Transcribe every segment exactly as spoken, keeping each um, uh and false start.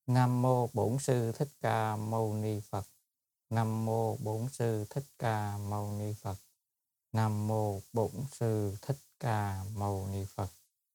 Nam mô Bổn Sư Thích Ca Mâu Ni Phật. Nam mô Bổn Sư Thích Ca Mâu Ni Phật. Nam mô Bổn Sư Thích Ca Mâu Ni Phật.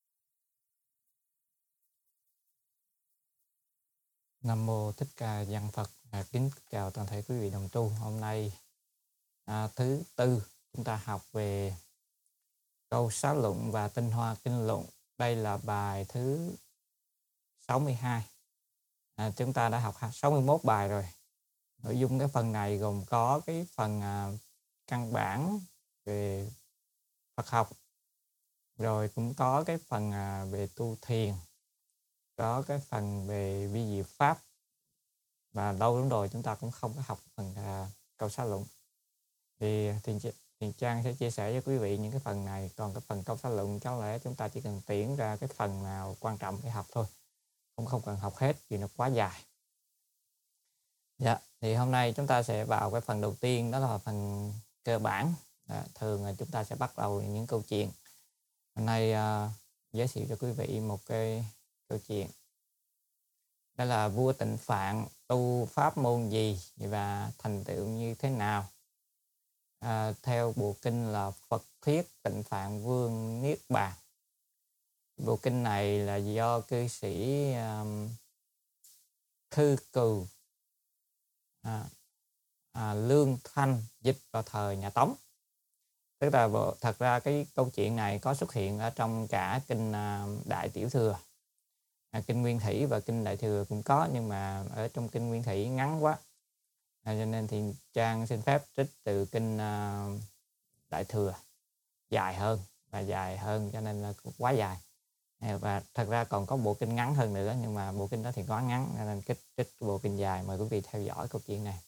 Nam mô Thích Ca Văn Phật. À, kính chào toàn thể quý vị đồng tu. Hôm nay à, thứ tư chúng ta học về câu xá luận và tinh hoa kinh luận. Đây là bài thứ sáu mươi hai. À, chúng ta đã học sáu mươi mốt bài rồi. Nội dung cái phần này gồm có cái phần à, căn bản về Phật học, rồi cũng có cái phần à, về tu thiền, có cái phần về vi diệu pháp, và lâu lắm rồi chúng ta cũng không có học phần à, câu xã luận. Thì Thiền, Thiền Trang sẽ chia sẻ với quý vị những cái phần này. Còn cái phần câu xã luận có lẽ chúng ta chỉ cần tuyển ra cái phần nào quan trọng để học thôi, cũng không cần học hết vì nó quá dài. Dạ, thì hôm nay chúng ta sẽ vào cái phần đầu tiên, đó là phần cơ bản. À, thường là chúng ta sẽ bắt đầu những câu chuyện. Hôm nay à, giới thiệu cho quý vị một cái câu chuyện. Đó là vua Tịnh Phạn tu pháp môn gì và thành tựu như thế nào. À, theo bộ kinh là Phật thuyết Tịnh Phạn Vương Niết Bàn. Bộ kinh này là do cư sĩ um, Thư Cừu à, à, Lương Thanh dịch vào thời nhà Tống. Tức là bộ, thật ra cái câu chuyện này có xuất hiện ở trong cả kinh uh, Đại Tiểu Thừa, à, kinh Nguyên Thủy và kinh Đại Thừa cũng có, nhưng mà ở trong kinh Nguyên Thủy ngắn quá, à, cho nên thì Trang xin phép trích từ kinh uh, Đại Thừa dài hơn và dài hơn cho nên là quá dài. Và thật ra còn có bộ kinh ngắn hơn nữa, nhưng mà bộ kinh đó thì quá ngắn nên trích trích bộ kinh dài. Mời quý vị theo dõi câu chuyện này.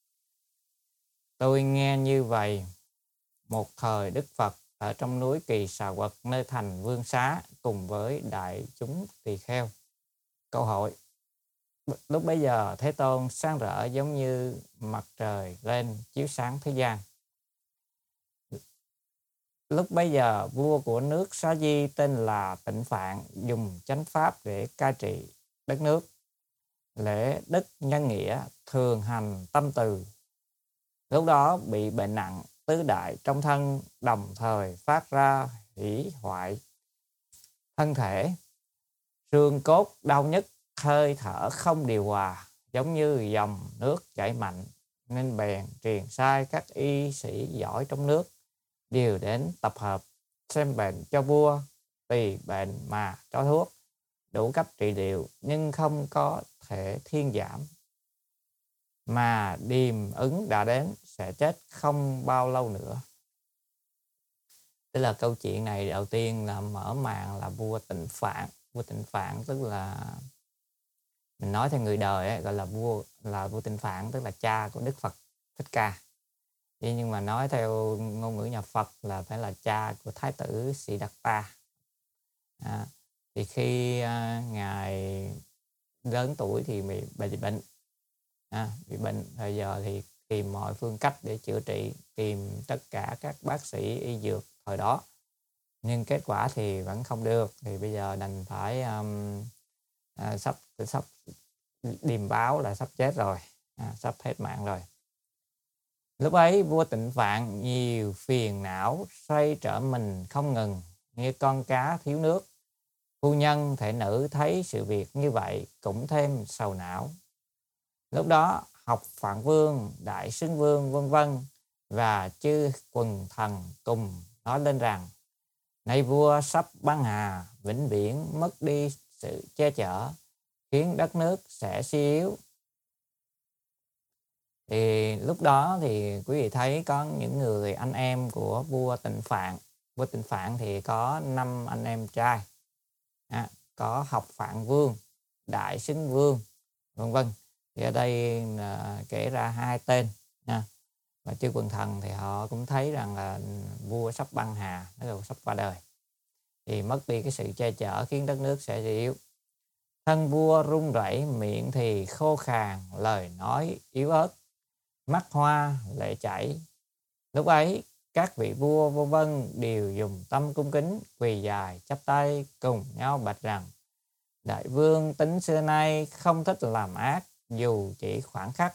Tôi nghe như vậy, một thời Đức Phật ở trong núi Kỳ Xà Quật, nơi thành Vương Xá, cùng với đại chúng tỳ kheo. Câu hỏi: lúc bấy giờ Thế Tôn sáng rỡ giống như mặt trời lên chiếu sáng thế gian. Lúc bấy giờ vua của nước Xá Di tên là Tịnh Phạn dùng chánh pháp để cai trị đất nước. Lễ đức nhân nghĩa, thường hành tâm từ. Lúc đó bị bệnh nặng, tứ đại trong thân đồng thời phát ra hủy hoại thân thể, xương cốt đau nhức, hơi thở không điều hòa, giống như dòng nước chảy mạnh, nên bèn truyền sai các y sĩ giỏi trong nước đều đến tập hợp xem bệnh cho vua. Tùy bệnh mà cho thuốc, đủ cách trị liệu, nhưng không có thể thuyên giảm. Mà điềm ứng đã đến, sẽ chết không bao lâu nữa. Tức là câu chuyện này đầu tiên là mở màn là vua Tịnh Phạn. Vua Tịnh Phạn tức là, mình nói theo người đời ấy, gọi là vua là vua Tịnh Phạn, tức là cha của Đức Phật Thích Ca. Nhưng mà nói theo ngôn ngữ nhà Phật là phải là cha của Thái tử Siddhartha. À, thì khi à, ngài lớn tuổi thì bị, bị bệnh, à, bị bệnh. Bây giờ thì tìm mọi phương cách để chữa trị, tìm tất cả các bác sĩ y dược thời đó, nhưng kết quả thì vẫn không được. Thì bây giờ đành phải um, à, sắp sắp điềm báo là sắp chết rồi, à, sắp hết mạng rồi. Lúc ấy vua Tịnh Phạn nhiều phiền não, xoay trở mình không ngừng, như con cá thiếu nước. Phu nhân thể nữ thấy sự việc như vậy cũng thêm sầu não. Lúc đó Học Phạn Vương, Đại Xưng Vương vân vân và chư quần thần cùng nói lên rằng: nay vua sắp băng hà, vĩnh viễn mất đi sự che chở, khiến đất nước sẽ suy yếu. Thì lúc đó thì quý vị thấy có những người anh em của vua Tịnh Phạn. Vua Tịnh Phạn thì có năm anh em trai, à, có Học Phạn Vương, Đại Xưng Vương vân vân. Thì ở đây là kể ra hai tên nha. Và chư quần thần thì họ cũng thấy rằng là vua sắp băng hà, nó sắp qua đời, thì mất đi cái sự che chở, khiến đất nước sẽ suy yếu. Thân vua run rẩy, miệng thì khô khàn, lời nói yếu ớt, mắt hoa lệ chảy. Lúc ấy các vị vua vân vân đều dùng tâm cung kính, quỳ dài chắp tay cùng nhau bạch rằng: Đại vương tính xưa nay không thích làm ác dù chỉ khoảng khắc,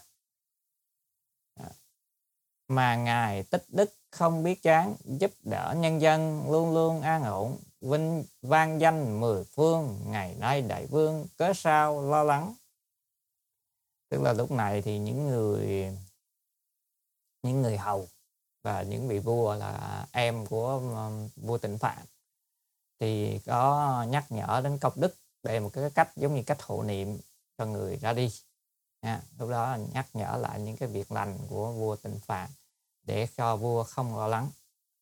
mà ngài tích đức không biết chán, giúp đỡ nhân dân luôn luôn an ổn, vinh vang danh mười phương, ngày nay đại vương cớ sao lo lắng. Tức là lúc này thì những người những người hầu và những vị vua là em của vua Tịnh Phạn thì có nhắc nhở đến công đức để một cái cách giống như cách hộ niệm cho người ra đi. À, lúc đó nhắc nhở lại những cái việc lành của vua Tịnh Phạn để cho vua không lo lắng.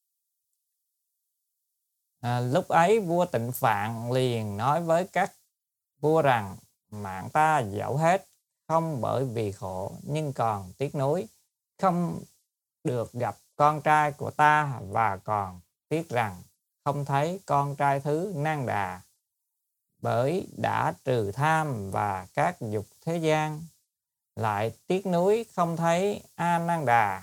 À, lúc ấy vua Tịnh Phạn liền nói với các vua rằng: mạng ta dẫu hết không bởi vì khổ, nhưng còn tiếc nuối không được gặp con trai của ta, và còn tiếc rằng không thấy con trai thứ Nang Đà, bởi đã trừ tham và các dục thế gian. Lại tiếc nuối không thấy A Nan Đà,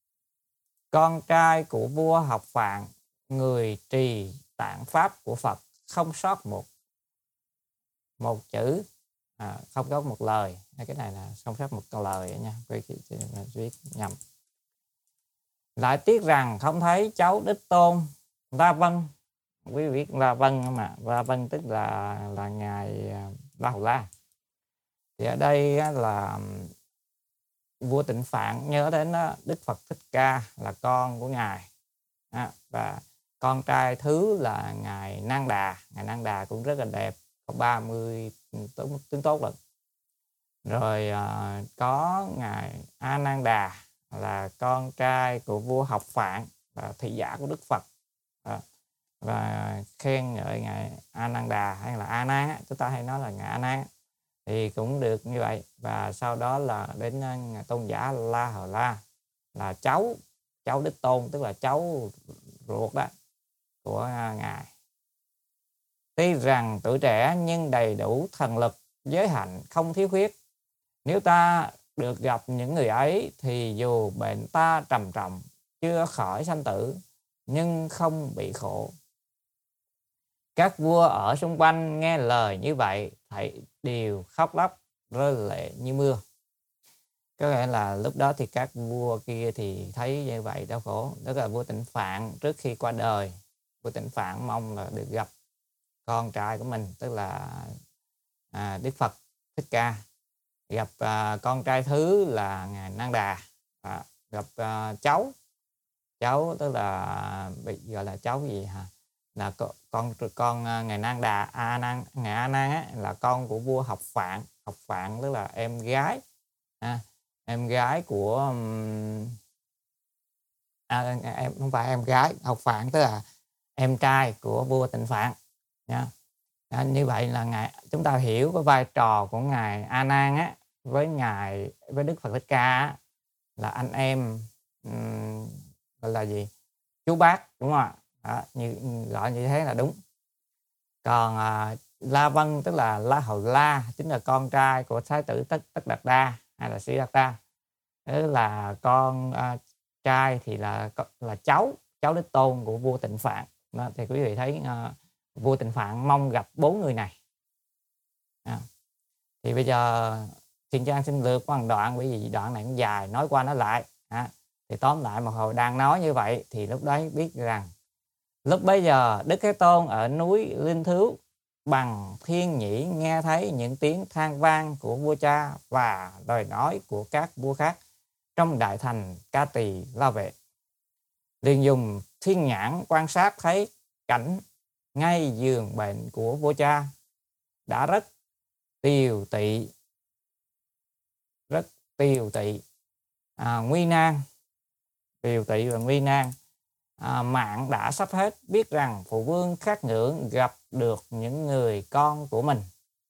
con trai của vua Học Phạn, người trì tạng pháp của Phật, không sót một một chữ, à, không có một lời. Cái này là không sót một câu lời nha, viết nhầm. Lại tiếc rằng không thấy cháu đích tôn La Vân, quý vị biết La Vân mà, La Vân tức là là ngài La Hầu La. Thì ở đây là vua Tịnh Phạn nhớ đến Đức Phật Thích Ca là con của ngài, và con trai thứ là ngài Nang Đà. Ngài Nang Đà cũng rất là đẹp, có ba mươi tướng tốt lận. Rồi à, có ngài A Nan Đà là con trai của vua Học Phạn, là thị giả của Đức Phật, à, và khen ngợi ngài A Nan Đà hay là A Nan, chúng ta hay nói là ngài A Nan thì cũng được như vậy. Và sau đó là đến ngài tôn giả La Hầu La là cháu cháu đích tôn, tức là cháu ruột đó của ngài. Tuy rằng tuổi trẻ nhưng đầy đủ thần lực, giới hạnh không thiếu khuyết. Nếu ta được gặp những người ấy thì dù bệnh ta trầm trọng, chưa khỏi sanh tử, nhưng không bị khổ. Các vua ở xung quanh nghe lời như vậy, thảy đều khóc lóc rơi lệ như mưa. Có nghĩa là lúc đó thì các vua kia thì thấy như vậy đau khổ. Đó là vua Tịnh Phạn trước khi qua đời, vua Tịnh Phạn mong là được gặp con trai của mình, tức là à, Đức Phật Thích Ca, gặp à, con trai thứ là ngài Nang Đà, à, gặp à, cháu cháu tức là bị gọi là cháu gì hả, là con con, con ngài Nang Đà, A Nan, ngài A Nan á, là con của vua Học Phạn. Học Phạn tức là em gái, à, em gái của um, à, em không phải em gái, Học Phạn tức là em trai của vua Tịnh Phạn nha. À, như vậy là ngài, chúng ta hiểu cái vai trò của ngài A Nan á với ngài với Đức Phật Thích Ca á, là anh em, um, gọi là gì, chú bác, đúng không ạ? Đó, như gọi như thế là đúng. Còn à, La Vân tức là La Hầu La, chính là con trai của thái tử Tất Tất Đạt Đa hay là Sĩ Đạt Đa, đó là con à, trai thì là là cháu cháu đích tôn của vua Tịnh Phạn. Đó, thì quý vị thấy à, vua Tịnh Phạn mong gặp bốn người này. À, thì bây giờ Thiện Trang xin lược qua một đoạn, bởi vì đoạn này cũng dài, nói qua nói lại. À, thì tóm lại một hồi đang nói như vậy thì lúc đấy biết rằng lúc bấy giờ Đức Thế Tôn ở núi Linh Thứu bằng thiên nhĩ nghe thấy những tiếng than vang của vua cha và lời nói của các vua khác trong đại thành Ca Tỳ La Vệ, liền dùng thiên nhãn quan sát thấy cảnh ngay giường bệnh của vua cha đã rất tiều tị rất tiều tị à, nguy nan tiều tị và nguy nan à, mạng đã sắp hết, biết rằng phụ vương khát ngưỡng gặp được những người con của mình.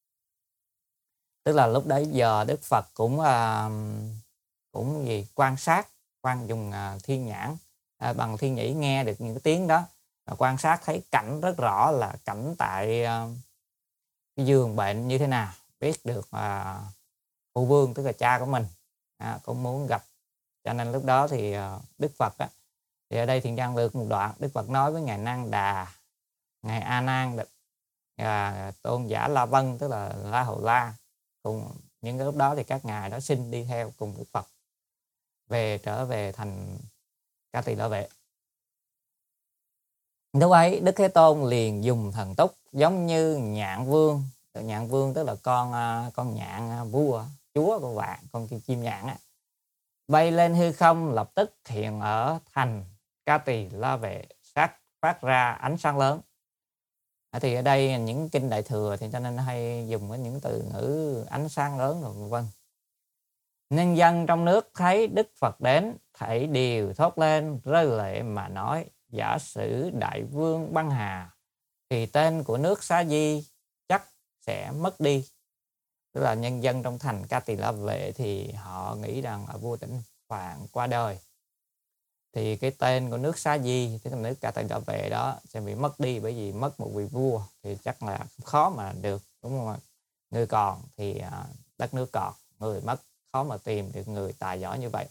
Tức là lúc đấy giờ Đức Phật cũng à, cũng gì quan sát, quan dùng à, thiên nhãn, à, bằng thiên nhĩ nghe được những cái tiếng đó, à, quan sát thấy cảnh rất rõ, là cảnh tại à, cái giường bệnh như thế nào, biết được à, phụ vương tức là cha của mình à, cũng muốn gặp. Cho nên lúc đó thì à, Đức Phật á, thì ở đây Thiện Trang lược một đoạn, Đức Phật nói với ngài Nang Đà, ngài A Nan, à, tôn giả La Vân, tức là La Hầu La, cùng những cái lúc đó thì các ngài đó xin đi theo cùng Đức Phật về trở về thành Ca Tỳ La Vệ. Lúc ấy Đức Thế Tôn liền dùng thần túc giống như nhạn vương. Nhạn vương tức là con con nhạn vua, chúa của vạn, con chim nhạn á, bay lên hư không, lập tức hiện ở thành Ca Tỳ La Vệ, sát phát ra ánh sáng lớn. À, thì ở đây những kinh Đại Thừa thì cho nên hay dùng những từ ngữ ánh sáng lớn rồi vân vân. Nhân dân trong nước thấy Đức Phật đến, thảy đều thốt lên rơi lệ mà nói: giả sử Đại Vương băng hà, thì tên của nước Xá Di chắc sẽ mất đi. Tức là nhân dân trong thành Ca Tỳ La Vệ thì họ nghĩ rằng là vua Tịnh Phạn qua đời, thì cái tên của nước Xá Di, tức là nước Ca Tỳ La Vệ đó sẽ bị mất đi, bởi vì mất một vị vua thì chắc là khó mà được, đúng không ạ? Người còn thì đất nước còn, người mất khó mà tìm được người tài giỏi như vậy.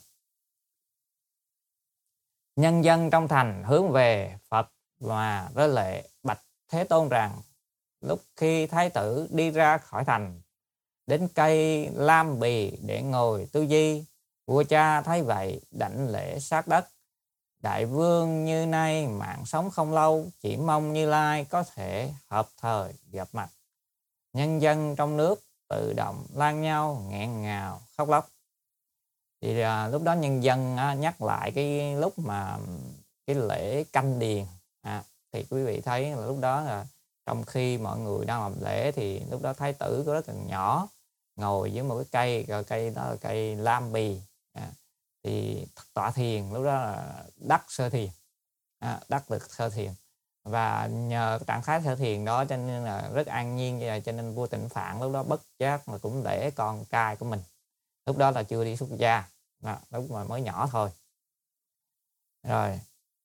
Nhân dân trong thành hướng về Phật và rơi lệ bạch Thế Tôn rằng: lúc khi thái tử đi ra khỏi thành, đến cây lam bì để ngồi tu di, vua cha thấy vậy đảnh lễ sát đất: Đại vương như nay mạng sống không lâu, chỉ mong Như Lai có thể hợp thời gặp mặt. Nhân dân trong nước tự động lan nhau nghẹn ngào khóc lóc. Thì à, lúc đó nhân dân à, nhắc lại cái lúc mà cái lễ canh điền, à, thì quý vị thấy là lúc đó là trong khi mọi người đang làm lễ thì lúc đó thái tử có rất là nhỏ, ngồi dưới một cái cây, rồi cây đó là cây lam bì, à, thì tọa thiền, lúc đó là đắc sơ thiền, à, đắc lực sơ thiền, và nhờ trạng thái sơ thiền đó cho nên là rất an nhiên, vậy cho nên vua Tịnh Phạn lúc đó bất giác mà cũng lễ con trai của mình, lúc đó là chưa đi xuất gia, đó, lúc mà mới nhỏ thôi. Rồi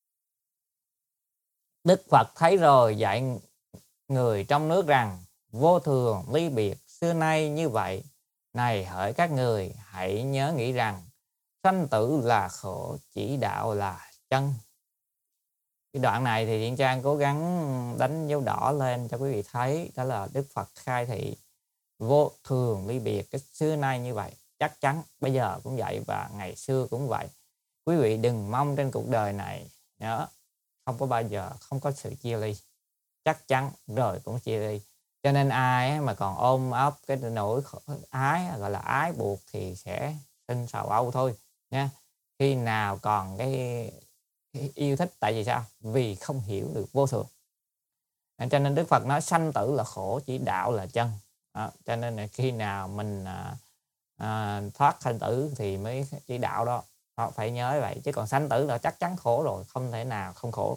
Đức Phật thấy rồi dạy người trong nước rằng: vô thường ly biệt xưa nay như vậy, này hỡi các người, hãy nhớ nghĩ rằng sanh tử là khổ, chỉ đạo là chân. Cái đoạn này thì Thiện Trang cố gắng đánh dấu đỏ lên cho quý vị thấy, đó là Đức Phật khai thị vô thường ly biệt cái xưa nay như vậy, chắc chắn bây giờ cũng vậy và ngày xưa cũng vậy. Quý vị đừng mong trên cuộc đời này nhớ không có bao giờ không có sự chia ly, chắc chắn rồi cũng chia ly. Cho nên ai mà còn ôm ấp cái nỗi ái, gọi là ái buộc, thì sẽ sinh sầu âu thôi nha. Khi nào còn cái, cái yêu thích, tại vì sao? Vì không hiểu được vô thường. Cho nên Đức Phật nói sanh tử là khổ, chỉ đạo là chân. Đó, cho nên là khi nào mình à, à, thoát sanh tử thì mới chỉ đạo đó. Đó, phải nhớ vậy, chứ còn sanh tử là chắc chắn khổ rồi, không thể nào không khổ.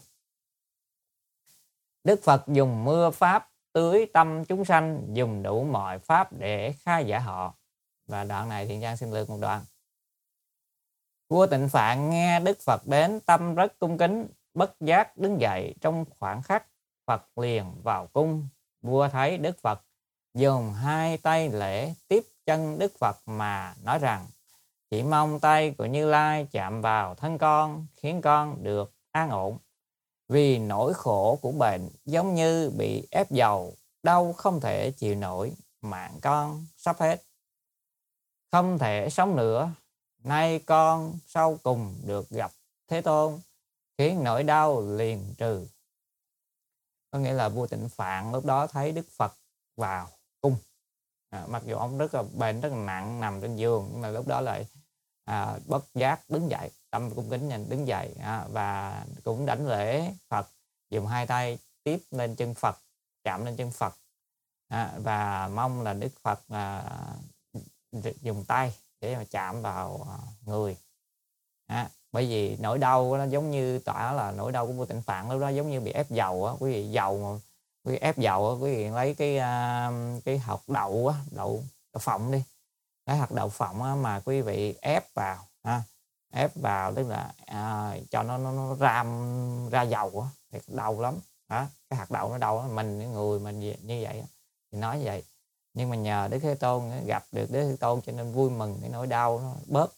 Đức Phật dùng mưa pháp tưới tâm chúng sanh, dùng đủ mọi pháp để khai giải họ. Và đoạn này Thiện Trang xin lược một đoạn. Vua Tịnh Phạn nghe Đức Phật đến, tâm rất cung kính, bất giác đứng dậy. Trong khoảng khắc Phật liền vào cung. Vua thấy Đức Phật dùng hai tay lễ tiếp chân Đức Phật mà nói rằng: chỉ mong tay của Như Lai chạm vào thân con, khiến con được an ổn. Vì nỗi khổ của bệnh giống như bị ép dầu, đau không thể chịu nổi, mạng con sắp hết, không thể sống nữa. Nay con sau cùng được gặp Thế Tôn, khiến nỗi đau liền trừ. Có nghĩa là vua Tịnh Phạn lúc đó thấy Đức Phật vào cung, à, mặc dù ông rất là bệnh rất là nặng, nằm trên giường, nhưng mà lúc đó lại à, bất giác đứng dậy, tâm cung kính nhìn đứng dậy, à, và cũng đảnh lễ Phật, dùng hai tay tiếp lên chân Phật, chạm lên chân Phật, à, và mong là Đức Phật à, dùng tay để mà chạm vào người, à, bởi vì nỗi đau nó giống như tỏa là nỗi đau của vua Tịnh Phạn lúc đó giống như bị ép dầu á, quý vị dầu mà quý vị ép dầu á, quý vị lấy cái cái hột đậu á, đậu đậu phộng đi, cái hạt đậu phộng á, mà quý vị ép vào, ha, ép vào tức là à, cho nó, nó nó ram ra dầu á, thì đau lắm đó. Cái hạt đậu nó đau á, mình cái người mình như vậy á, thì nói vậy. Nhưng mà nhờ Đức Thế Tôn gặp được Đức Thế Tôn cho nên vui mừng, cái nỗi đau nó bớt.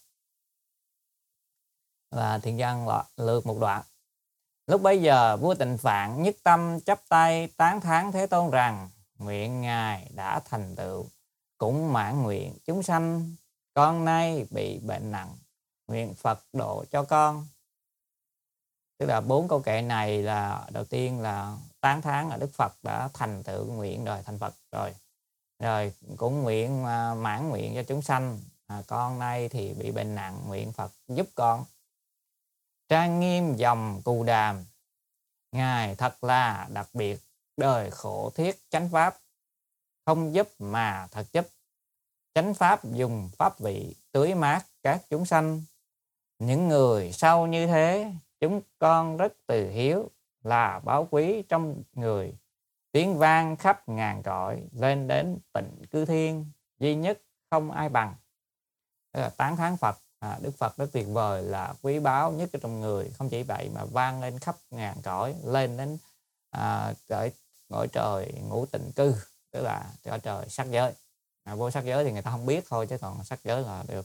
Và Thiện Văn lược một đoạn. Lúc bấy giờ vua Tịnh Phạn nhất tâm chắp tay tán thán Thế Tôn rằng: nguyện Ngài đã thành tựu, cũng mãn nguyện chúng sanh, con nay bị bệnh nặng, nguyện Phật độ cho con. Tức là bốn câu kệ này là đầu tiên là tán thán là Đức Phật đã thành tựu nguyện rồi, thành Phật rồi. Rồi cũng nguyện à, mãn nguyện cho chúng sanh, à, con nay thì bị bệnh nặng, nguyện Phật giúp con. Trang nghiêm dòng Cù Đàm, Ngài thật là đặc biệt, đời khổ thiết chánh pháp, không giúp mà thật giúp. Chánh pháp dùng pháp vị tưới mát các chúng sanh. Những người sau như thế, chúng con rất từ hiếu, là báo quý trong người. Tiếng vang khắp ngàn cõi, lên đến tịnh cư thiên, duy nhất không ai bằng. Đó là tán thán Phật. À, Đức Phật rất tuyệt vời, là quý báu nhất ở trong người. Không chỉ vậy mà vang lên khắp ngàn cõi, lên đến à, cõi, cõi trời ngũ tịnh cư, tức là cõi trời sắc giới. À, vô sắc giới thì người ta không biết thôi, chứ còn sắc giới là được.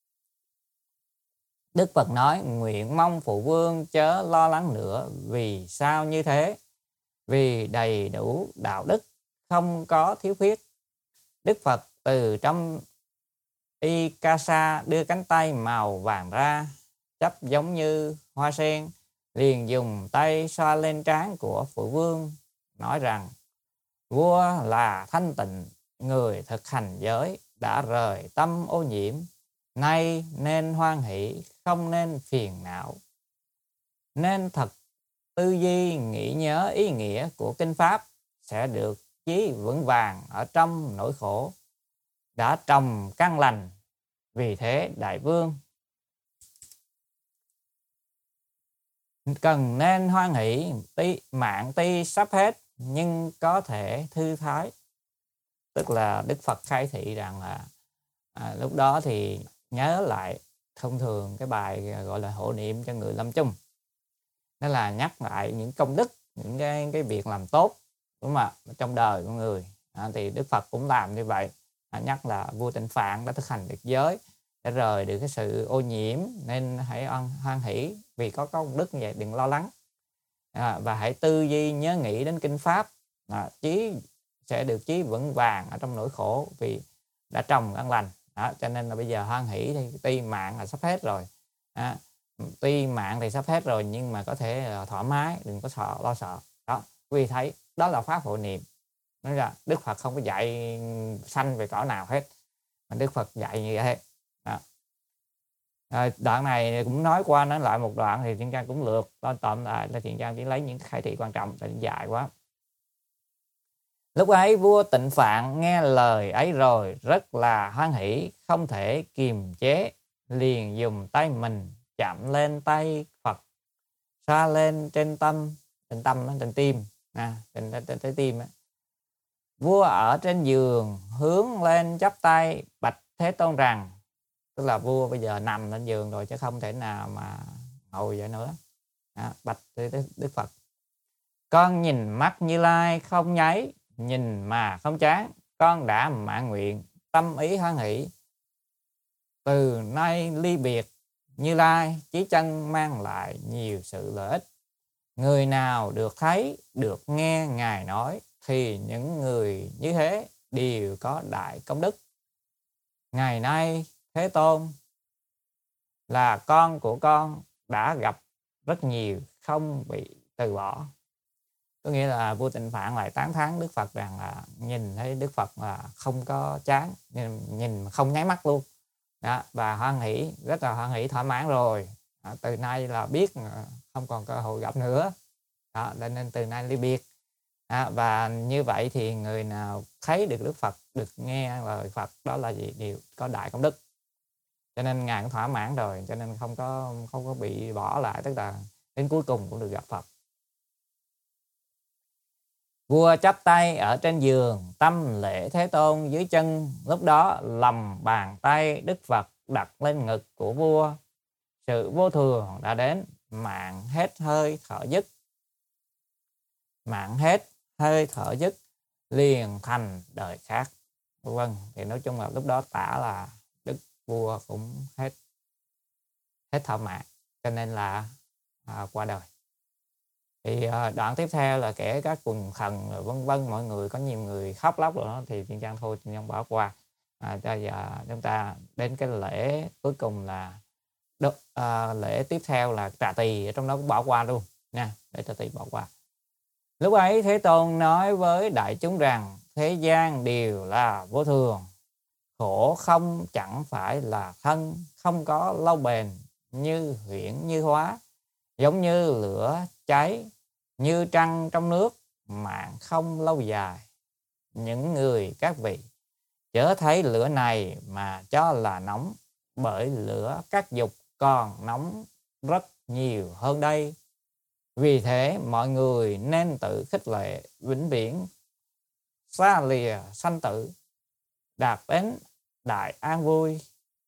Đức Phật nói: nguyện mong phụ vương chớ lo lắng nữa. Vì sao như thế? Vì đầy đủ đạo đức, không có thiếu khuyết. Đức Phật từ trong y ca sa đưa cánh tay màu vàng ra, chấp giống như hoa sen, liền dùng tay xoa lên trán của phụ vương, nói rằng: vua là thanh tịnh, người thực hành giới, đã rời tâm ô nhiễm, nay nên hoan hỷ, không nên phiền não. Nên thật tư duy nghĩ nhớ ý nghĩa của kinh pháp, sẽ được chí vững vàng ở trong nỗi khổ, đã trồng căn lành. Vì thế đại vương cần nên hoan hỷ, tí, mạng tuy sắp hết nhưng có thể thư thái. Tức là Đức Phật khai thị rằng là à, lúc đó thì nhớ lại thông thường cái bài gọi là hộ niệm cho người lâm chung. Đó là nhắc lại những công đức, những cái, cái việc làm tốt đúng không ạ, trong đời của người. À, thì Đức Phật cũng làm như vậy. À, nhắc là vua Tịnh Phạn đã thực hành được giới, để rời được cái sự ô nhiễm, nên hãy hoan hỷ vì có công đức như vậy, đừng lo lắng. À, và hãy tư duy nhớ nghĩ đến kinh pháp, à, chí sẽ được chí vững vàng ở trong nỗi khổ, vì đã trồng căn lành. Đó, cho nên là bây giờ hoan hỷ thì tuy mạng là sắp hết rồi, à, tuy mạng thì sắp hết rồi nhưng mà có thể là thoải mái, đừng có sợ lo sợ. Đó, vì thấy đó là pháp hộ niệm. Nói ra Đức Phật không có dạy sanh về cõi nào hết, mà Đức Phật dạy như vậy. Đó. À, đoạn này cũng nói qua nói lại một đoạn thì Thiện Trang cũng lượt, tóm lại là Thiện Trang chỉ lấy những khai thị quan trọng, tại dài quá. Lúc ấy vua Tịnh Phạn nghe lời ấy rồi rất là hoan hỷ, không thể kiềm chế, liền dùng tay mình chạm lên tay Phật, xoa lên trên tâm, trên tâm, trên tim, à, trên, trên, trên, trên tim. Vua ở trên giường hướng lên chắp tay bạch Thế Tôn rằng, tức là vua bây giờ nằm lên giường rồi chứ không thể nào mà ngồi vậy nữa. À, bạch Đức Phật: con nhìn mắt Như Lai không nháy, nhìn mà không chán, con đã mãn nguyện, tâm ý hoan hỷ. Từ nay ly biệt Như Lai, chí chân mang lại nhiều sự lợi ích. Người nào được thấy, được nghe Ngài nói, thì những người như thế đều có đại công đức. Ngày nay Thế Tôn là con của con đã gặp rất nhiều, không bị từ bỏ. Có nghĩa là vua Tịnh Phạn lại tán thán Đức Phật rằng là nhìn thấy Đức Phật là không có chán, nhìn không nháy mắt luôn. Đó, và hoan hỷ, rất là hoan hỷ, thỏa mãn rồi. Đó, từ nay là biết không còn cơ hội gặp nữa. Đó, nên từ nay ly biệt. Đó, và như vậy thì người nào thấy được Đức Phật, được nghe lời Phật, đó là gì? Điều có đại công đức. Cho nên Ngài cũng thỏa mãn rồi, cho nên không có không có bị bỏ lại, tức là đến cuối cùng cũng được gặp Phật. Vua chắp tay ở trên giường, tâm lễ Thế Tôn dưới chân. Lúc đó lòng bàn tay Đức Phật đặt lên ngực của vua. Sự vô thường đã đến, mạng hết hơi thở dứt. Mạng hết hơi thở dứt, liền thành đời khác. Vâng, thì nói chung là lúc đó tả là Đức vua cũng hết hết thọ mạng, cho nên là à, qua đời. Thì à, đoạn tiếp theo là kể các quần thần rồi vân vân, mọi người có nhiều người khóc lóc rồi đó, thì Thiên Trang thôi Thiên Trang bỏ qua. À, cho giờ chúng ta đến cái lễ cuối cùng là đ, à, lễ tiếp theo là trà tỳ, ở trong đó cũng bỏ qua luôn nha, để trà tỳ bỏ qua. Lúc ấy Thế Tôn nói với đại chúng rằng thế gian đều là vô thường, khổ không chẳng phải là thân, không có lâu bền, như huyễn như hóa, giống như lửa cháy, như trăng trong nước, mạng không lâu dài. Những người các vị chớ thấy lửa này mà cho là nóng, bởi lửa các dục còn nóng rất nhiều hơn đây. Vì thế mọi người nên tự khích lệ, vĩnh viễn xa lìa sanh tử, đạt đến đại an vui.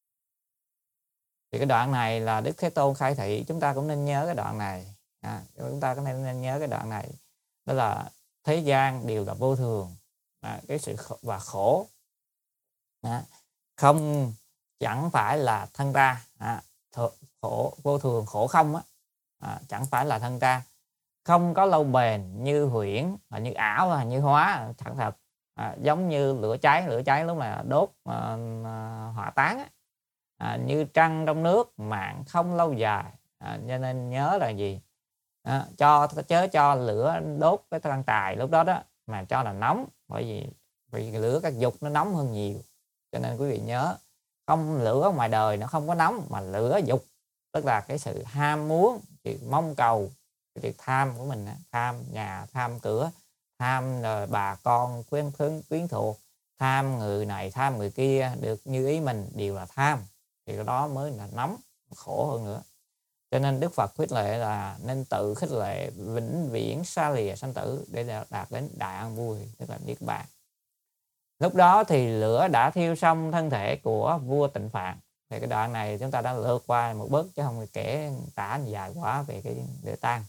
Thì cái đoạn này là Đức Thế Tôn khai thị, chúng ta cũng nên nhớ cái đoạn này. À, chúng ta cũng nên, nên nhớ cái đoạn này, đó là thế gian đều là vô thường, à, cái sự khổ và khổ, à, không chẳng phải là thân ta, à, khổ vô thường khổ không á, à, chẳng phải là thân ta, không có lâu bền, như huyễn, là như ảo, là như hóa, thật thật, à, giống như lửa cháy, lửa cháy lúc mà đốt à, hỏa táng á. À, như trăng trong nước, mạng không lâu dài. À, cho nên nhớ là gì, à, cho chớ cho lửa đốt cái quan tài lúc đó đó mà cho là nóng, bởi vì vì lửa các dục nó nóng hơn nhiều. Cho nên quý vị nhớ, không lửa ngoài đời nó không có nóng, mà lửa dục tức là cái sự ham muốn, sự mong cầu, cái việc tham của mình, tham nhà, tham cửa, tham rồi bà con quyến quyến quyến thuộc, tham người này, tham người kia được như ý mình, đều là tham, thì cái đó mới là nóng, khổ hơn nữa. Cho nên Đức Phật khuyết lệ là nên tự khích lệ, vĩnh viễn xa lìa sanh tử, để đạt đến đại an vui, tức là niết bàn. Lúc đó thì lửa đã thiêu xong thân thể của vua Tịnh Phạn. Thì cái đoạn này chúng ta đã lướt qua một bước, chứ không kể tả dài quá về cái lửa than.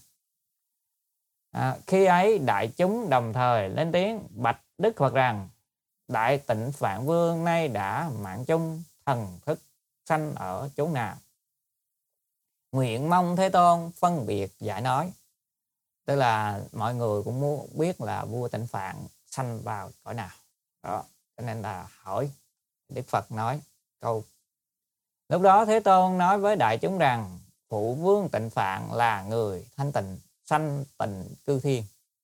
À, khi ấy đại chúng đồng thời lên tiếng bạch Đức Phật rằng: Đại Tịnh Phạn Vương nay đã mạng chung, thần thức sanh ở chỗ nào? Nguyện mong Thế Tôn phân biệt giải nói. Tức là mọi người cũng muốn biết là vua Tịnh Phạn sanh vào cõi nào đó, cho nên là hỏi. Đức Phật nói câu: Lúc đó Thế Tôn nói với đại chúng rằng phụ vương Tịnh Phạn là người thanh tịnh, sanh tịnh cư thiên.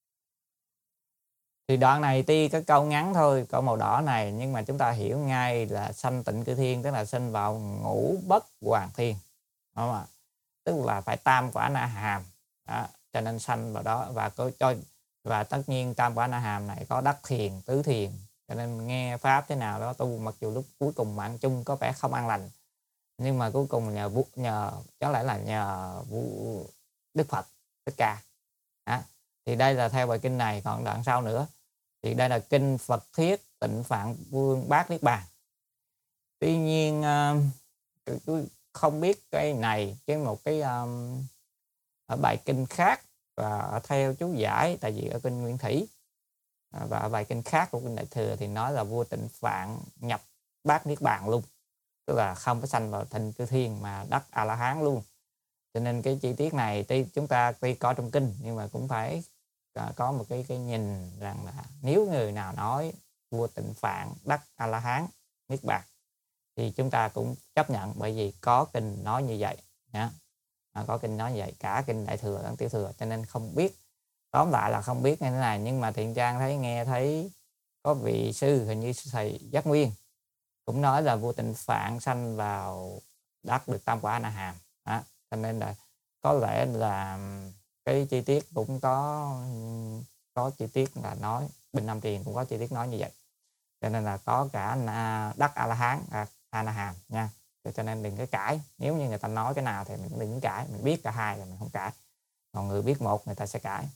Thì đoạn này tuy cái câu ngắn thôi, câu màu đỏ này, nhưng mà chúng ta hiểu ngay là sanh tịnh cư thiên, tức là sinh vào ngũ bất hoàng thiên, đúng không ạ? Tức là phải tam quả Na Hàm đó, cho nên sanh vào đó. Và có cho và tất nhiên tam quả Na Hàm này có đắc thiền, tứ thiền, cho nên nghe pháp thế nào đó tu, mặc dù lúc cuối cùng mạng chung có vẻ không an lành, nhưng mà cuối cùng nhờ nhờ có lẽ là nhờ Đức Phật Thích Ca. Đó. Thì đây là theo bài kinh này. Còn đoạn sau nữa thì đây là kinh Phật Thuyết Tịnh Phạn Vương Bát Niết Bàn. Tuy nhiên tôi không biết cái này cái một cái um, ở bài kinh khác và theo chú giải, tại vì ở kinh Nguyên Thủy và ở bài kinh khác của kinh Đại Thừa thì nói là vua Tịnh Phạn nhập Bát Niết Bàn luôn, tức là không có sanh vào thành cư thiên mà đắc A La Hán luôn. Cho nên cái chi tiết này tuy chúng ta tuy có trong kinh, nhưng mà cũng phải có một cái cái nhìn rằng là nếu người nào nói vua Tịnh Phạn đắc A La Hán Niết Bàn thì chúng ta cũng chấp nhận, bởi vì có kinh nói như vậy nhé. À, có kinh nói như vậy, cả kinh Đại Thừa lẫn Tiểu Thừa, cho nên không biết, tóm lại là không biết như thế này. Nhưng mà Thiện Trang thấy nghe thấy có vị sư, hình như thầy Giác Nguyên, cũng nói là vua Tịnh Phạn sanh vào đắc được tam quả Na Hàm. Đó. Cho nên là có lẽ là cái chi tiết cũng có có chi tiết là nói Bình Nam Tiền cũng có chi tiết nói như vậy, cho nên là có cả đắc A La Hán, A Na Hàm nha. Cho nên đừng có cãi, nếu như người ta nói cái nào thì mình đừng có cãi, mình biết cả hai rồi mình không cãi, còn người biết một người ta sẽ cãi.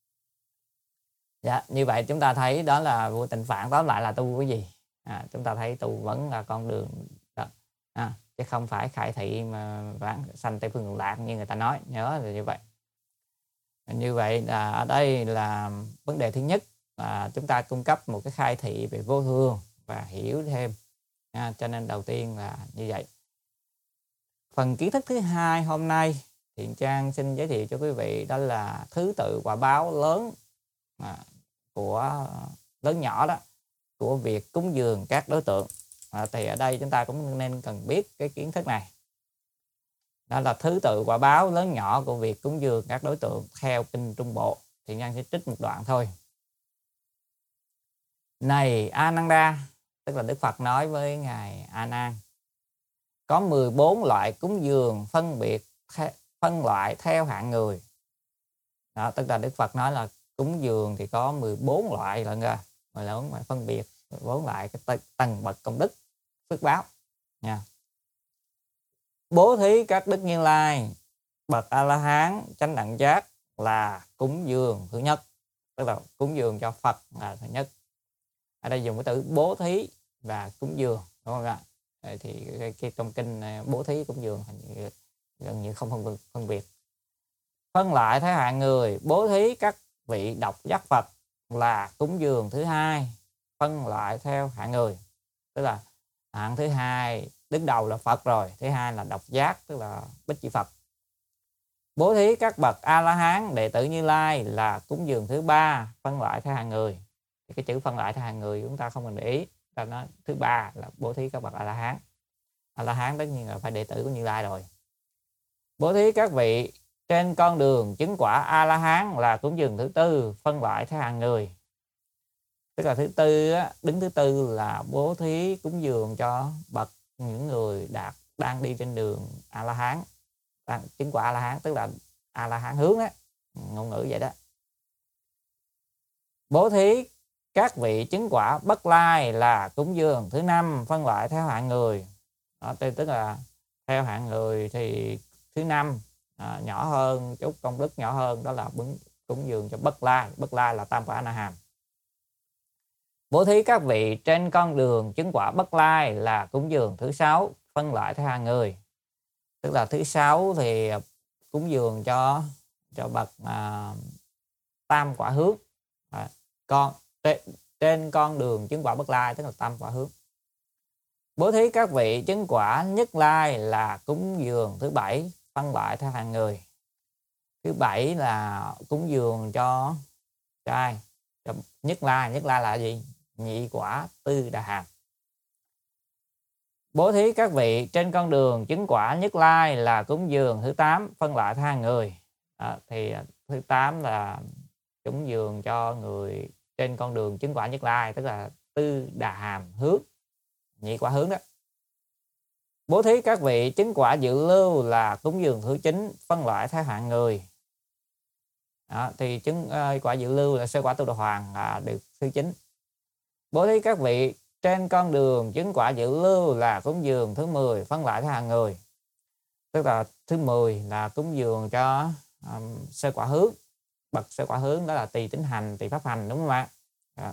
Dạ, như vậy chúng ta thấy đó là vua Tịnh Phạn tóm lại là tu cái gì? À, chúng ta thấy tu vẫn là con đường đó, à, chứ không phải khải thị mà vãng sanh Tây Phương Cực Lạc như người ta nói, nhớ là như vậy. Như vậy là ở đây là vấn đề thứ nhất là chúng ta cung cấp một cái khai thị về vô thường và hiểu thêm. À, cho nên đầu tiên là như vậy. Phần kiến thức thứ hai hôm nay Thiện Trang xin giới thiệu cho quý vị đó là thứ tự quả báo lớn à, của lớn nhỏ đó của việc cúng dường các đối tượng. À, thì ở đây chúng ta cũng nên cần biết cái kiến thức này. Đó là thứ tự quả báo lớn nhỏ của việc cúng dường các đối tượng theo kinh Trung Bộ. Thiện Nhân sẽ trích một đoạn thôi. Này Ananda, tức là Đức Phật nói với ngài A Nan, có mười bốn loại cúng dường phân biệt phân loại theo hạng người. Đó, tức là Đức Phật nói là cúng dường thì có mười bốn loại lận ra, mười bốn loại phân biệt, mười bốn loại cái tầng bậc công đức phước báo nha. Bố thí các đức Như Lai bậc A La Hán chánh đẳng giác là cúng dường thứ nhất, tức là cúng dường cho Phật là thứ nhất. Ở đây dùng cái từ bố thí và cúng dường, đúng không ạ? Thì cái trong kinh bố thí cúng dường gần như không phân, phân biệt. Phân loại theo hạng người, bố thí các vị độc giác Phật là cúng dường thứ hai. Phân loại theo hạng người, tức là hạng thứ hai, đứng đầu là Phật rồi, thứ hai là độc giác, tức là Bích Chi Phật. Bố thí các bậc A La Hán đệ tử Như Lai là cúng dường thứ ba. Phân loại theo hạng người, thì cái chữ phân loại theo hạng người chúng ta không cần để ý, ta nói thứ ba là bố thí các bậc A La Hán. A La Hán tất nhiên là phải đệ tử của Như Lai rồi. Bố thí các vị trên con đường chứng quả A La Hán là cúng dường thứ tư. Phân loại theo hạng người, tức là thứ tư á, đứng thứ tư là bố thí cúng dường cho bậc những người đạt đang đi trên đường A La Hán, đang chứng quả A La Hán, tức là A La Hán hướng á, ngôn ngữ vậy đó. Bố thí các vị chứng quả Bất Lai là cúng dường thứ năm. Phân loại theo hạng người. Đó, tức là theo hạng người thì thứ năm à, nhỏ hơn chút, công đức nhỏ hơn, đó là cúng dường cho Bất Lai. Bất Lai là tam quả A Na Hàm. Bố thí các vị trên con đường chứng quả Bất Lai là cúng dường thứ sáu. Phân loại theo hạng người, tức là thứ sáu thì cúng dường cho cho bậc à, tam quả hướng à, con trên con đường chứng quả Bất Lai, tức là tam quả hướng. Bố thí các vị chứng quả Nhất Lai là cúng dường thứ bảy. Phân loại theo hạng người, thứ bảy là cúng dường cho trai cho Nhất Lai. Nhất Lai là gì? Nhị quả Tư Đà Hàm. Bố thí các vị trên con đường chứng quả Nhất Lai là cúng dường thứ tám. Phân loại theo hạng người à, thì thứ tám là cúng dường cho người trên con đường chứng quả Nhất Lai, tức là Tư Đà Hàm hướng, nhị quả hướng đó. Bố thí các vị chứng quả Dự Lưu là cúng dường thứ chín. Phân loại theo hạng người đó, thì chứng uh, quả Dự Lưu là sơ quả Tu Đà Hoàng là được thứ chín. Bố thí các vị trên con đường chứng quả Dự Lưu là cúng dường thứ mười. Phân loại theo hạng người, tức là thứ mười là cúng dường cho um, sơ quả hướng. Bậc sơ quả hướng đó là tỳ tín hành, tỳ pháp hành, đúng không ạ? Đó.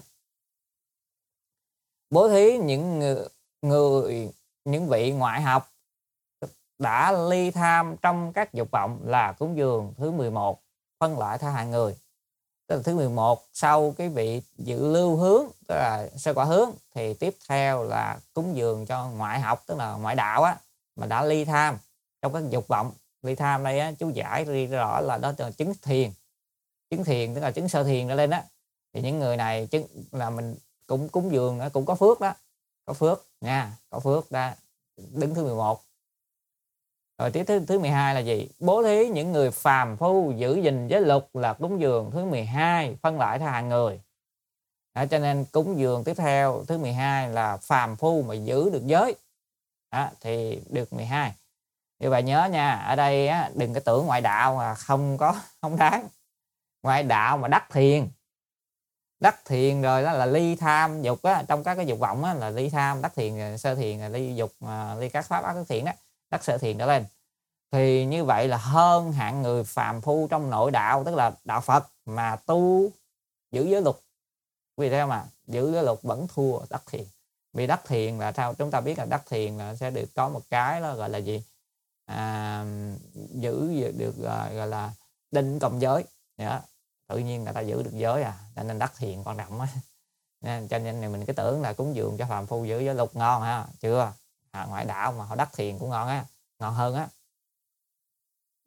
Bố thí những người, người những vị ngoại học đã ly tham trong các dục vọng là cúng dường thứ mười một. Phân loại theo hạng người, tức là thứ mười một sau cái vị Dự Lưu hướng, tức là sơ quả hướng, thì tiếp theo là cúng dường cho ngoại học, tức là ngoại đạo á, mà đã ly tham trong các dục vọng. Ly tham đây á, chú giải ghi rõ là đó là chứng thiền. Chứng thiền tức là chứng sơ thiền trở lên á, thì những người này chứng là mình cũng cúng dường đó, cũng có phước đó, có phước nha, có phước đó, đứng thứ mười một. Rồi tiếp thứ thứ mười hai là gì? Bố thí những người phàm phu giữ gìn giới luật là cúng dường thứ mười hai. Phân loại theo hạng người đó, cho nên cúng dường tiếp theo thứ mười hai là phàm phu mà giữ được giới đó, thì được mười hai. Như vậy nhớ nha, ở đây á, đừng có tưởng ngoại đạo mà không có không đáng. Ngoại đạo mà đắc thiền, đắc thiền rồi đó là ly tham dục á, trong các cái dục vọng á, là ly tham. Đắc thiền, sơ thiền là ly dục, mà ly các pháp ác thức thiện đó, đắc sơ thiền trở lên, thì như vậy là hơn hạng người phàm phu trong nội đạo, tức là đạo Phật mà tu giữ giới luật. Vì theo mà giữ giới luật vẫn thua đắc thiền. Vì đắc thiền là sao? Chúng ta biết là đắc thiền là sẽ được có một cái đó gọi là gì? À, giữ được gọi là định cộng giới. Đó. Tự nhiên người ta giữ được giới à, cho nên đắc thiền quan trọng á. Cho nên này mình cứ tưởng là cúng dường cho phàm phu giữ giới luật ngon ha, chưa? À, ngoại đạo mà họ đắc thiền cũng ngon á, ngon hơn á.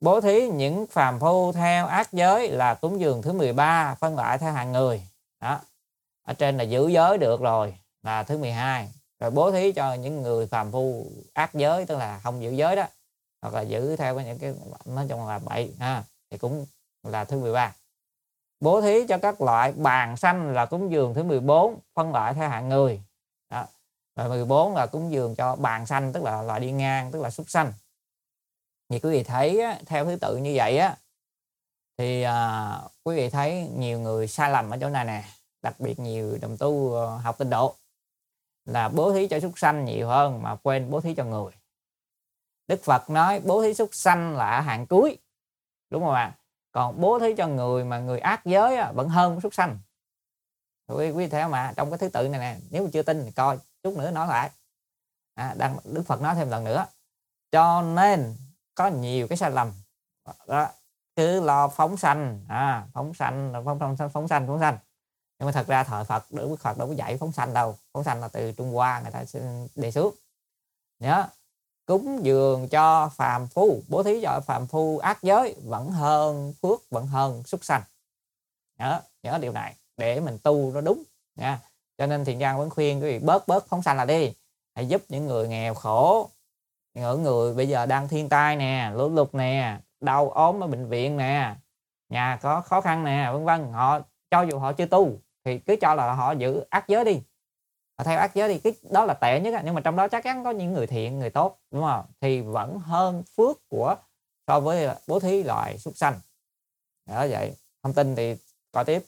Bố thí những phàm phu theo ác giới là cúng dường thứ mười ba, phân loại theo hạng người. Đó. Ở trên là giữ giới được rồi, là thứ mười hai. Rồi bố thí cho những người phàm phu ác giới, tức là không giữ giới đó, hoặc là giữ theo những cái nói chung là bậy ha, thì cũng là thứ mười ba. Bố thí cho các loại bàn sanh là cúng dường thứ mười bốn, phân loại theo hạng người. Đó. Rồi mười bốn là cúng dường cho bàn sanh, tức là loại đi ngang, tức là súc sanh. Thì quý vị thấy á, theo thứ tự như vậy á, thì à, quý vị thấy nhiều người sai lầm ở chỗ này nè, đặc biệt nhiều đồng tu học tịnh độ là bố thí cho súc sanh nhiều hơn mà quên bố thí cho người. Đức Phật nói bố thí súc sanh là hạng cuối, đúng không ạ? Còn bố thí cho người mà người ác giới á, vẫn hơn súc sanh. Quý vị thấy mà trong cái thứ tự này nè, nếu mà chưa tin thì coi chút nữa nói lại. À, đang Đức Phật nói thêm lần nữa. Cho nên có nhiều cái sai lầm đó, cứ lo phóng sanh, à, phóng sanh, phóng phóng sanh, phóng sanh, phóng sanh. Nhưng mà thật ra thời Phật, Đức Phật đâu có dạy phóng sanh đâu. Phóng sanh là từ Trung Hoa người ta đề xuất. Nhớ, cúng dường cho phàm phu, bố thí cho phàm phu ác giới vẫn hơn phước, vẫn hơn súc sanh. Nhớ, nhớ điều này để mình tu nó đúng nha. Cho nên Thiện Trang vẫn khuyên quý vị bớt bớt phóng sanh là đi, hãy giúp những người nghèo khổ, những người bây giờ đang thiên tai nè, lũ lụt nè, đau ốm ở bệnh viện nè, nhà có khó khăn nè, vân vân. Họ cho dù họ chưa tu thì cứ cho là họ giữ ác giới đi, họ theo ác giới đi, cái đó là tệ nhất. Nhưng mà trong đó chắc chắn có những người thiện, người tốt, đúng không? Thì vẫn hơn phước của so với bố thí loại súc sanh. Đó vậy. Thông tin thì coi tiếp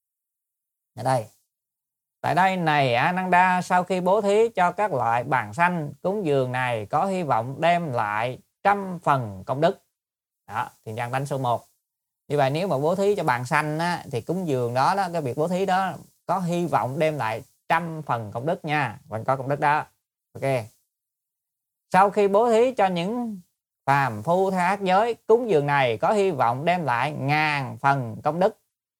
ở đây. Tại đây này Ananda, sau khi bố thí cho các loại bàn sanh, cúng dường này có hy vọng đem lại trăm phần công đức. Đó, Thiện Trang đánh số một. Như vậy nếu mà bố thí cho bàn sanh á, thì cúng dường đó, đó, cái việc bố thí đó có hy vọng đem lại trăm phần công đức nha. Vẫn có công đức đó. Ok. Sau khi bố thí cho những phàm phu theo ác giới, cúng dường này có hy vọng đem lại ngàn phần công đức,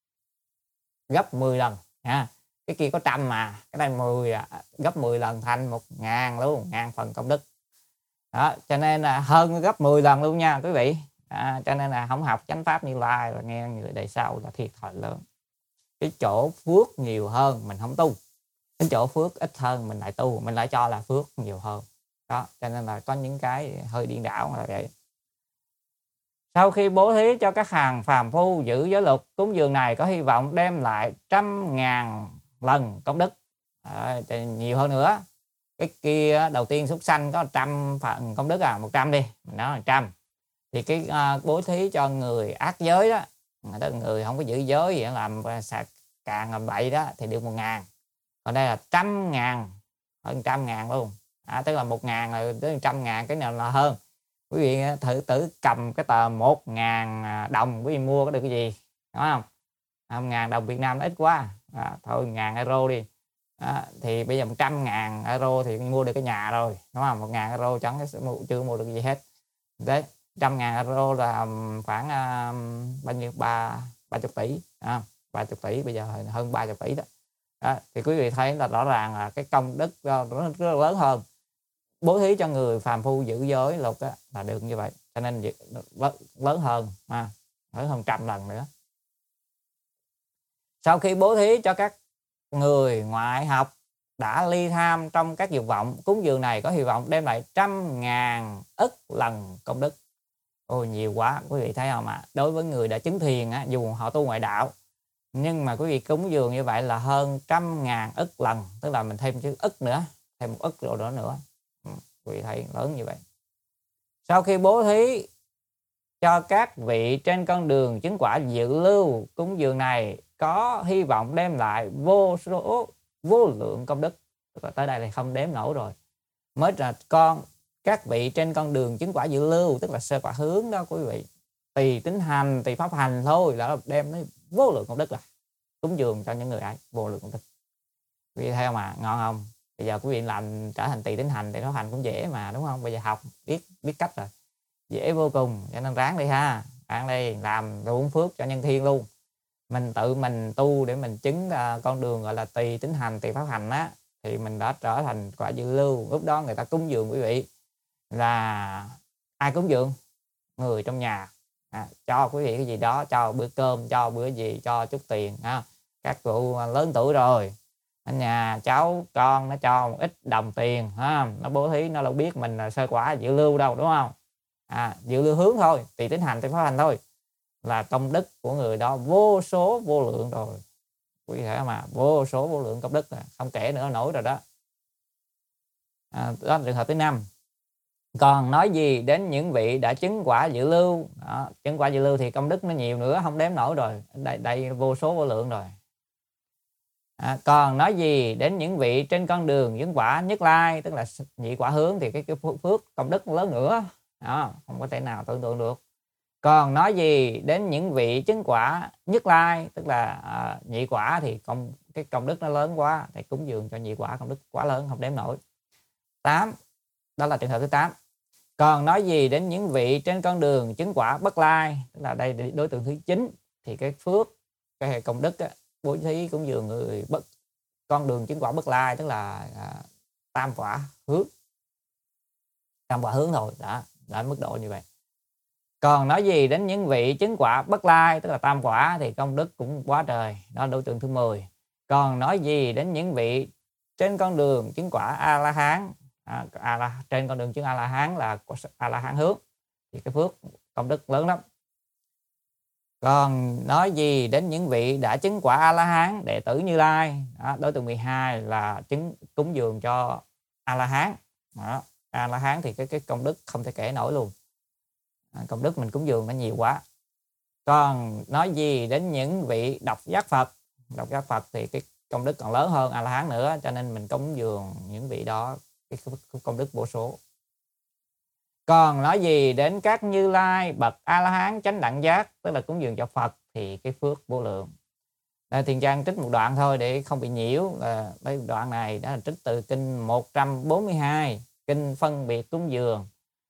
gấp mười lần nha. Cái kia có trăm mà, cái đây mười, gấp mười lần thành một ngàn luôn, ngàn phần công đức. Đó, cho nên là hơn gấp mười lần luôn nha quý vị. À, cho nên là không học chánh pháp Như Lai là nghe người đời sau là thiệt thòi lớn. Cái chỗ phước nhiều hơn mình không tu, cái chỗ phước ít hơn mình lại tu, mình lại cho là phước nhiều hơn. Đó, cho nên là có những cái hơi điên đảo là vậy. Sau khi bố thí cho các hàng phàm phu giữ giới luật, cúng dường này có hy vọng đem lại trăm ngàn lần công đức. À, nhiều hơn nữa. Cái kia đầu tiên súc sanh có trăm phần công đức à, một trăm đi, mình nói là trăm. Thì cái uh, bố thí cho người ác giới đó, người không có giữ giới gì làm sạc càng làm bậy đó thì được một ngàn. Còn đây là trăm ngàn, hơn trăm ngàn luôn. À, tức là một ngàn rồi tới trăm ngàn, cái nào là hơn. Quý vị thử tử cầm cái tờ một ngàn đồng, quý vị mua có được cái gì, đúng không? À, một ngàn đồng Việt Nam ít quá, à, thôi một ngàn euro đi. À, thì bây giờ một trăm ngàn euro thì mua được cái nhà rồi, đúng không? Một ngàn euro chẳng chưa mua được gì hết. Đấy, trăm ngàn euro là khoảng uh, bao nhiêu, ba ba chục tỷ, à, ba chục tỷ bây giờ hơn ba chục tỷ đó. À, thì quý vị thấy là rõ ràng là cái công đức rất, rất lớn hơn. Bố thí cho người phàm phu giữ giới luật á, là được như vậy, cho nên lớn hơn, à, lớn hơn trăm lần nữa. Sau khi bố thí cho các người ngoại học đã ly tham trong các dục vọng, cúng dường này có hy vọng đem lại trăm ngàn ức lần công đức. Ôi nhiều quá, quý vị thấy không ạ? Đối với người đã chứng thiền á, dù họ tu ngoại đạo, nhưng mà quý vị cúng dường như vậy là hơn trăm ngàn ức lần, tức là mình thêm chữ ức nữa, thêm một ức rồi đó nữa. Ừ, quý vị thấy lớn như vậy. Sau khi bố thí cho các vị trên con đường chứng quả dự lưu, cúng dường này có hy vọng đem lại vô số vô lượng công đức. Tới đây là không đếm nổi rồi. Mới là con các vị trên con đường chứng quả dự lưu, tức là sơ quả hướng đó quý vị. Tùy tính hành, tùy pháp hành thôi là đem đến vô lượng công đức, là cúng dường cho những người ấy vô lượng công đức. Quý vị thấy không mà ngon không? Bây giờ quý vị làm trở thành tùy tính hành thì pháp hành cũng dễ mà, đúng không? Bây giờ học biết biết cách rồi, dễ vô cùng. Cho nên ráng đi ha, ráng đi làm ruộng phước cho nhân thiên luôn. Mình tự mình tu để mình chứng uh, con đường gọi là tùy tính hành, tùy pháp hành á, thì mình đã trở thành quả dự lưu. Lúc đó người ta cúng dường quý vị là ai cúng dường? Người trong nhà, à, cho quý vị cái gì đó, cho bữa cơm, cho bữa gì, cho chút tiền ha. Các cụ lớn tuổi rồi, ở nhà cháu con nó cho một ít đồng tiền ha, nó bố thí, nó đâu biết mình là sơ quả dự lưu đâu, đúng không? À, dự lưu hướng thôi, tùy tín hành tùy pháp hành thôi, là công đức của người đó vô số vô lượng rồi, quý vị thấy mà, vô số vô lượng công đức rồi, không kể nữa nổi rồi đó. À, đó là trường hợp thứ năm. Còn nói gì đến những vị đã chứng quả dự lưu, đó, chứng quả dự lưu thì công đức nó nhiều nữa, không đếm nổi rồi, đây, đây vô số vô lượng rồi. À, còn nói gì đến những vị trên con đường chứng quả nhất lai, tức là nhị quả hướng, thì cái, cái phước công đức lớn nữa, đó, không có thể nào tưởng tượng được. Còn nói gì đến những vị chứng quả nhất lai, tức là à, nhị quả, thì công cái công đức nó lớn quá, thì cúng dường cho nhị quả công đức quá lớn, không đếm nổi. Tám, đó là trường hợp thứ tám. Còn nói gì đến những vị trên con đường chứng quả bất lai, tức là đây đối tượng thứ chín, thì cái phước, cái công đức á, bố thí cúng dường người bất con đường chứng quả bất lai, tức là à, tam quả hướng, tam quả hướng thôi, đã đã mức độ như vậy. Còn nói gì đến những vị chứng quả bất lai, tức là tam quả, thì công đức cũng quá trời, đó là đối tượng thứ mười. Còn nói gì đến những vị trên con đường chứng quả a la hán, à, a la trên con đường chứng a la hán là a la hán hướng, thì cái phước công đức lớn lắm. Còn nói gì đến những vị đã chứng quả a la hán, đệ tử Như Lai, đó, đối tượng mười hai là chứng cúng dường cho a la hán, a la hán thì cái cái công đức không thể kể nổi luôn, à, công đức mình cúng dường nó nhiều quá. Còn nói gì đến những vị độc giác Phật, độc giác Phật thì cái công đức còn lớn hơn a la hán nữa, cho nên mình cúng dường những vị đó cái công đức vô số. Còn nói gì đến các Như Lai bậc a la hán chánh đẳng giác, tức là cúng dường cho Phật, thì cái phước vô lượng. Đây, Thiền Trang trích một đoạn thôi để không bị nhiễu, là đây đoạn này đã là trích từ kinh một trăm bốn mươi hai, kinh phân biệt cúng dường,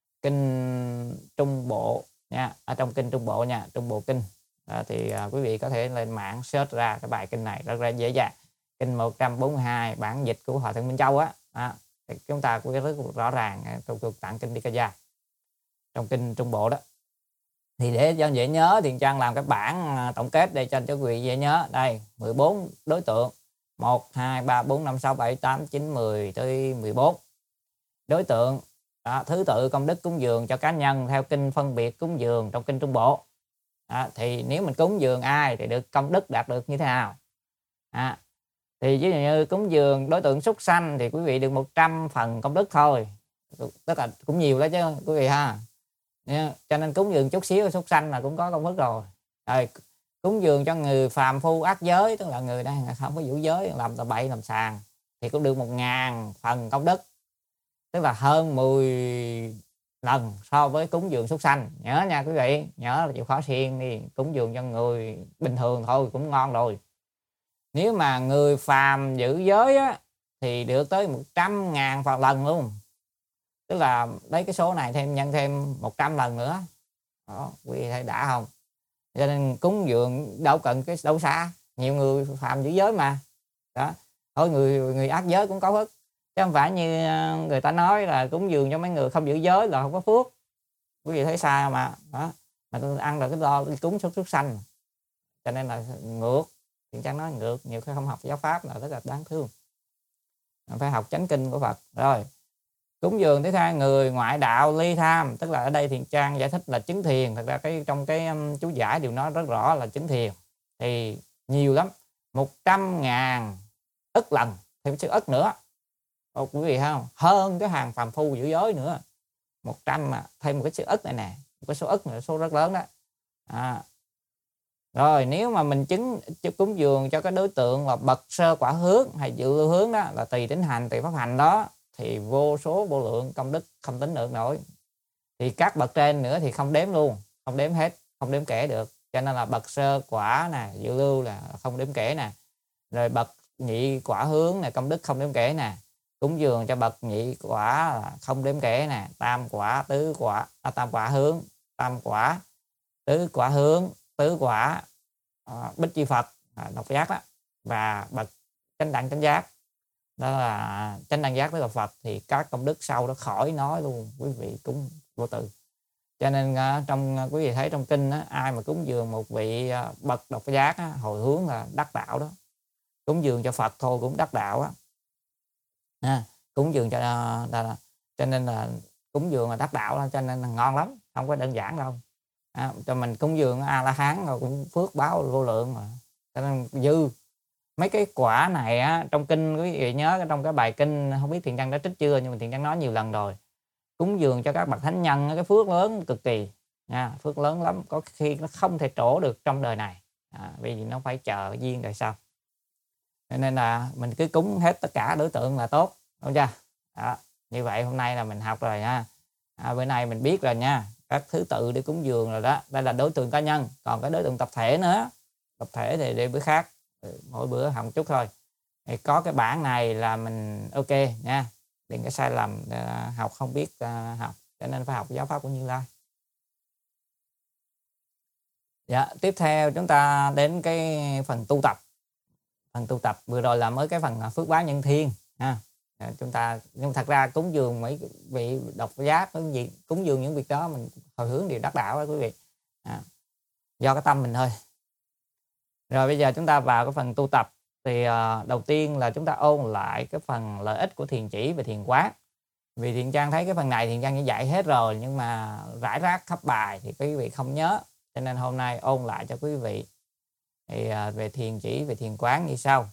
kinh Trung Bộ nha, ở trong kinh Trung Bộ nha, Trung Bộ kinh. À, thì à, quý vị có thể lên mạng search ra cái bài kinh này rất là dễ dàng, kinh một trăm bốn mươi hai, bản dịch của Hòa Thượng Minh Châu á, à, thì chúng ta cũng rất rõ ràng trong cuộc tạng kinh Nikaya, trong kinh Trung Bộ đó. Thì để cho dễ nhớ, Thiền Trang làm cái bản tổng kết để cho cho quý vị dễ nhớ. Đây, mười bốn đối tượng, một, hai, ba, bốn, năm, sáu, bảy, tám, chín, mười tới mười bốn đối tượng. Đó, thứ tự công đức cúng dường cho cá nhân theo kinh phân biệt cúng dường trong kinh Trung Bộ. Đó, thì nếu mình cúng dường ai thì được công đức đạt được như thế nào? À, thì ví dụ như cúng dường đối tượng súc sanh thì quý vị được một trăm phần công đức thôi, tức là cũng nhiều đó chứ quý vị ha. Yeah. Cho nên cúng dường chút xíu súc sanh là cũng có công đức rồi. Rồi cúng dường cho người phàm phu ác giới, tức là người đang không có giữ giới, làm tà bậy làm sàng, thì cũng được một ngàn phần công đức, tức là hơn mười lần so với cúng dường súc sanh. Nhớ nha quý vị, nhớ là chịu khó siêng đi, cúng dường cho người bình thường thôi cũng ngon rồi. Nếu mà người phàm giữ giới á, thì được tới một trăm ngàn phần lần luôn, tức là lấy cái số này thêm nhân thêm một trăm lần nữa. Đó, quý vị thấy đã không? Cho nên cúng dường đâu cần cái đâu xa, nhiều người phàm giữ giới mà. Đó, thôi người người ác giới cũng có phước, chứ không phải như người ta nói là cúng dường cho mấy người không giữ giới là không có phước. Quý vị thấy sai mà. Đó, mà tôi ăn rồi cái lo cúng súc súc sanh, cho nên là ngược. Thiền Trang nói ngược, nhiều khi không học giáo pháp là rất là đáng thương, phải học chánh kinh của Phật. Rồi cúng dường thứ hai người ngoại đạo ly tham, tức là ở đây Thiền Trang giải thích là chứng thiền. Thật ra cái trong cái um, chú giải đều nói rất rõ là chứng thiền thì nhiều lắm, một trăm ngàn ức lần, thêm chữ ức nữa. Ồ, quý vị thấy không? Hơn cái hàng phàm phu giữ giới nữa, một trăm mà thêm một cái chữ ức này nè, một cái số ức nữa, số rất lớn đó. À. Rồi nếu mà mình chứng cúng dường cho cái đối tượng là bậc sơ quả hướng hay dự lưu hướng đó, là tùy tín hành tùy pháp hành đó, thì vô số vô lượng công đức không tính được nổi. Thì các bậc trên nữa thì không đếm luôn, không đếm hết, không đếm kể được. Cho nên là bậc sơ quả nè, dự lưu là không đếm kể nè, rồi bậc nhị quả hướng nè, công đức không đếm kể nè, cúng dường cho bậc nhị quả là không đếm kể nè, tam quả tứ quả à, tam quả hướng, tam quả tứ quả hướng, tứ quả à, Bích Chi Phật, à, độc giác đó, và bậc chánh đẳng chánh giác, đó là chánh đẳng giác tức là Phật, thì các công đức sau đó khỏi nói luôn, quý vị cũng vô từ. Cho nên uh, trong uh, quý vị thấy trong kinh á, ai mà cúng dường một vị uh, bậc độc giác á, hồi hướng là đắc đạo đó. Cúng dường cho Phật thôi cũng đắc đạo á. À, cúng dường cho uh, là, cho nên là cúng dường là đắc đạo đó, cho nên là ngon lắm, không có đơn giản đâu. À, cho mình cúng dường A La Hán rồi cũng phước báo vô lượng mà. Cho nên dư mấy cái quả này á, trong kinh quý vị nhớ trong cái bài kinh không biết Thiện Nhân đã trích chưa, nhưng mà Thiện Nhân nói nhiều lần rồi. Cúng dường cho các bậc thánh nhân cái phước lớn cực kỳ nha, phước lớn lắm, có khi nó không thể trổ được trong đời này, à, vì nó phải chờ duyên đời sau. Cho nên là mình cứ cúng hết tất cả đối tượng là tốt, đúng chưa? Đó, như vậy hôm nay là mình học rồi nha. À, bữa nay mình biết rồi nha, các thứ tự để cúng dường rồi đó. Đây là đối tượng cá nhân, còn cái đối tượng tập thể nữa. Tập thể thì để bữa khác, mỗi bữa học một chút thôi. Thì có cái bản này là mình ok nha, đừng có sai lầm học không biết uh, học, cho nên phải học giáo pháp của Như Lai. Dạ, tiếp theo chúng ta đến cái phần tu tập. Phần tu tập vừa rồi là mới cái phần phước báo nhân thiên ha. À, chúng ta nhưng thật ra cúng dường mấy vị độc giác cái gì cúng dường những việc đó mình hồi hướng đều đắc đạo đó quý vị. À, do cái tâm mình thôi. Rồi bây giờ chúng ta vào cái phần tu tập thì uh, đầu tiên là chúng ta ôn lại cái phần lợi ích của thiền chỉ và thiền quán. Vì Thiện Trang thấy cái phần này Thiện Trang đã dạy hết rồi, nhưng mà rải rác khắp bài thì quý vị không nhớ, cho nên hôm nay ôn lại cho quý vị. Thì uh, về thiền chỉ về thiền quán như sau.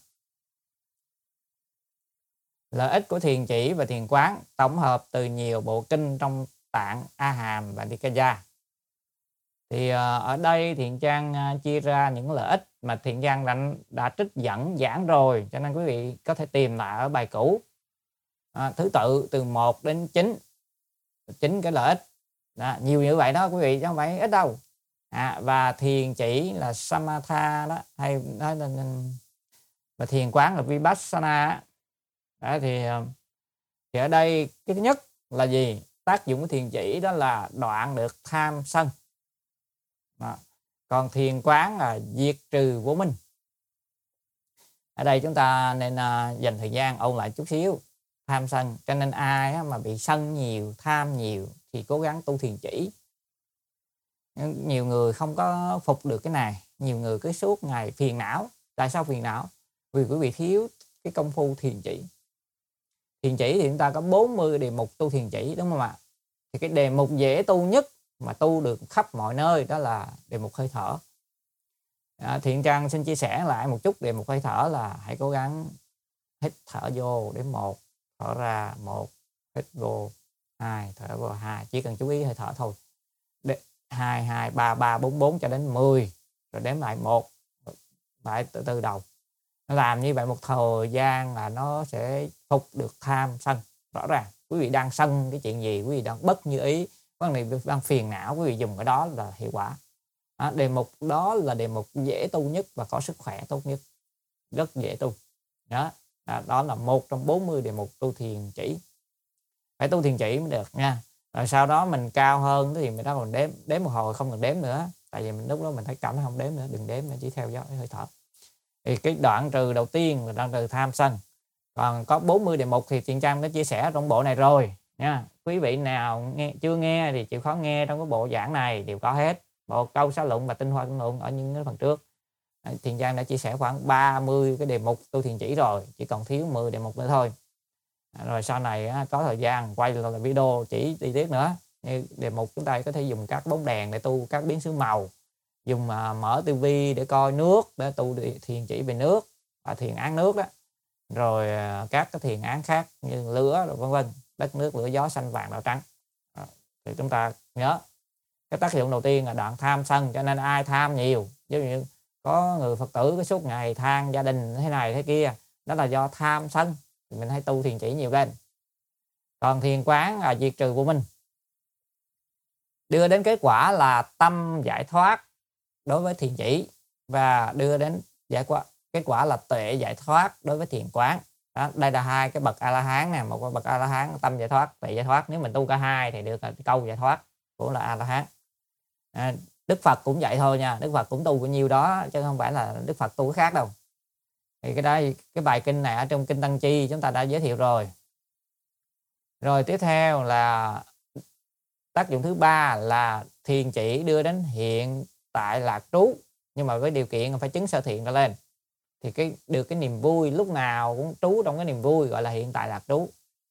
Lợi ích của thiền chỉ và thiền quán tổng hợp từ nhiều bộ kinh trong Tạng, A Hàm và Nikaya. Thì uh, ở đây Thiện Trang uh, chia ra những lợi ích mà Thiện Trang đã, đã trích dẫn giảng rồi, cho nên quý vị có thể tìm lại ở bài cũ. À, thứ tự từ một đến chín, chín cái lợi ích đó, nhiều như vậy đó quý vị chứ không phải ít đâu. À, và thiền chỉ là Samatha đó, hay đó, và thiền quán là Vipassana đó, thì thì ở đây cái thứ nhất là gì? Tác dụng của thiền chỉ đó là đoạn được tham sân đó. Còn thiền quán là diệt trừ vô minh. Ở đây chúng ta nên uh, dành thời gian ôn lại chút xíu. Tham sân, cho nên ai mà bị sân nhiều, tham nhiều thì cố gắng tu thiền chỉ. Nhiều người không có phục được cái này, nhiều người cứ suốt ngày phiền não. Tại sao phiền não? Vì quý vị thiếu cái công phu thiền chỉ. Thiền chỉ thì chúng ta có bốn mươi đề mục tu thiền chỉ, đúng không ạ? Thì cái đề mục dễ tu nhất mà tu được khắp mọi nơi đó là đề mục hơi thở. À, Thiện Trang xin chia sẻ lại một chút đề mục hơi thở là hãy cố gắng hít thở vô đến một, thở ra một, hít vô hai, thở vô hai, chỉ cần chú ý hơi thở thôi. hai, hai, ba, ba, bốn, bốn cho đến mười, rồi đếm lại một, lại từ từ đầu. Nó làm như vậy một thời gian là nó sẽ phục được tham sân. Rõ ràng quý vị đang sân cái chuyện gì, quý vị đang bất như ý, vấn đề đang phiền não, quý vị dùng cái đó là hiệu quả. À, đề mục đó là đề mục dễ tu nhất và có sức khỏe tốt nhất, rất dễ tu đó. À, đó là một trong bốn mươi đề mục tu thiền chỉ. Phải tu thiền chỉ mới được nha. Rồi sau đó mình cao hơn thì mình đó còn đếm đếm một hồi không cần đếm nữa, tại vì mình lúc đó mình thấy cảm thấy không đếm nữa, đừng đếm nữa, chỉ theo dõi hơi thở. Thì cái đoạn trừ đầu tiên là đoạn trừ tham sân. Còn có bốn mươi đề mục thì Thiện Trang đã chia sẻ trong bộ này rồi nha. Quý vị nào nghe chưa nghe thì chịu khó nghe trong cái bộ giảng này đều có hết. Bộ câu xã luận và tinh hoa luận ở những cái phần trước. Thiện Trang đã chia sẻ khoảng ba mươi cái đề mục tu thiền chỉ rồi, chỉ còn thiếu mười đề mục nữa thôi. Rồi sau này có thời gian quay lại video chỉ chi tiết nữa. Như đề mục chúng ta có thể dùng các bóng đèn để tu các biến xứ màu, dùng mở tivi để coi nước, để tu thiền chỉ về nước và thiền án nước đó. Rồi các cái thiền án khác như lửa rồi vân vân, đất nước lửa gió xanh vàng đỏ trắng. Thì chúng ta nhớ cái tác dụng đầu tiên là đoạn tham sân, cho nên ai tham nhiều, giống như có người Phật tử cái suốt ngày than gia đình thế này thế kia, đó là do tham sân. Thì mình hãy tu thiền chỉ nhiều lên. Còn thiền quán là diệt trừ vô minh, đưa đến kết quả là tâm giải thoát đối với thiền chỉ, và đưa đến giải quả kết quả là tuệ giải thoát đối với thiền quán. Đó, đây là hai cái bậc A La Hán nè, một cái bậc A La Hán tâm giải thoát, tuệ giải thoát. Nếu mình tu cả hai thì được câu giải thoát cũng là A La Hán. À, Đức Phật cũng vậy thôi nha, Đức Phật cũng tu bao nhiêu đó chứ không phải là Đức Phật tu cái khác đâu. Thì cái đây cái bài kinh này ở trong kinh Tăng Chi chúng ta đã giới thiệu rồi. Rồi tiếp theo là Tác dụng thứ ba là thiền chỉ đưa đến hiện tại lạc trú, nhưng mà với điều kiện là phải chứng sơ thiền trở lên thì cái được cái niềm vui, lúc nào cũng trú trong cái niềm vui, gọi là hiện tại lạc trú.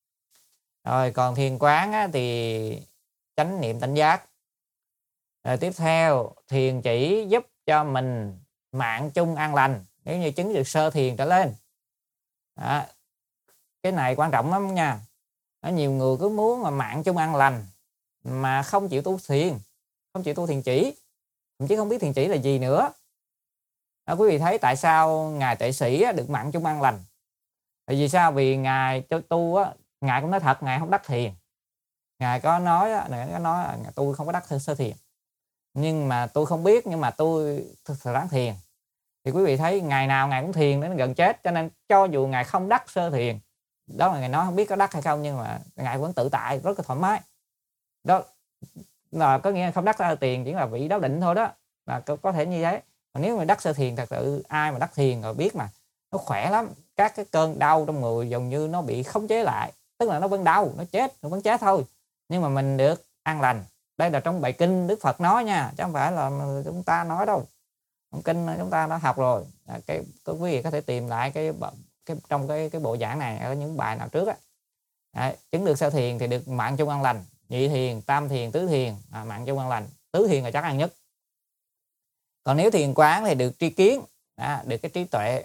Rồi còn thiền quán á, thì chánh niệm tỉnh giác. Rồi tiếp theo, thiền chỉ giúp cho mình mạng chung an lành nếu như chứng được sơ thiền trở lên. Đó. Cái này quan trọng lắm nha. Đó, nhiều người cứ muốn mà mạng chung an lành mà không chịu tu thiền, không chịu tu thiền chỉ, thậm chí không biết thiền chỉ là gì nữa. Đó, quý vị thấy tại sao ngài Tuệ Sĩ được mạng chung an lành? Vì sao? Vì ngài tu á, ngài cũng nói thật, ngài không đắc thiền. Ngài có nói, ngài có nói tôi không có đắc sơ thiền, nhưng mà tôi không biết, nhưng mà tôi thực sự đáng thiền. Thì quý vị thấy ngày nào ngài cũng thiền đến gần chết, cho nên cho dù ngài không đắc sơ thiền, đó là ngài nói không biết có đắc hay không, nhưng mà ngài vẫn tự tại, rất là thoải mái. Đó là có nghĩa không đắc sơ thiền chỉ là vị đó định thôi, đó là có, có thể như thế. Còn nếu mà đắc sơ thiền, thật sự ai mà đắc thiền rồi biết mà, nó khỏe lắm. Các cái cơn đau trong người dường như nó bị khống chế lại, tức là nó vẫn đau, nó chết, nó vẫn chết thôi, nhưng mà mình được an lành. Đây là trong bài kinh Đức Phật nói nha, chứ không phải là chúng ta nói đâu. Trong kinh chúng ta đã học rồi. À, cái quý vị có thể tìm lại cái, cái trong cái cái bộ giảng này ở những bài nào trước á. À, chứng được sơ thiền thì được mạng chung an lành, nhị thiền, tam thiền, tứ thiền, à, mạng chung an lành. Tứ thiền là chắc ăn nhất. Còn nếu thiền quán thì được tri kiến, à, được cái trí tuệ.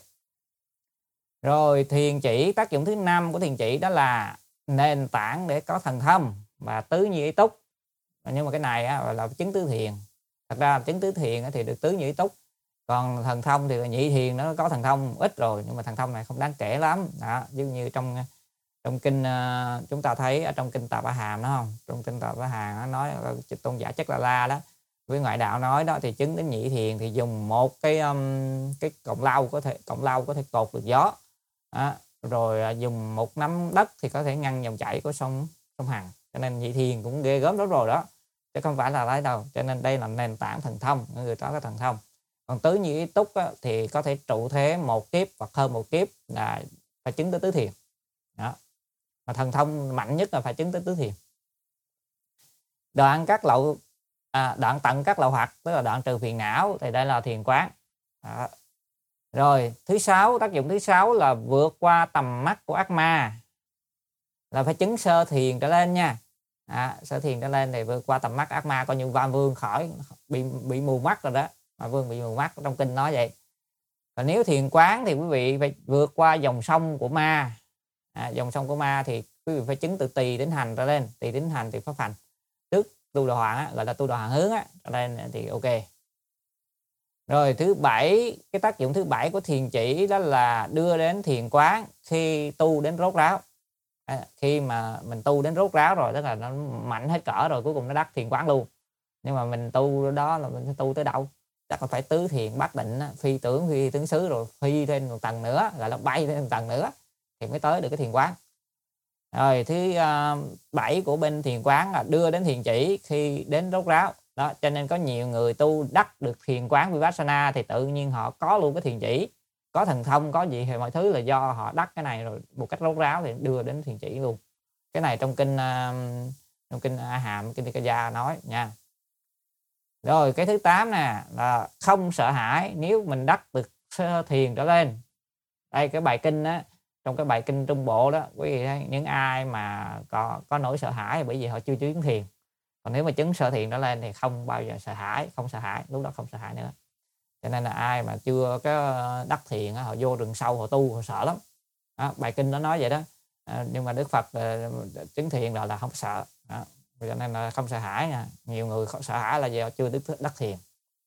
Rồi thiền chỉ, tác dụng thứ năm của thiền chỉ đó là nền tảng để có thần thông và tứ như ý túc. Nhưng mà cái này á, là chứng tứ thiền. Thật ra chứng tứ thiền thì được tứ như ý túc. Còn thần thông thì là nhị thiền, nó có thần thông ít rồi, nhưng mà thần thông này không đáng kể lắm. Đó, giống như trong trong kinh uh, chúng ta thấy ở trong kinh Tạp A Hàm đó không? Trong kinh Tạp A Hàm nó nói tôn giả Chất La La đó, với ngoại đạo nói đó, thì chứng đến nhị thiền thì dùng một cái um, cái cọng lau có thể cọng lau có thể cột được gió. Đó, rồi dùng một nắm đất thì có thể ngăn dòng chảy của sông sông Hằng. Cho nên nhị thiền cũng ghê gớm lắm rồi đó, chứ không phải là lấy đâu. Cho nên đây là nền tảng thần thông, người đó có thần thông. Còn tứ như ý túc á, thì có thể trụ thế một kiếp hoặc hơn một kiếp là phải chứng tới tứ thiền. Đó. Mà thần thông mạnh nhất là phải chứng tới tứ thiền. Đoạn các lậu à, đoạn tận các lậu hoặc, tức là đoạn trừ phiền não, thì đây là thiền quán. Đó. Rồi thứ sáu, tác dụng thứ sáu là vượt qua tầm mắt của ác ma, là phải chứng sơ thiền trở lên nha. À, sơ thiền trở lên thì vượt qua tầm mắt ác ma, coi như Va Vương khỏi bị bị mù mắt rồi đó. Va Vương bị mù mắt, trong kinh nói vậy. Và nếu thiền quán thì quý vị phải vượt qua dòng sông của ma. À, dòng sông của ma thì quý vị phải chứng từ tỳ đến hành trở lên. Tỳ đến hành thì pháp hành, tức tu đà hoàng á, gọi là tu đà hoàng hướng á, trở lên thì ok. Rồi thứ bảy, cái tác dụng thứ bảy của thiền chỉ đó là đưa đến thiền quán khi tu đến rốt ráo. À, khi mà mình tu đến rốt ráo rồi, tức là nó mạnh hết cỡ rồi, cuối cùng nó đắc thiền quán luôn. Nhưng mà mình tu đó là mình tu tới đâu? Chắc là phải tứ thiền bát định, phi tưởng phi tướng xứ, rồi phi thêm một tầng nữa, gọi là bay thêm một tầng nữa thì mới tới được cái thiền quán. Rồi thứ uh, bảy của bên thiền quán là đưa đến thiền chỉ khi đến rốt ráo. Đó, cho nên có nhiều người tu đắc được thiền quán Vipassana thì tự nhiên họ có luôn cái thiền chỉ, có thần thông, có gì thì mọi thứ là do họ đắc cái này rồi một cách rốt ráo thì đưa đến thiền chỉ luôn. Cái này trong kinh uh, trong kinh A Hàm, kinh Nikaya nói nha. Rồi cái thứ tám nè là không sợ hãi nếu mình đắc được sơ thiền trở lên. Đây cái bài kinh á, trong cái bài kinh Trung Bộ đó, quý vị thấy những ai mà có có nỗi sợ hãi bởi vì họ chưa chứng thiền. Còn nếu mà chứng sơ thiền trở lên thì không bao giờ sợ hãi, không sợ hãi, lúc đó không sợ hãi nữa. Cho nên là ai mà chưa có đắc thiền, họ vô rừng sâu họ tu họ sợ lắm. Đó, bài kinh nó nói vậy đó. À, nhưng mà Đức Phật uh, chứng thiền rồi là không sợ. Đó, cho nên là không sợ hãi nha. Nhiều người sợ hãi là do chưa đắc thiền.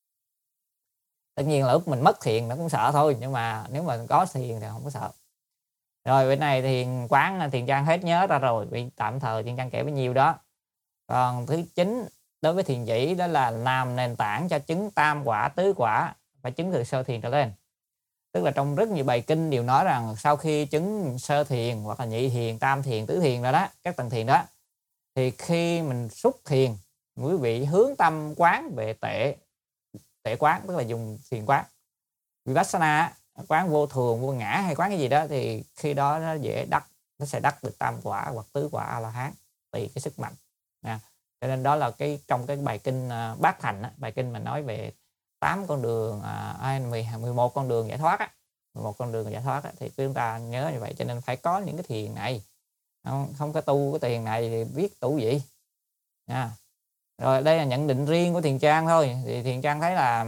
Tất nhiên là lúc mình mất thiền nó cũng sợ thôi, nhưng mà nếu mà có thiền thì không có sợ. Rồi bên này thiền quán, thiền trang hết nhớ ra rồi, vì tạm thời thiền trang kể bấy nhiêu đó. Còn thứ chín đối với thiền chỉ đó là làm nền tảng cho chứng tam quả tứ quả, phải chứng từ sơ thiền trở lên. Tức là trong rất nhiều bài kinh đều nói rằng sau khi chứng sơ thiền hoặc là nhị thiền, tam thiền, tứ thiền rồi đó, các tầng thiền đó, thì khi mình xúc thiền, quý vị hướng tâm quán về tệ tệ quán, tức là dùng thiền quán Vipassana, quán vô thường, vô ngã hay quán cái gì đó, thì khi đó nó dễ đắc, nó sẽ đắc được tam quả hoặc tứ quả A La Hán, tùy cái sức mạnh. Nha. Cho nên đó là cái trong cái bài kinh à, Bát Thành á, bài kinh mà nói về tám con đường à, mười, mười một con đường giải thoát á, mười một con đường giải thoát á, thì chúng ta nhớ như vậy. Cho nên phải có những cái thiền này, không, không có tu cái thiền này thì biết tu gì nha. Rồi đây là nhận định riêng của Thiền Trang thôi. Thì Thiền Trang thấy là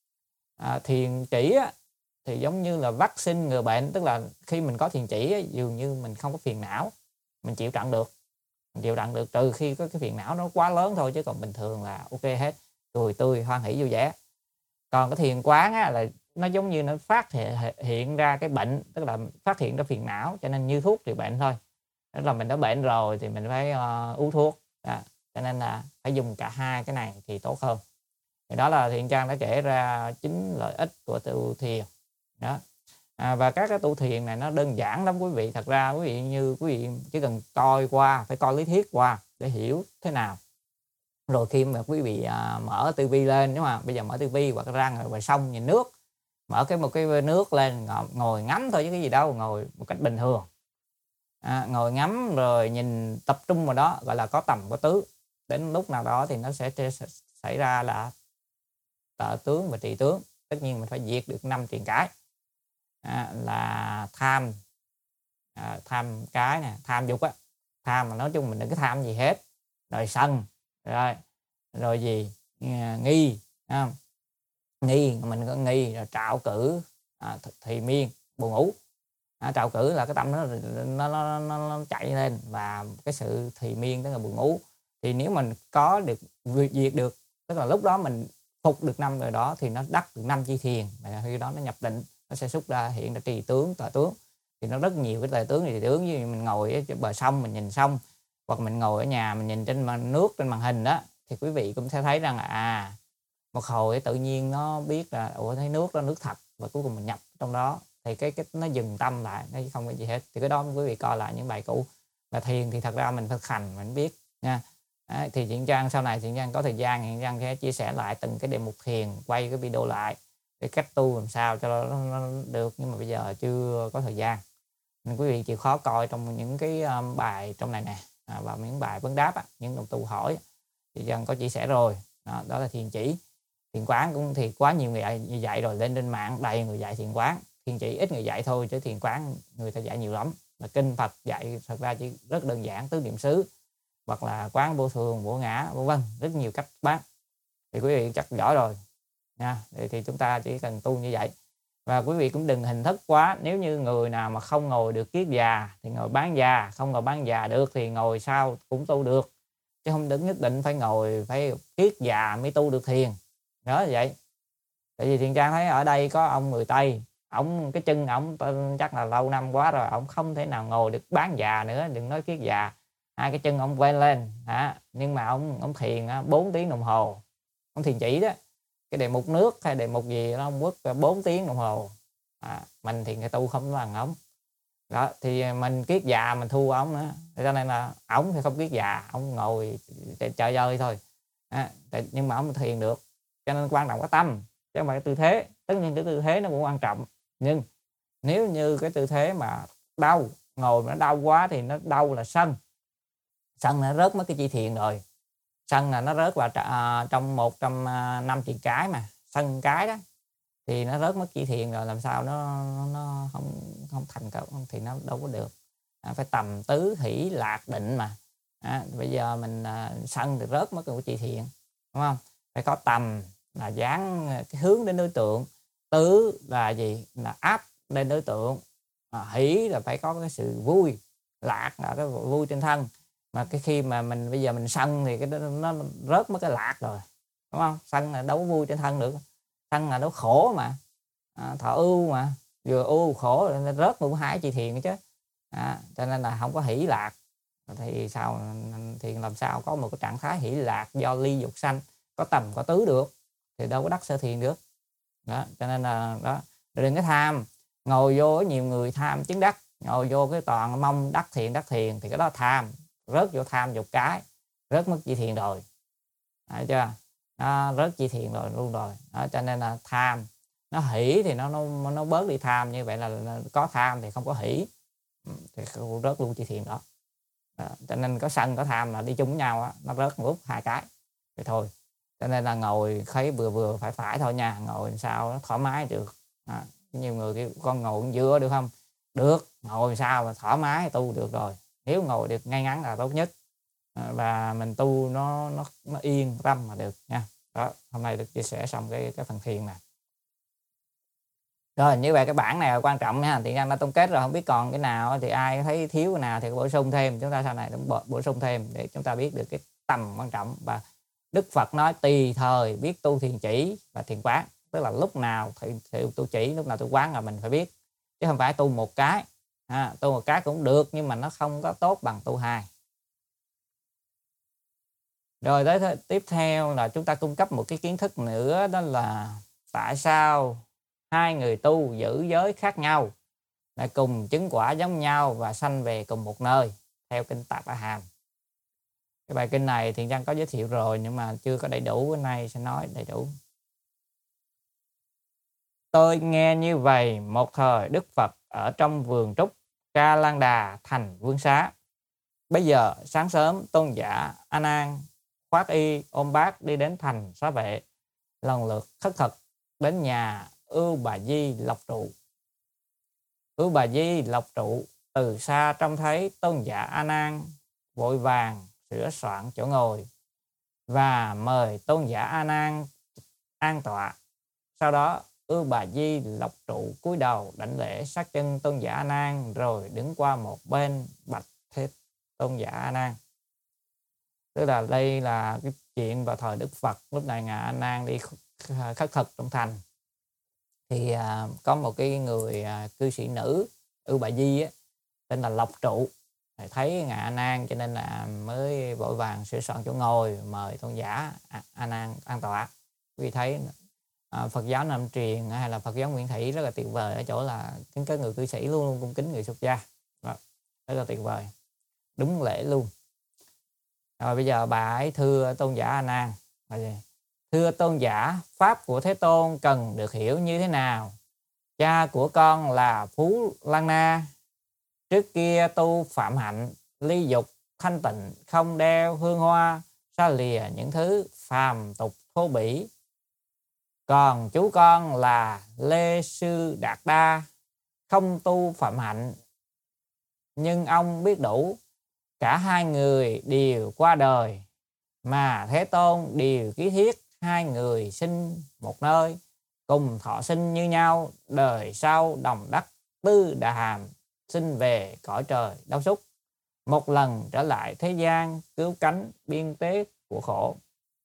à, thiền chỉ á, thì giống như là vaccine ngừa bệnh. Tức là khi mình có thiền chỉ á, dường như mình không có phiền não, mình chịu đựng được, mình chịu đựng được, trừ khi có cái phiền não nó quá lớn thôi, chứ còn bình thường là ok hết, cười tươi hoan hỷ vui vẻ. Còn cái thiền quán á, là nó giống như nó phát hiện ra cái bệnh, tức là phát hiện ra phiền não, cho nên như thuốc trị bệnh thôi. Tức là mình đã bệnh rồi thì mình phải uh, uống thuốc à, cho nên là phải dùng cả hai cái này thì tốt hơn. Thì đó là Thiện Trang đã kể ra chính lợi ích của tu thiền đó. À, và các cái tu thiền này nó đơn giản lắm quý vị. Thật ra quý vị như quý vị chỉ cần coi qua, phải coi lý thuyết qua để hiểu thế nào. Rồi khi mà quý vị à, mở tivi lên, đúng không? Bây giờ mở tivi hoặc ra ngoài sông nhìn nước, mở cái một cái nước lên, ngồi ngắm thôi chứ cái gì đâu, ngồi một cách bình thường. À, ngồi ngắm rồi nhìn tập trung vào đó, gọi là có tầm có tứ. Đến lúc nào đó thì nó sẽ xảy ra là tợ tướng và trì tướng. Tất nhiên mình phải diệt được năm triền cái. À, là tham à, tham cái nè, tham dục á, tham mà nói chung mình đừng có tham gì hết. Rồi sân, rồi rồi gì nghi, không? Nghi mình có nghi, rồi trạo cử, à, thì miên, buồn ngủ. À, trạo cử là cái tâm nó nó, nó nó nó chạy lên, và cái sự thì miên tức là buồn ngủ. Thì nếu mình có được diệt được, tức là lúc đó mình phục được năm rồi đó, thì nó đắc được năm chi thiền, và khi đó nó nhập định, nó sẽ xuất ra hiện ra trì tướng, tọa tướng. Thì nó rất nhiều cái tọa tướng, trì tướng. Như mình ngồi ở bờ sông mình nhìn sông, hoặc mình ngồi ở nhà mình nhìn trên màn nước, trên màn hình đó, thì quý vị cũng sẽ thấy rằng là à một hồi tự nhiên nó biết là ủa thấy nước đó nước thật, và cuối cùng mình nhập trong đó, thì cái cái nó dừng tâm lại, nó không có gì hết. Thì cái đó quý vị coi lại những bài cũ. Và thiền thì thật ra mình thực hành mình biết nha. Đấy, thì Thiện Trang sau này Thiện Trang có thời gian Thiện Trang sẽ chia sẻ lại từng cái đề mục thiền, quay cái video lại cái cách tu làm sao cho nó, nó được. Nhưng mà bây giờ chưa có thời gian nên quý vị chịu khó coi trong những cái um, bài trong này nè, à, và những bài vấn đáp á, những đồng tu hỏi thì Trang có chia sẻ rồi đó, đó là thiền chỉ. Thiền quán cũng thì quá nhiều người dạy, như dạy rồi, lên trên mạng đầy người dạy thiền quán. Thiền chỉ ít người dạy thôi, chứ thiền quán người ta dạy nhiều lắm. Mà kinh Phật dạy thật ra chỉ rất đơn giản, tứ niệm xứ hoặc là quán vô thường vô ngã vân vân, rất nhiều cách bác. Thì quý vị chắc giỏi rồi nha. Thì, thì chúng ta chỉ cần tu như vậy. Và quý vị cũng đừng hình thức quá. Nếu như người nào mà không ngồi được kiết già thì ngồi bán già, không ngồi bán già được thì ngồi sau cũng tu được, chứ không đứng nhất định phải ngồi phải kiết già mới tu được thiền. Nhớ vậy. Tại vì Thiện Trang thấy ở đây có ông người Tây, ông cái chân ông chắc là lâu năm quá rồi, ông không thể nào ngồi được bán già nữa, đừng nói kiết già. Hai cái chân ông quay lên à, nhưng mà ông ông thiền bốn tiếng đồng hồ. Ông thiền chỉ đó, cái đề mục nước hay đề mục gì đó ông quất bốn tiếng đồng hồ. À, mình thì người tu không bằng ông. Đó thì mình kiết già mình thua ông nữa. Cho nên là ổng thì không kiết già, ông ngồi chơi chơi thôi. À, nhưng mà ông thiền được. Cho nên quan trọng cái tâm, chứ không phải cái tư thế. Tất nhiên cái tư thế nó cũng quan trọng, nhưng nếu như cái tư thế mà đau, ngồi mà nó đau quá thì nó đau là sân. Sân nó rớt mất cái chi thiền rồi. Sân là nó rớt vào uh, trong một trăm năm triền cái mà, sân cái đó thì nó rớt mất chi thiền rồi, làm sao nó nó không không thành công thì nó đâu có được. À, phải tầm tứ hỷ lạc định mà. À, bây giờ mình uh, sân thì rớt mất cái chi thiền, đúng không? Phải có tầm là dán cái hướng đến đối tượng, tứ là gì, là áp lên đối tượng, à, hỷ là phải có cái sự vui, lạc là cái vui trên thân. Mà cái khi mà mình bây giờ mình sân thì cái đó, nó rớt mất cái lạc rồi, đúng không? Sân là đâu có vui trên thân được, sân là nó khổ mà, à, thọ ưu mà, vừa ưu khổ nó rớt một hai chi thiền chứ. À, cho nên là không có hỷ lạc thì sao thiền làm sao có một cái trạng thái hỷ lạc do ly dục sanh, có tầm có tứ được, thì đâu có đắc sơ thiền được. Đó, cho nên là đó, đừng có tham. Ngồi vô nhiều người tham chứng đắc, ngồi vô cái toàn mong đắc thiền đắc thiền thì cái đó tham, rớt vô tham dục cái, rớt mất chi thiền rồi. Thấy chưa? Nó rớt chi thiền rồi luôn rồi. Đó, cho nên là tham nó hỷ thì nó nó nó bớt đi tham, như vậy là có tham thì không có hỷ thì rớt luôn chi thiền đó. Đó, cho nên có sân có tham là đi chung với nhau á, nó rớt một lúc hai cái vậy thôi. Cho nên là ngồi thấy vừa vừa phải phải thôi nha, ngồi làm sao nó thoải mái được. À, nhiều người kêu con ngồi giữa được không? Được, ngồi sao mà thoải mái tu được rồi. Nếu ngồi được ngay ngắn là tốt nhất. À, và mình tu nó nó nó yên tâm mà được nha. Đó, hôm nay được chia sẻ xong cái cái phần thiền nè. Rồi, như vậy cái bản này là quan trọng nha, Thiện Nhân đã tổng kết rồi, không biết còn cái nào thì ai thấy thiếu cái nào thì bổ sung thêm, chúng ta sau này cũng bổ, bổ sung thêm để chúng ta biết được cái tầm quan trọng. Và Đức Phật nói tùy thời biết tu thiền chỉ và thiền quán, tức là lúc nào thì, thì tu chỉ, lúc nào tu quán là mình phải biết, chứ không phải tu một cái. À, tu một cái cũng được nhưng mà nó không có tốt bằng tu hai. Rồi tới tiếp theo là chúng ta cung cấp một cái kiến thức nữa, đó là tại sao hai người tu giữ giới khác nhau lại cùng chứng quả giống nhau và sanh về cùng một nơi theo kinh Tạp A Hàm. Cái bài kinh này Thiện Nhân có giới thiệu rồi nhưng mà chưa có đầy đủ, bữa nay sẽ nói đầy đủ. Tôi nghe như vậy, một thời Đức Phật ở trong vườn trúc Ca Lan Đà thành vương xá. Bây giờ sáng sớm tôn giả A Nan khoác y ôm bát đi đến thành xá vệ, lần lượt khất thực đến nhà Ưu Bà Di Lộc Trụ. Ưu Bà Di Lộc Trụ từ xa trông thấy tôn giả A Nan, vội vàng sửa soạn chỗ ngồi và mời tôn giả A Nan an tọa. Sau đó Ưu Bà Di Lộc Trụ cúi đầu đảnh lễ sát chân tôn giả A Nan, rồi đứng qua một bên bạch thế tôn giả A Nan. Tức là đây là cái chuyện vào thời Đức Phật, lúc này ngài A Nan đi khất thực trong thành, thì à, có một cái người à, cư sĩ nữ Ưu Bà Di á, tên là Lộc Trụ, thấy ngài A Nan cho nên là mới vội vàng sửa soạn chỗ ngồi, mời tôn giả A Nan an tọa. Vì thấy à, Phật giáo Nam truyền hay là Phật giáo Nguyên Thủy rất là tuyệt vời ở chỗ là kính cái người cư sĩ luôn luôn cung kính người xuất gia. Đó, rất là tuyệt vời, đúng lễ luôn. Rồi bây giờ bà ấy thưa tôn giả A Nan: thưa tôn giả, pháp của Thế Tôn cần được hiểu như thế nào? Cha của con là Phú Lan Na, trước kia tu phạm hạnh, ly dục, thanh tịnh, không đeo hương hoa, xa lìa những thứ phàm tục thô bỉ. Còn chú con là Lê Sư Đạt Đa, không tu phạm hạnh, nhưng ông biết đủ. Cả hai người đều qua đời, mà Thế Tôn đều ký thiết hai người sinh một nơi, cùng thọ sinh như nhau, đời sau đồng đắc Tư Đà Hàm, sinh về cõi trời Đau Súc, một lần trở lại thế gian cứu cánh biên tế của khổ.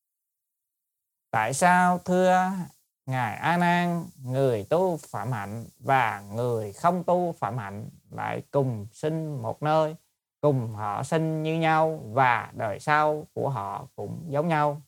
Tại sao thưa ngài A Nan, người tu phạm hạnh và người không tu phạm hạnh lại cùng sinh một nơi, cùng họ sinh như nhau và đời sau của họ cũng giống nhau?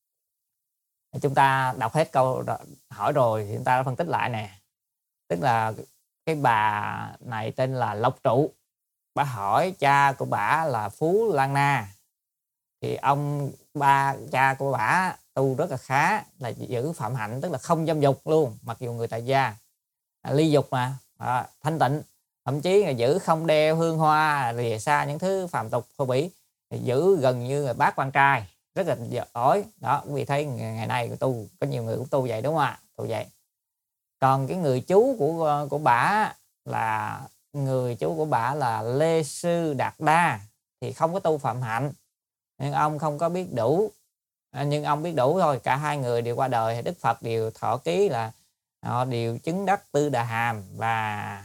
Chúng ta đọc hết câu hỏi rồi thì chúng ta đã phân tích lại nè. Tức là cái bà này tên là Lộc Trụ, bà hỏi cha của bà là Phú Lan Na, thì ông ba cha của bà tu rất là khá, là giữ phạm hạnh, tức là không dâm dục luôn, mặc dù người tại gia, à, ly dục mà, à, thanh tịnh, thậm chí là giữ không đeo hương hoa, lìa xa những thứ phàm tục thô bỉ, giữ gần như là bác quan trai, rất là giỏi. Đó, quý vị thấy ngày nay tu có nhiều người cũng tu vậy đúng không ạ? Tu vậy. Còn cái người chú của của bà là người chú của bà là Lê Sư Đạt Đa, thì không có tu phạm hạnh, nhưng ông không có biết đủ, nhưng ông biết đủ thôi. Cả hai người đều qua đời, Đức Phật đều thọ ký là họ đều chứng đắc Tư Đà Hàm và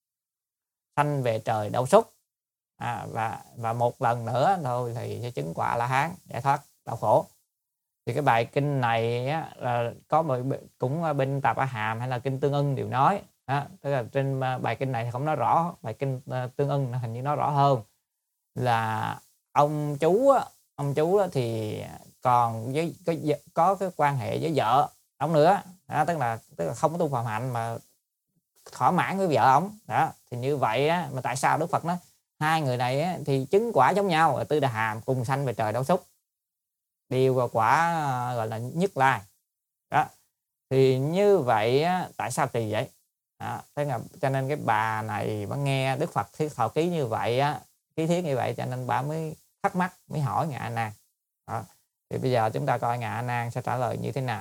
sanh về trời Đau Súc, à, và và một lần nữa thôi thì sẽ chứng quả La Hán, giải thoát đau khổ. Thì cái bài kinh này á, là có một, cũng bên Tạp A Hàm hay là kinh Tương Ưng đều nói, đó, tức là trên bài kinh này thì không nói rõ, bài kinh Tương Ưng hình như nói rõ hơn là ông chú á, ông chú thì còn với có, có cái quan hệ với vợ ông nữa, đó, tức là tức là không có tu phạm hạnh mà thỏa mãn với vợ ông. Đó, thì như vậy á, mà tại sao Đức Phật nói hai người này á, thì chứng quả giống nhau ở Tư Đà Hàm, cùng sanh về trời Đau Súc, đều vào quả gọi là Nhất Lai. Đó, thì như vậy á, tại sao kỳ vậy? Đó, thế là cho nên cái bà này bà nghe Đức Phật thuyết thọ ký như vậy á, khí thiết như vậy cho nên bà mới thắc mắc, mới hỏi ngài A Nan. Đó. Thì bây giờ chúng ta coi ngài A Nan sẽ trả lời như thế nào.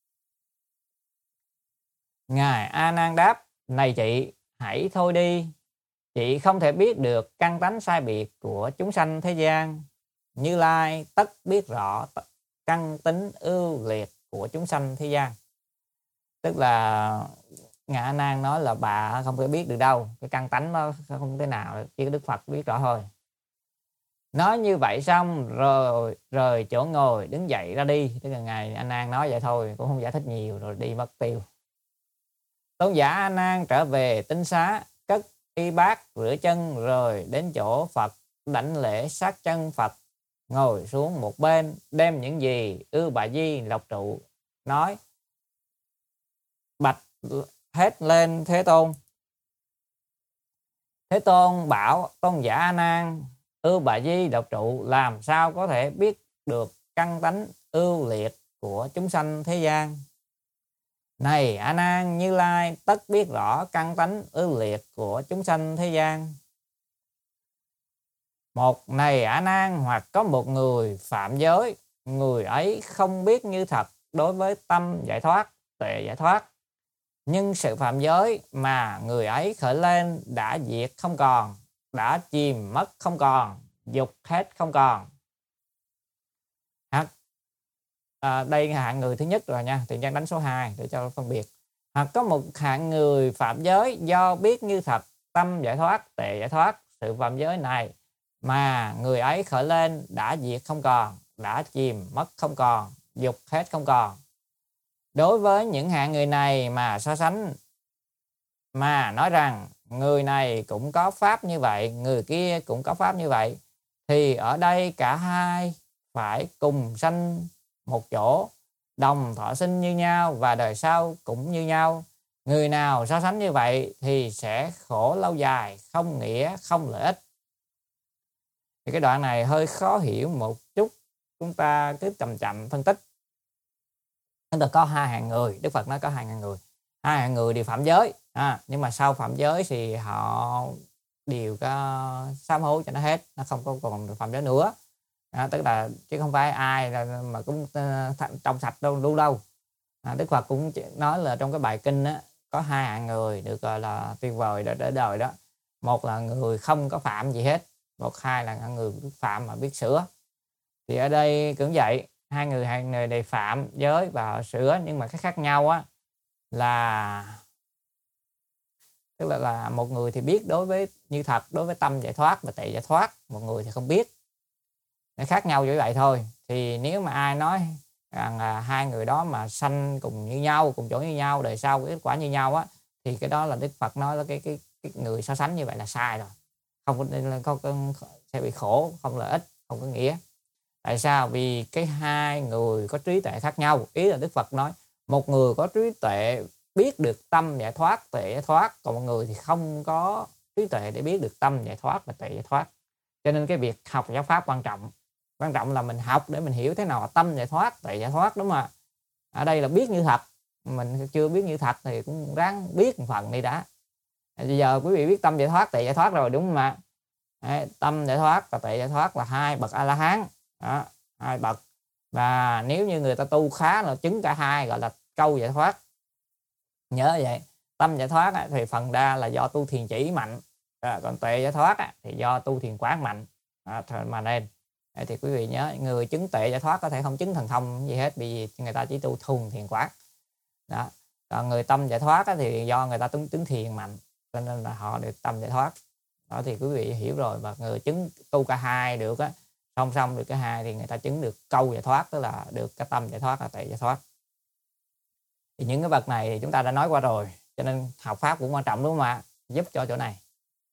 Ngài A Nan đáp: Này chị, hãy thôi đi. Chị không thể biết được căn tánh sai biệt của chúng sanh thế gian. Như Lai tất biết rõ căn tính ưu liệt của chúng sanh thế gian. Tức là ngài A Nan nói là bà không thể biết được đâu, cái căn tánh nó không thế nào, chỉ có Đức Phật biết rõ thôi. Nói như vậy xong rồi rời chỗ ngồi đứng dậy ra đi. Tức là ngài A Nan nói vậy thôi, cũng không giải thích nhiều, rồi đi mất tiêu. Tôn giả A Nan trở về tinh xá, cất y bát, rửa chân, rồi đến chỗ Phật đảnh lễ sát chân Phật, ngồi xuống một bên, đem những gì Ưu Bà Di lộc trụ nói bạch hết lên Thế Tôn. Thế Tôn bảo tôn giả A Nan: Ưu Bà Di độc trụ làm sao có thể biết được căn tánh ưu liệt của chúng sanh thế gian? Này A Nan, Như Lai tất biết rõ căn tánh ưu liệt của chúng sanh thế gian. Một, này A Nan, hoặc có một người phạm giới, người ấy không biết như thật đối với tâm giải thoát, tuệ giải thoát, nhưng sự phạm giới mà người ấy khởi lên đã diệt không còn, đã chìm mất không còn, dục hết không còn. Hoặc à, đây là hạng người thứ nhất rồi nha, thì Giang đánh số hai để cho phân biệt. Hoặc có một hạng người phạm giới do biết như thật tâm giải thoát, tuệ giải thoát, sự phạm giới này mà người ấy khởi lên đã diệt không còn, đã chìm mất không còn, dục hết không còn. Đối với những hạng người này mà so sánh, mà nói rằng người này cũng có pháp như vậy, người kia cũng có pháp như vậy, thì ở đây cả hai phải cùng sanh một chỗ, đồng thọ sinh như nhau và đời sau cũng như nhau. Người nào so sánh như vậy thì sẽ khổ lâu dài, không nghĩa, không lợi ích. Thì cái đoạn này hơi khó hiểu một chút, chúng ta cứ chậm chậm phân tích. Chúng ta có hai hạng người, Đức Phật nói có hai hạng người. Hai hạng người đều phạm giới, à, nhưng mà sau phạm giới thì họ đều có sám hối cho nó hết, nó không có còn phạm giới nữa. À, tức là chứ không phải ai là mà cũng uh, trong sạch đâu luôn đâu. À, Đức Phật cũng nói là trong cái bài kinh á, có hai hạng người được gọi là tuyệt vời để, để đời đó. Một là người không có phạm gì hết, một hai là người phạm mà biết sửa. Thì ở đây cũng vậy, hai người hai người này phạm giới và sửa, nhưng mà cái khác nhau á là tức là, là một người thì biết đối với như thật, đối với tâm giải thoát và tuệ giải thoát, một người thì không biết. Nó khác nhau như vậy thôi. Thì nếu mà ai nói rằng là hai người đó mà sanh cùng như nhau, cùng chỗ như nhau, đời sau kết quả như nhau á, thì cái đó là Đức Phật nói là cái cái, cái người so sánh như vậy là sai rồi, không có, có sẽ bị khổ, không lợi ích, không có nghĩa. Tại sao? Vì cái hai người có trí tuệ khác nhau. Ý là Đức Phật nói một người có trí tuệ biết được tâm giải thoát, tuệ giải thoát, còn một người thì không có trí tuệ để biết được tâm giải thoát và tuệ giải thoát. Cho nên cái việc học giáo pháp quan trọng. Quan trọng là mình học để mình hiểu thế nào là tâm giải thoát, tuệ giải thoát, đúng không ạ? Ở đây là biết như thật, mình chưa biết như thật thì cũng ráng biết một phần đi đã. Bây giờ quý vị biết tâm giải thoát, tuệ giải thoát rồi, đúng không ạ? Đấy, tâm giải thoát và tuệ giải thoát là hai bậc A-la-hán, đó, hai bậc. Và nếu như người ta tu khá là chứng cả hai, gọi là câu giải thoát. Nhớ vậy, tâm giải thoát thì phần đa là do tu thiền chỉ mạnh, à, còn tuệ giải thoát thì do tu thiền quán mạnh, à, mà nên. Thì quý vị nhớ, người chứng tuệ giải thoát có thể không chứng thần thông gì hết, vì người ta chỉ tu thuần thiền quán. Đó. Còn người tâm giải thoát thì do người ta chứng, chứng thiền mạnh, cho nên là họ được tâm giải thoát. Đó thì quý vị hiểu rồi. Và người chứng tu cả hai được á, song song được cái hai thì người ta chứng được câu giải thoát, tức là được cái tâm giải thoát là tuệ giải thoát. Thì những cái bậc này thì chúng ta đã nói qua rồi, cho nên học pháp cũng quan trọng, đúng không ạ? Giúp cho chỗ này.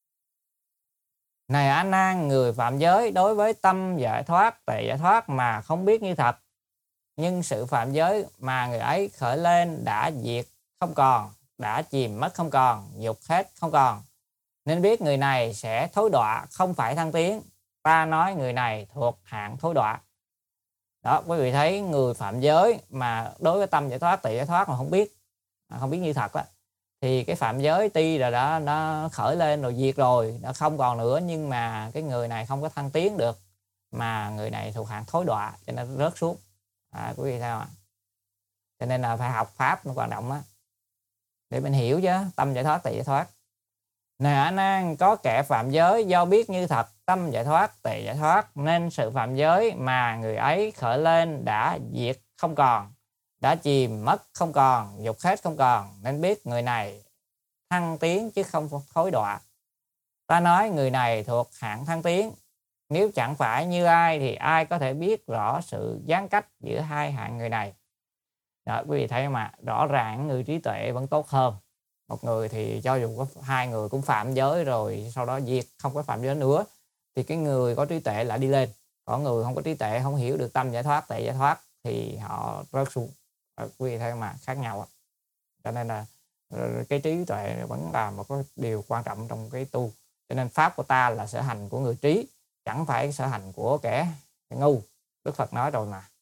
Này A Nan, người phạm giới đối với tâm giải thoát, tuệ giải thoát mà không biết như thật, nhưng sự phạm giới mà người ấy khởi lên đã diệt không còn, đã chìm mất không còn, dục hết không còn, nên biết người này sẽ thối đọa, không phải thăng tiến. Ta nói người này thuộc hạng thối đọa. Đó, quý vị thấy người phạm giới mà đối với tâm giải thoát, tuệ giải thoát mà không biết, không biết như thật á, thì cái phạm giới tuy là đã nó khởi lên rồi diệt rồi, nó không còn nữa, nhưng mà cái người này không có thăng tiến được, mà người này thuộc hạng thối đọa, cho nên rớt xuống. À, quý vị sao ạ? Cho nên là phải học pháp nó quan trọng á, để mình hiểu chứ tâm giải thoát, tỳ giải thoát. Này A Nan, có kẻ phạm giới do biết như thật tâm giải thoát, tỳ giải thoát, nên sự phạm giới mà người ấy khởi lên đã diệt không còn, đã chìm mất không còn, dục hết không còn, nên biết người này thăng tiến chứ không thối đọa. Ta nói người này thuộc hạng thăng tiến. Nếu chẳng phải Như Lai thì ai có thể biết rõ sự gián cách giữa hai hạng người này. Đó, quý vị thấy mà rõ ràng người trí tuệ vẫn tốt hơn. Một người thì cho dù có hai người cũng phạm giới rồi sau đó diệt không có phạm giới nữa, thì cái người có trí tuệ lại đi lên. Còn người không có trí tuệ, không hiểu được tâm giải thoát, tỳ giải thoát thì họ rớt xuống. Đó, quý vị thấy mà khác nhau. Cho nên là cái trí tuệ vẫn là một cái điều quan trọng trong cái tu. Cho nên pháp của ta là sở hành của người trí, chẳng phải sở hành của kẻ ngu. Đức Phật nói rồi mà.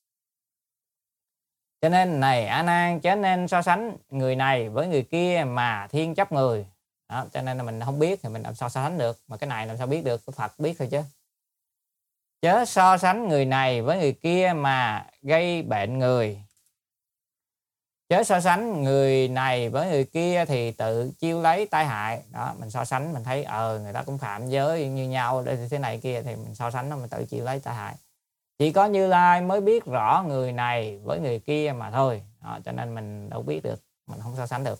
Cho nên này A Nan, chớ nên so sánh người này với người kia mà thiên chấp người. Đó, cho nên là mình không biết thì mình làm sao so sánh được, mà cái này làm sao biết được, cái Phật biết thôi chứ. Chớ so sánh người này với người kia mà gây bệnh người. Chớ so sánh người này với người kia thì tự chiêu lấy tai hại. Đó, mình so sánh mình thấy ờ người ta cũng phạm giới như nhau, thế này kia thì mình so sánh nó, mình tự chịu lấy tai hại. Chỉ có Như Lai mới biết rõ người này với người kia mà thôi. Đó, cho nên mình đâu biết được, mình không so sánh được.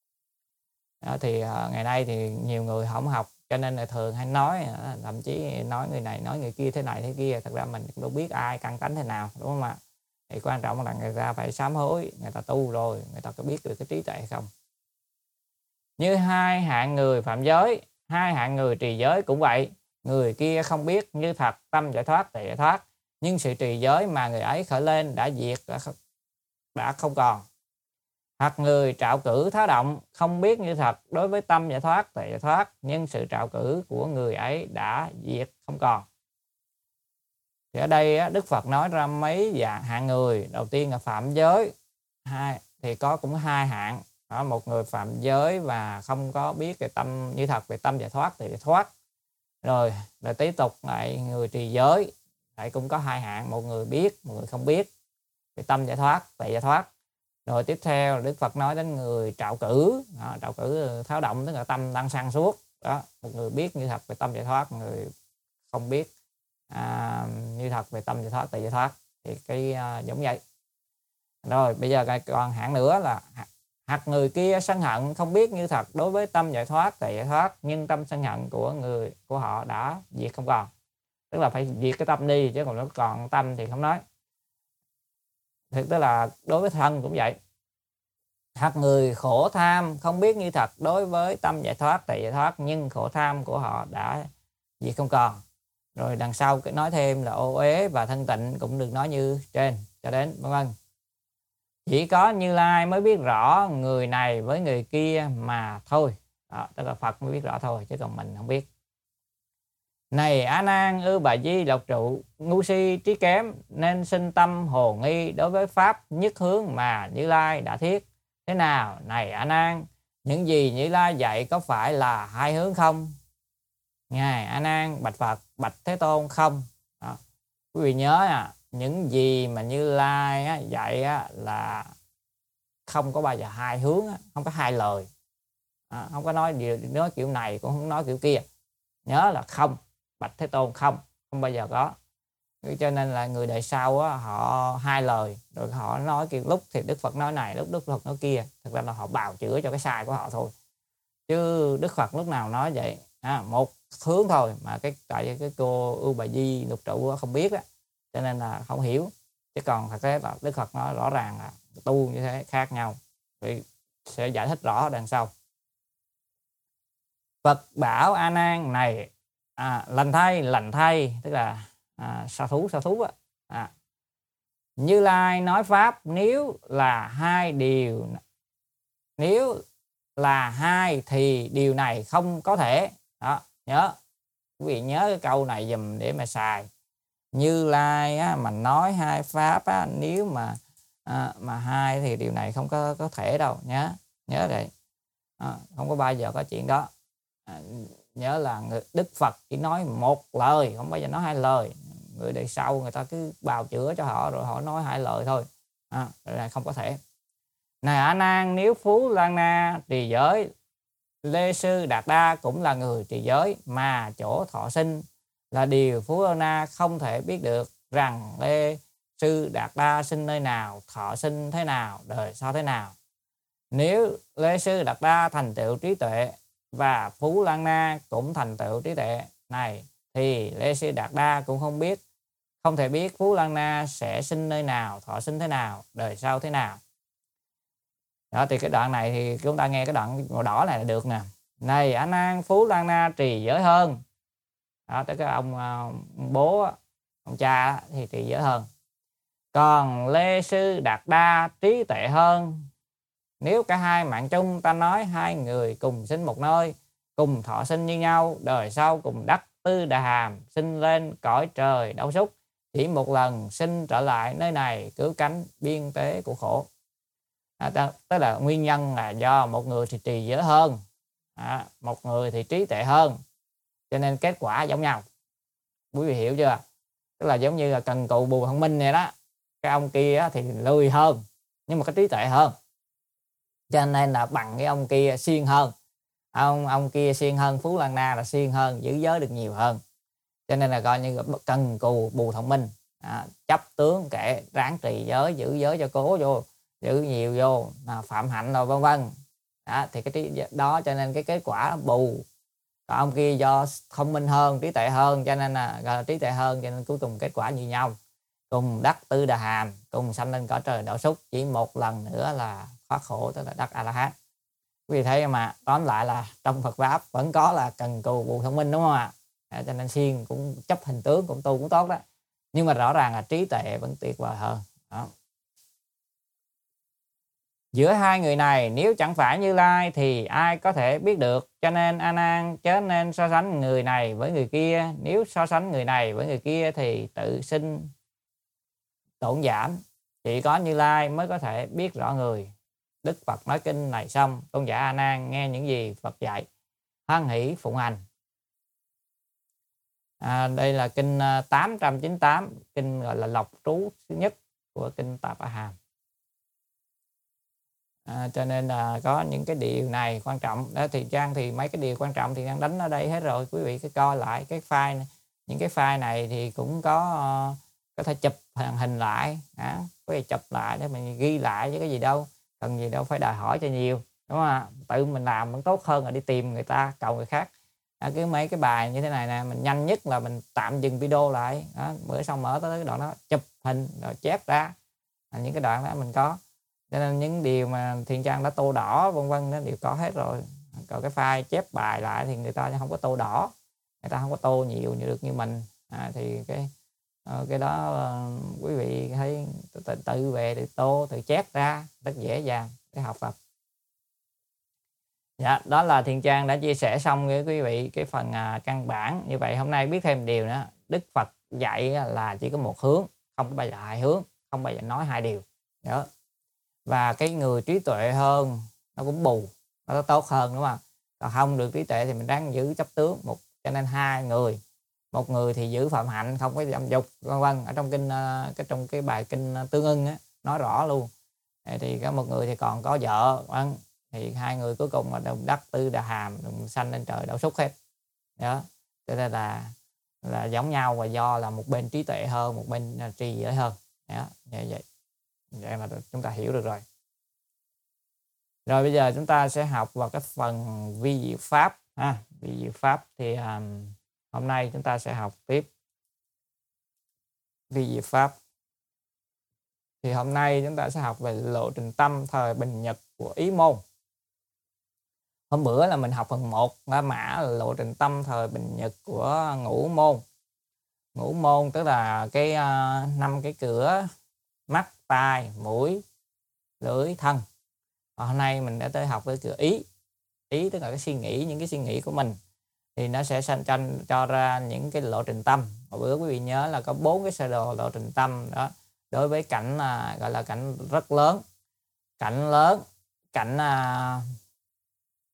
Đó, thì uh, ngày nay thì nhiều người không học, cho nên là thường hay nói, uh, thậm chí nói người này nói người kia thế này thế kia. Thật ra mình cũng đâu biết ai căn tánh thế nào, đúng không ạ? Thì quan trọng là người ta phải sám hối, người ta tu rồi người ta có biết được cái trí tuệ hay không. Như hai hạng người phạm giới, hai hạng người trì giới cũng vậy. Người kia không biết như thật tâm giải thoát, tỳ giải thoát, nhưng sự trì giới mà người ấy khởi lên đã diệt, đã, đã không còn. Hoặc người trạo cử tháo động, không biết như thật đối với tâm giải thoát, tỳ giải thoát, nhưng sự trạo cử của người ấy đã diệt không còn. Thì ở đây Đức Phật nói ra mấy dạng hạng người. Đầu tiên là phạm giới, hai thì có cũng hai hạng. Đó, một người phạm giới và không có biết về tâm như thật về tâm giải thoát, tỳ giải thoát. Rồi rồi tiếp tục lại người trì giới, lại cũng có hai hạng, một người biết, một người không biết về tâm giải thoát, tỳ giải thoát. Rồi tiếp theo Đức Phật nói đến người trạo cử. Đó, trạo cử tháo động tức là tâm đang sang suốt. Đó, một người biết như thật về tâm giải thoát, người không biết à, như thật về tâm giải thoát, tỳ giải thoát, thì cái à, giống vậy. Rồi bây giờ còn hạng nữa là hoặc người kia sân hận, không biết như thật đối với tâm giải thoát, tỳ giải thoát, nhưng tâm sân hận của người của họ đã diệt không còn. Tức là phải diệt cái tâm đi, chứ còn nó còn tâm thì không nói. Thực tức là đối với thân cũng vậy. Hoặc người khổ tham, không biết như thật đối với tâm giải thoát, tỳ giải thoát, nhưng khổ tham của họ đã diệt không còn. Rồi đằng sau nói thêm là ô uế và thân tịnh cũng được nói như trên cho đến vân vân. Chỉ có Như Lai mới biết rõ người này với người kia mà thôi. Đó, tức là Phật mới biết rõ thôi, chứ còn mình không biết. Này A Nan, ư bà Di Lộc Trụ, ngu si trí kém nên sinh tâm hồ nghi đối với pháp nhất hướng mà Như Lai đã thiết. Thế nào? Này A Nan, những gì Như Lai dạy có phải là hai hướng không? Ngài A Nan bạch Phật, bạch Thế Tôn không. Đó. Quý vị nhớ à, những gì mà Như Lai á, dạy á, là không có bao giờ hai hướng, á, không có hai lời, à, không có nói điều nói kiểu này cũng không nói kiểu kia. Nhớ là không, bạch Thế Tôn không, không bao giờ có. Cho nên là người đời sau á, họ hai lời rồi họ nói kiểu lúc thì Đức Phật nói này, lúc Đức Phật nói kia. Thực ra là họ bào chữa cho cái sai của họ thôi, chứ Đức Phật lúc nào nói vậy à, một hướng thôi. Mà cái tại cái cô Ưu Bà Di Lục Trụ không biết á, cho nên là không hiểu. Chứ còn thật tế là Đức Phật nói rõ ràng là tu như thế khác nhau, thì sẽ giải thích rõ đằng sau. Phật bảo A Nan này, à, lành thay lành thay tức là à, sa thú sa thú á, à, Như Lai nói pháp nếu là hai điều, nếu là hai thì điều này không có thể. Đó, nhớ quý vị nhớ cái câu này dùm để mà xài. Như Lai á, mà nói hai pháp á, nếu mà à, mà hai thì điều này không có có thể đâu, nhớ nhớ vậy. À, không có bao giờ có chuyện đó. À, nhớ là người, Đức Phật chỉ nói một lời, không bao giờ nói hai lời. Người đời sau người ta cứ bào chữa cho họ rồi họ nói hai lời thôi. À, là không có thể. Này A Nan, nếu Phú Lan Na trì giới, Lê Sư Đạt Đa cũng là người trì giới, mà chỗ thọ sinh là điều Phú Lan Na không thể biết được, rằng Lê Sư Đạt Đa sinh nơi nào, thọ sinh thế nào, đời sau thế nào. Nếu Lê Sư Đạt Đa thành tựu trí tuệ và Phú Lan Na cũng thành tựu trí tuệ này, thì Lê Sư Đạt Đa cũng không biết, không thể biết Phú Lan Na sẽ sinh nơi nào, thọ sinh thế nào, đời sau thế nào. Đó, thì cái đoạn này thì chúng ta nghe cái đoạn màu đỏ này là được nè. Này A Nan, Phú Lan Na trì giới hơn. Đó, tới cái ông, ông bố, ông cha thì trì giới hơn. Còn Lê Sư Đạt Đa trí tuệ hơn. Nếu cả hai mạng chung, ta nói hai người cùng sinh một nơi, cùng thọ sinh như nhau, đời sau cùng đắc Tư Đà Hàm, sinh lên cõi trời Đau Súc, chỉ một lần sinh trở lại nơi này, cứu cánh biên tế của khổ. À, tức là nguyên nhân là do một người thì trì giới hơn, à, một người thì trí tuệ hơn, cho nên kết quả giống nhau. Quý vị hiểu chưa? Tức là giống như là cần cù bù thông minh này đó. Cái ông kia thì lười hơn, nhưng mà cái trí tuệ hơn, cho nên là bằng cái ông kia siêng hơn. Ông ông kia siêng hơn, Phú Lan Na là siêng hơn, giữ giới được nhiều hơn, cho nên là coi như cần cù bù thông minh, à, chấp tướng kệ, ráng trì giới, giữ giới cho cố vô, giữ nhiều vô, à, phạm hạnh rồi vân vân. Đó, thì cái trí đó cho nên cái kết quả bù. Còn ông kia do thông minh hơn, trí tuệ hơn, cho nên là, là trí tuệ hơn, cho nên cuối cùng kết quả như nhau, cùng đắc Tư Đà Hàm, cùng sanh lên cõi trời Đau Súc, chỉ một lần nữa là thoát khổ, tức là đắc A La Hán. Quý vị thấy mà, tóm lại là trong Phật pháp vẫn có là cần cù bù thông minh, đúng không ạ? À, cho nên siêng cũng chấp hình tướng, cũng tu cũng tốt đó, nhưng mà rõ ràng là trí tuệ vẫn tuyệt vời hơn. Đó. Giữa hai người này nếu chẳng phải Như Lai thì ai có thể biết được, cho nên A Nan chớ nên so sánh người này với người kia. Nếu so sánh người này với người kia thì tự sinh tổn giảm, chỉ có Như Lai mới có thể biết rõ người. Đức Phật nói kinh này xong, tôn giả A Nan nghe những gì Phật dạy, hoan hỷ phụng hành. À, đây là kinh tám trăm chín mươi tám, kinh gọi là lọc trú thứ nhất của kinh Tạp A Hàm. À, cho nên là có những cái điều này quan trọng đó. Thì Trang thì mấy cái điều quan trọng thì đang đánh ở đây hết rồi, quý vị cứ coi lại cái file này. Những cái file này thì cũng có uh, có thể chụp hình lại, à, có thể chụp lại để mình ghi lại chứ cái gì đâu, cần gì đâu phải đòi hỏi cho nhiều, đúng không ạ? Tự mình làm vẫn tốt hơn là đi tìm người ta, cầu người khác. À, cứ mấy cái bài như thế này nè, mình nhanh nhất là mình tạm dừng video lại, đó, bữa xong mở tới cái đoạn đó chụp hình rồi chép ra, à, những cái đoạn đó mình có. Cho nên những điều mà Thiện Trang đã tô đỏ vân vân nó đều có hết rồi. Còn cái file chép bài lại thì người ta không có tô đỏ, người ta không có tô nhiều như được như mình. À, thì cái cái đó uh, quý vị thấy tự, tự về tự tô tự chép ra rất dễ dàng để học tập. Dạ, đó là Thiện Trang đã chia sẻ xong với quý vị cái phần uh, căn bản. Như vậy hôm nay biết thêm điều nữa, Đức Phật dạy là chỉ có một hướng, không có bao giờ hai hướng, không bao giờ nói hai điều. Đó. Và cái người trí tuệ hơn nó cũng bù, nó tốt hơn, đúng không? Còn không được trí tuệ thì mình đang giữ chấp tướng một, cho nên hai người, một người thì giữ phạm hạnh, không có dâm dục vân vân. Ở trong kinh cái trong cái bài kinh Tương Ưng á, nói rõ luôn. Thì có một người thì còn có vợ, thì hai người cuối cùng là đồng đắc Tư Đà Hàm, đồng sanh lên trời Đau Súc hết. Đó, cho nên là là giống nhau, và do là một bên trí tuệ hơn, một bên trì giới hơn. Đó, như vậy. Vậy là chúng ta hiểu được rồi. Rồi bây giờ chúng ta sẽ học vào cái phần vi diệu pháp ha. Vi diệu pháp thì um, hôm nay chúng ta sẽ học tiếp vi diệu pháp. Thì hôm nay chúng ta sẽ học về lộ trình tâm thời bình nhật của Ý môn. Hôm bữa là mình học phần một, La Mã là lộ trình tâm thời bình nhật của Ngũ môn. Ngũ môn tức là cái năm uh, cái cửa mắt, tai, mũi, lưỡi, thân. Và hôm nay mình đã tới học với cửa ý. Ý tức là cái suy nghĩ, những cái suy nghĩ của mình thì nó sẽ sanh tranh cho ra những cái lộ trình tâm. Hồi bữa quý vị nhớ là có bốn cái sơ đồ lộ trình tâm đó. Đối với cảnh uh, gọi là cảnh rất lớn, cảnh lớn, cảnh uh,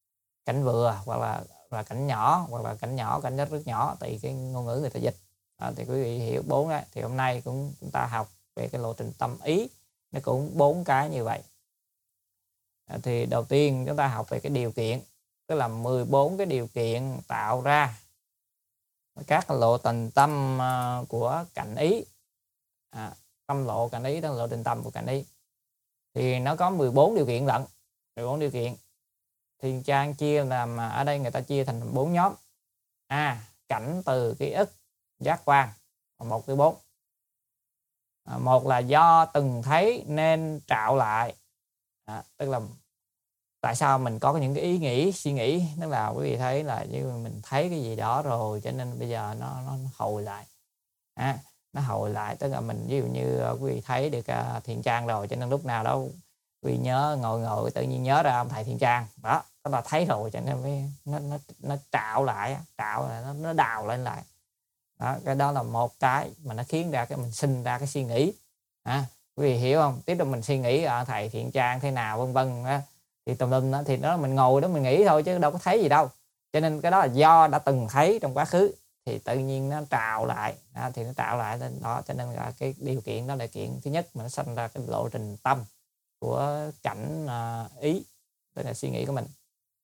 cảnh vừa hoặc là là cảnh nhỏ, hoặc là cảnh nhỏ, cảnh rất rất nhỏ, tùy cái ngôn ngữ người ta dịch. Đó, thì quý vị hiểu bốn đấy. Thì hôm nay cũng chúng ta học về cái lộ trình tâm ý, nó cũng bốn cái như vậy. À, thì đầu tiên chúng ta học về cái điều kiện, tức là mười bốn cái điều kiện tạo ra các lộ trình tâm uh, của cảnh ý. À, tâm lộ cảnh ý, đó là lộ trình tâm của cảnh ý. Thì nó có mười bốn điều kiện lận, mười bốn điều kiện. Thì Trang chia làm, ở đây người ta chia thành bốn nhóm. A. Cảnh từ ký ức, giác quan, một tới bốn. À, một là do từng thấy nên trạo lại. À, tức là tại sao mình có những cái ý nghĩ, suy nghĩ, tức là quý vị thấy là như mình thấy cái gì đó rồi, cho nên bây giờ nó nó hồi lại. À, nó hồi lại, tức là mình ví dụ như quý vị thấy được uh, Thiện Trang rồi, cho nên lúc nào đó quý vị nhớ, ngồi ngồi tự nhiên nhớ ra ông thầy Thiện Trang đó, tức là thấy rồi, cho nên mới nó nó nó trạo lại, trạo lại, nó nó đào lên lại. Đó, cái đó là một cái mà nó khiến ra cái mình sinh ra cái suy nghĩ. À, quý vị hiểu không? Tiếp tục mình suy nghĩ ở thầy Thiện Trang thế nào vân vân đó, thì tùm lum đó, thì đó mình ngồi đó mình nghĩ thôi chứ đâu có thấy gì đâu. Cho nên cái đó là do đã từng thấy trong quá khứ, thì tự nhiên nó trào lại, đó, thì nó trào lại lên đó. Cho nên là cái điều kiện đó là kiện thứ nhất mà nó sinh ra cái lộ trình tâm của cảnh uh, ý, tức là suy nghĩ của mình.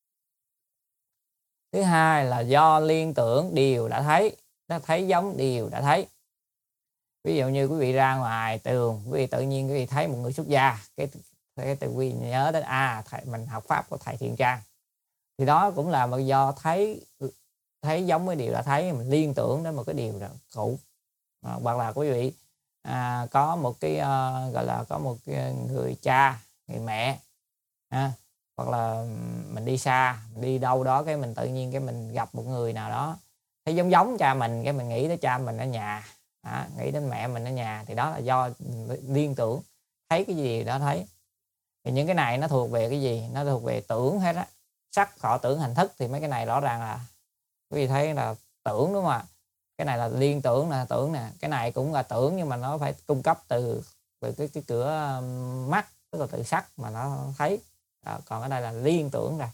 Thứ hai là do liên tưởng điều đã thấy, nó thấy giống điều đã thấy. Ví dụ như quý vị ra ngoài tường, quý vị tự nhiên quý vị thấy một người xuất gia, cái cái từ quý vị nhớ đến à thầy, mình học pháp của thầy Thiện Trang, thì đó cũng là do thấy thấy giống với điều đã thấy, mình liên tưởng đến một cái điều đó cũ. À, hoặc là quý vị à, có một cái uh, gọi là có một cái người cha, người mẹ, à, hoặc là mình đi xa, mình đi đâu đó, cái mình tự nhiên cái mình gặp một người nào đó thấy giống giống cha mình, cái mình nghĩ tới cha mình ở nhà, à, nghĩ đến mẹ mình ở nhà, thì đó là do liên tưởng, thấy cái gì đó thấy. Thì những cái này nó thuộc về cái gì? Nó thuộc về tưởng hết á, sắc thọ tưởng hành thức. Thì mấy cái này rõ ràng là quý vị thấy là tưởng, đúng không ạ? Cái này là liên tưởng nè, tưởng nè, cái này cũng là tưởng, nhưng mà nó phải cung cấp từ từ cái cái cửa mắt, tức là từ sắc mà nó thấy. À, còn ở đây là liên tưởng rồi.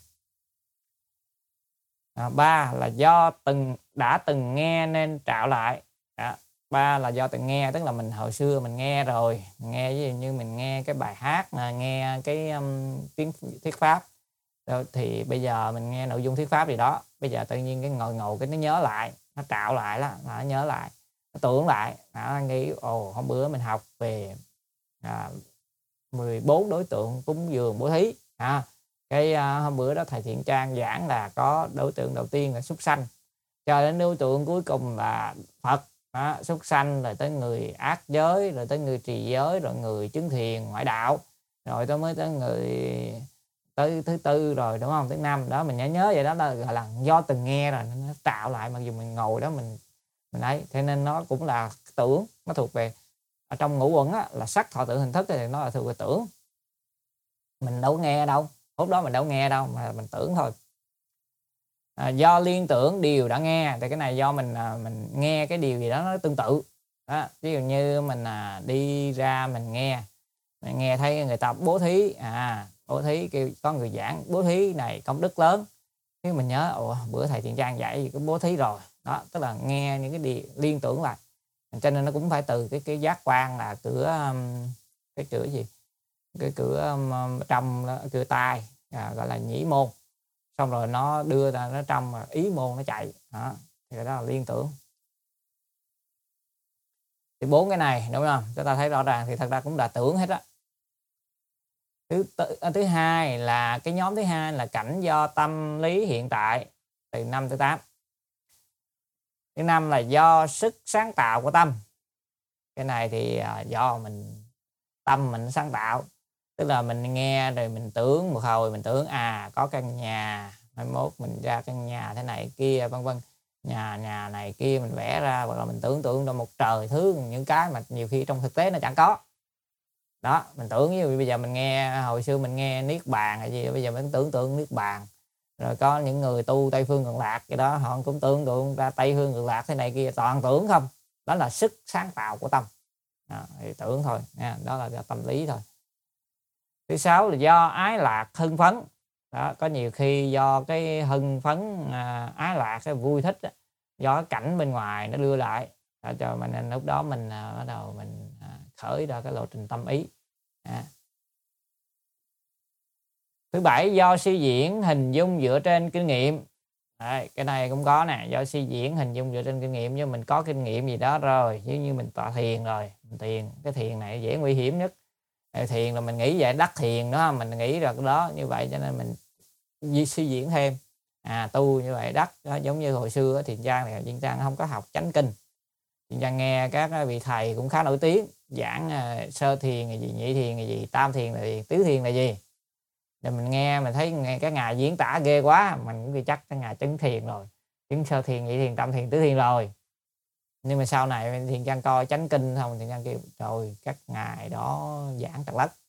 À, ba là do từng đã từng nghe nên trạo lại. À, ba là do từng nghe, tức là mình hồi xưa mình nghe rồi, mình nghe ví dụ như mình nghe cái bài hát, nghe cái um, tiếng thuyết pháp rồi, thì bây giờ mình nghe nội dung thuyết pháp gì đó, bây giờ tự nhiên cái ngồi ngồi cái nó nhớ lại, nó trạo lại đó, nó nhớ lại, nó tưởng lại, nó nghĩ ồ hôm bữa mình học về à, mười bốn đối tượng cúng dường bố thí, à, cái à, hôm bữa đó thầy Thiện Trang giảng là có đối tượng đầu tiên là súc sanh, cho đến đối tượng cuối cùng là Phật, đó, súc sanh, rồi tới người ác giới, rồi tới người trì giới, rồi người chứng thiền ngoại đạo, rồi tới mới tới người tới thứ tư rồi, đúng không, thứ năm đó. Mình nhớ nhớ vậy đó, là gọi là do từng nghe rồi nó tạo lại, mặc dù mình ngồi đó mình mình ấy, thế nên nó cũng là tưởng, nó thuộc về ở trong ngũ uẩn á, là sắc thọ tưởng hành thức, thì nó là thuộc về tưởng. Mình đâu nghe đâu, lúc đó mình đâu nghe đâu mà mình tưởng thôi. À, do liên tưởng điều đã nghe, thì cái này do mình à, mình nghe cái điều gì đó nó tương tự đó. Ví dụ như mình à, đi ra mình nghe mình nghe thấy người ta bố thí, à bố thí, kêu có người giảng bố thí này công đức lớn, cái mình nhớ ủa bữa thầy Thiện Trang dạy gì có bố thí rồi đó, tức là nghe những cái điều liên tưởng lại. Cho nên nó cũng phải từ cái cái giác quan là cửa cái cửa gì cái cửa um, trong cửa tai, à, gọi là nhĩ môn, xong rồi nó đưa ra nó trong ý môn nó chạy đó, thì đó là liên tưởng. Thì bốn cái này đúng không, chúng ta thấy rõ ràng thì thật ra cũng là tưởng hết á. Thứ, thứ hai là cái nhóm thứ hai là cảnh do tâm lý hiện tại, từ năm tới tám. Thứ năm là do sức sáng tạo của tâm. Cái này thì do mình tâm mình sáng tạo, tức là mình nghe rồi mình tưởng một hồi, mình tưởng à có căn nhà, mai mốt mình ra căn nhà thế này kia vân vân, nhà nhà này kia mình vẽ ra, hoặc là mình tưởng tượng ra một trời thứ những cái mà nhiều khi trong thực tế nó chẳng có. Đó, mình tưởng như bây giờ mình nghe hồi xưa mình nghe niết bàn hay gì, bây giờ mình tưởng tượng niết bàn. Rồi có những người tu Tây phương Cực Lạc cái đó, họ cũng tưởng tượng ra Tây phương Cực Lạc thế này kia, toàn tưởng không. Đó là sức sáng tạo của tâm. Đó, thì tưởng thôi nha, đó là do tâm lý thôi. Thứ sáu là do ái lạc hưng phấn. Đó, có nhiều khi do cái hưng phấn, à, ái lạc, cái vui thích á, do cái cảnh bên ngoài nó đưa lại, à, cho mình nên lúc đó mình, à, bắt đầu mình, à, khởi ra cái lộ trình tâm ý. À. Thứ bảy, do suy diễn hình dung dựa trên kinh nghiệm. Đấy, cái này cũng có nè, do suy diễn hình dung dựa trên kinh nghiệm, nhưng mình có kinh nghiệm gì đó rồi, giống như mình tọa thiền rồi, mình thiền, cái thiền này dễ nguy hiểm nhất. Ờ, thiền là mình nghĩ về đắc thiền đó, mình nghĩ được cái đó, như vậy cho nên mình di suy diễn thêm, à, tu như vậy đắc. Đó, giống như hồi xưa á, Thiền Trang này, Thiền Trang hông có học chánh kinh, Thiền Trang nghe các á vị thầy cũng khá nổi tiếng giảng, à, sơ thiền là gì, nhị thiền là gì, tam thiền là gì, tứ thiền là gì. Rồi mình nghe mình thấy nghe các ngài diễn tả ghê quá, mình cũng nghĩ chắc các ngài chứng thiền rồi, chứng sơ thiền, nhị thiền, tam thiền, tứ thiền rồi. Nhưng mà sau này Thiền Trang coi chánh kinh xong, Thiền Trang kêu trời, các ngài đó giảng trật lất.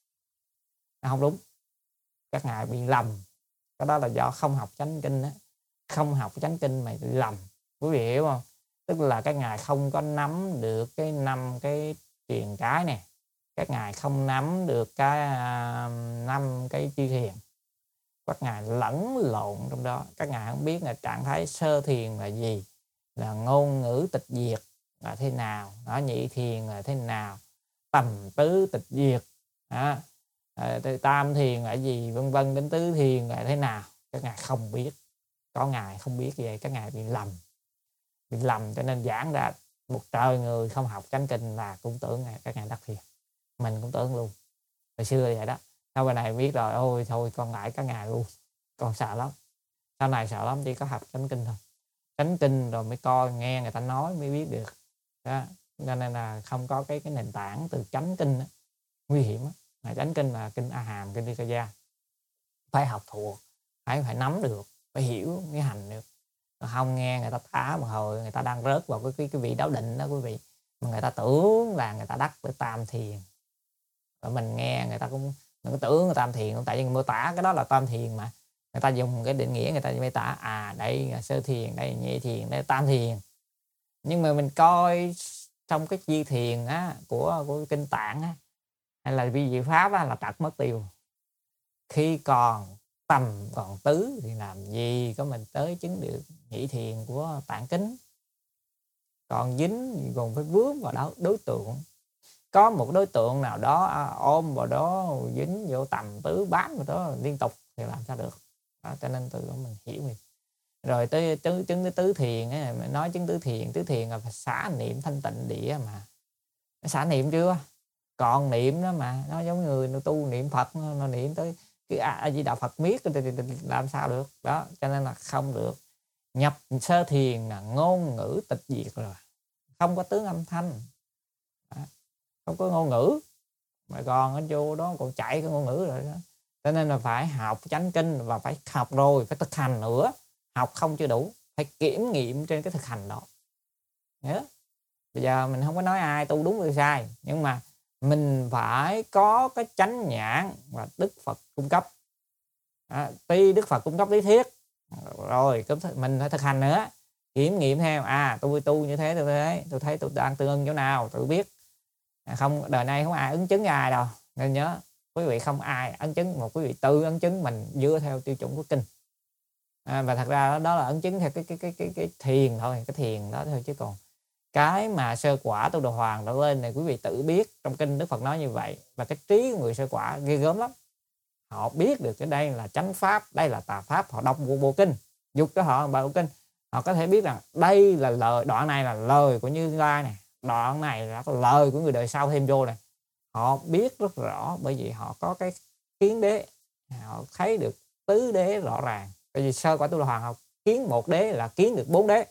Nó hông đúng, các ngài bị lầm, cái đó là do không học chánh kinh á, không học chánh kinh mà bị lầm, quý vị hiểu hông? Tức là các ngài không có nắm được cái năm cái truyền cái nè, các ngài không nắm được cái, a, năm cái chư thiền, các ngài lẫn lộn trong đó, các ngài hông biết là trạng thái sơ thiền là gì, là ngôn ngữ tịch diệt là thế nào, đó, nhị thiền là thế nào, tầm tứ tịch diệt, đó, ờ, tam thiền là gì, vân vân, đến tứ thiền là thế nào, các ngài không biết. Có ngài không biết vậy, các ngài bị lầm, bị lầm cho nên giảng ra một trời người không học chánh kinh là cũng tưởng ngài các ngài đắc thiền, mình cũng tưởng luôn. Hồi xưa vậy đó, sau bài này biết rồi, ôi thôi con ngại các ngài luôn, con sợ lắm, sau này sợ lắm, chỉ có học chánh kinh thôi, chánh kinh rồi mới coi nghe người ta nói mới biết được. Đó, cho nên là không có cái cái nền tảng từ chánh kinh á, nguy hiểm á, mà chánh kinh là kinh A Hàm, kinh Nikaya, phải học thuộc, phải phải nắm được, phải hiểu mới hành được. Hông nghe người ta tả một hồi người ta đang rớt vào cái cái cái vị đáo định đó quý vị, mà người ta tưởng là người ta đắc tới tam thiền. Rồi mình nghe người ta cũng đừng có tưởng là tam thiền, tại vì mô tả cái đó là tam thiền mà. Người ta dùng cái định nghĩa người ta miêu tả, à, đây là sơ thiền, đây là nhị thiền, đây là tam thiền. Nhưng mà mình coi trong cái chi thiền á của của kinh Tạng á, hay là vi diệu pháp á là trật mất tiêu. Khi còn tầm còn tứ thì làm gì có mình tới chứng được nhị thiền của Tạng kinh. Còn dính thì còn phải vướng vào đó đối tượng. Có một đối tượng nào đó à, ôm vào đó dính vô tầm tứ bám vào đó liên tục thì làm sao được. Đó, cho nên từ đó mình hiểu mình. Rồi tới chứng chứng cái tứ thiền á, mình nói chứng tứ thiền, tứ thiền là phải xả niệm thanh tịnh địa mà. Nó xả niệm chưa? Còn niệm đó mà, nó giống người nó tu niệm Phật, nó niệm tới cái A Di Đà Phật miết thì làm sao được. Đó, cho nên là không được. Nhập sơ thiền là ngôn ngữ tịch diệt rồi. Không có tướng âm thanh. Đó, không có ngôn ngữ. Mà còn ở vô đó còn chạy cái ngôn ngữ rồi đó. Cho nên là phải học chánh kinh và phải học rồi, phải thực hành nữa. Học không chưa đủ, phải kiểm nghiệm trên cái thực hành đó. Nhớ. Bây giờ mình không có nói ai tu đúng hay sai, nhưng mà mình phải có cái chánh nhãn và Đức Phật cung cấp. À, tuy Đức Phật cung cấp lý thuyết rồi mình phải thực hành nữa, kiểm nghiệm theo, à tôi tu như thế tôi thế tôi thấy tôi đang tương ưng chỗ nào tự biết. À, không đời này không ai ứng chứng với ai đâu, nên nhớ quý vị không ai ấn chứng, một quý vị tự ấn chứng mình dựa theo tiêu chuẩn của kinh. À, và thật ra đó, đó là ấn chứng theo cái cái cái cái cái thiền thôi, cái thiền đó thôi, chứ còn cái mà sơ quả tu đồ hoàng trở lên này quý vị tự biết, trong kinh Đức Phật nói như vậy. Và cái trí của người sơ quả ghê gớm lắm, họ biết được cái đây là chánh pháp, đây là tà pháp, họ đọc bộ, bộ kinh, dục cho họ bộ kinh, họ có thể biết rằng đây là lời, đoạn này là lời của Như Lai này, đoạn này là lời của người đời sau thêm vô này. Họ biết rất rõ, bởi vì họ có cái kiến đế, họ thấy được tứ đế rõ ràng. Bởi vì sơ quả tu đồ hoàng họ kiến một đế là kiến được bốn đế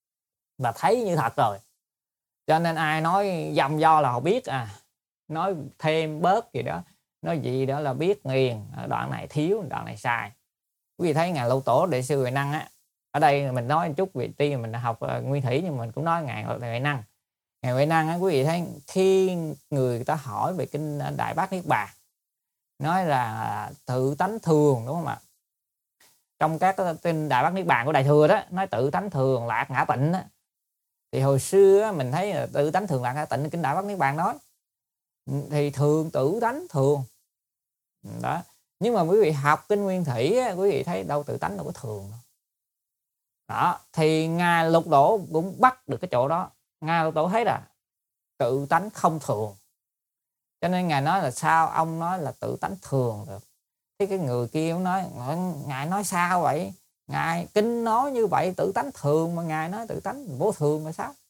và thấy như thật rồi. Cho nên ai nói dầm do là họ biết, à nói thêm bớt gì đó, nói gì đó là biết nghiền, đoạn này thiếu, đoạn này sai. Quý vị thấy ngài Lâu Tổ Đệ Sư Huệ Năng á, ở đây mình nói một chút vị tuy mình học uh, nguyên thủy, nhưng mình cũng nói ngài Huệ Năng. Ngài Huệ Năng á, quý vị thấy khi người ta hỏi về kinh Đại Bát Niết Bàn, nói là tự tánh thường, đúng không ạ? Trong các kinh Đại Bát Niết Bàn của Đại Thừa đó, nói tự tánh thường lạc ngã tịnh á. Thì hồi xưa mình thấy là tự tánh thường lạc ngã tịnh, kinh Đại Bát Niết Bàn nói thì thường tự tánh thường đó. Nhưng mà quý vị học kinh nguyên thủy á, quý vị thấy đâu tự tánh đâu có thường đâu. Đó, thì Ngài Lục Tổ cũng bắt được cái chỗ đó. Ngài Lục Tổ thấy là tự tánh không thường. Cho nên Ngài nói là sao ông nói là tự tánh thường được. Thế cái người kia ông nói, Ngài nói sao vậy? Ngài kinh nói như vậy tự tánh thường mà Ngài nói tự tánh vô thường là sao?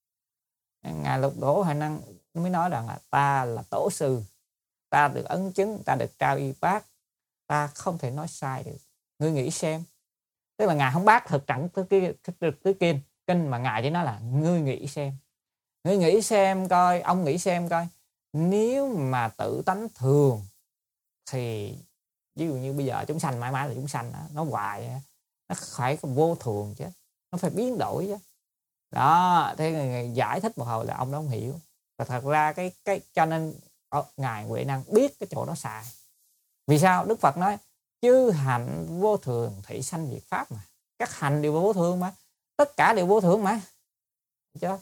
Ngài Lục Tổ Huệ Năng mới nói rằng là ta là tổ sư, ta được ấn chứng, ta được trao y bác, ta không thể nói sai được. Ngươi nghĩ xem. Tức là Ngài không bác thực trạng tới kia tới kinh kinh mà Ngài chỉ nói là ngươi nghĩ xem. Ngươi nghĩ xem coi, ông nghĩ xem coi, nếu mà tự tánh thường thì ví dụ như bây giờ chúng sanh mãi mãi là chúng sanh đó, nó hoài, nó phải có vô thường chứ, nó phải biến đổi chứ. Đó, thế Ngài giải thích một hồi là ông đó không hiểu. Và thật ra cái cái cho nên Ngài Huệ Năng biết cái chỗ đó sai. Vì sao? Đức Phật nói chư hạnh vô thường, thủy sanh diệt pháp mà. Các hành đều vô thường mà, tất cả đều vô thường mà. Cho,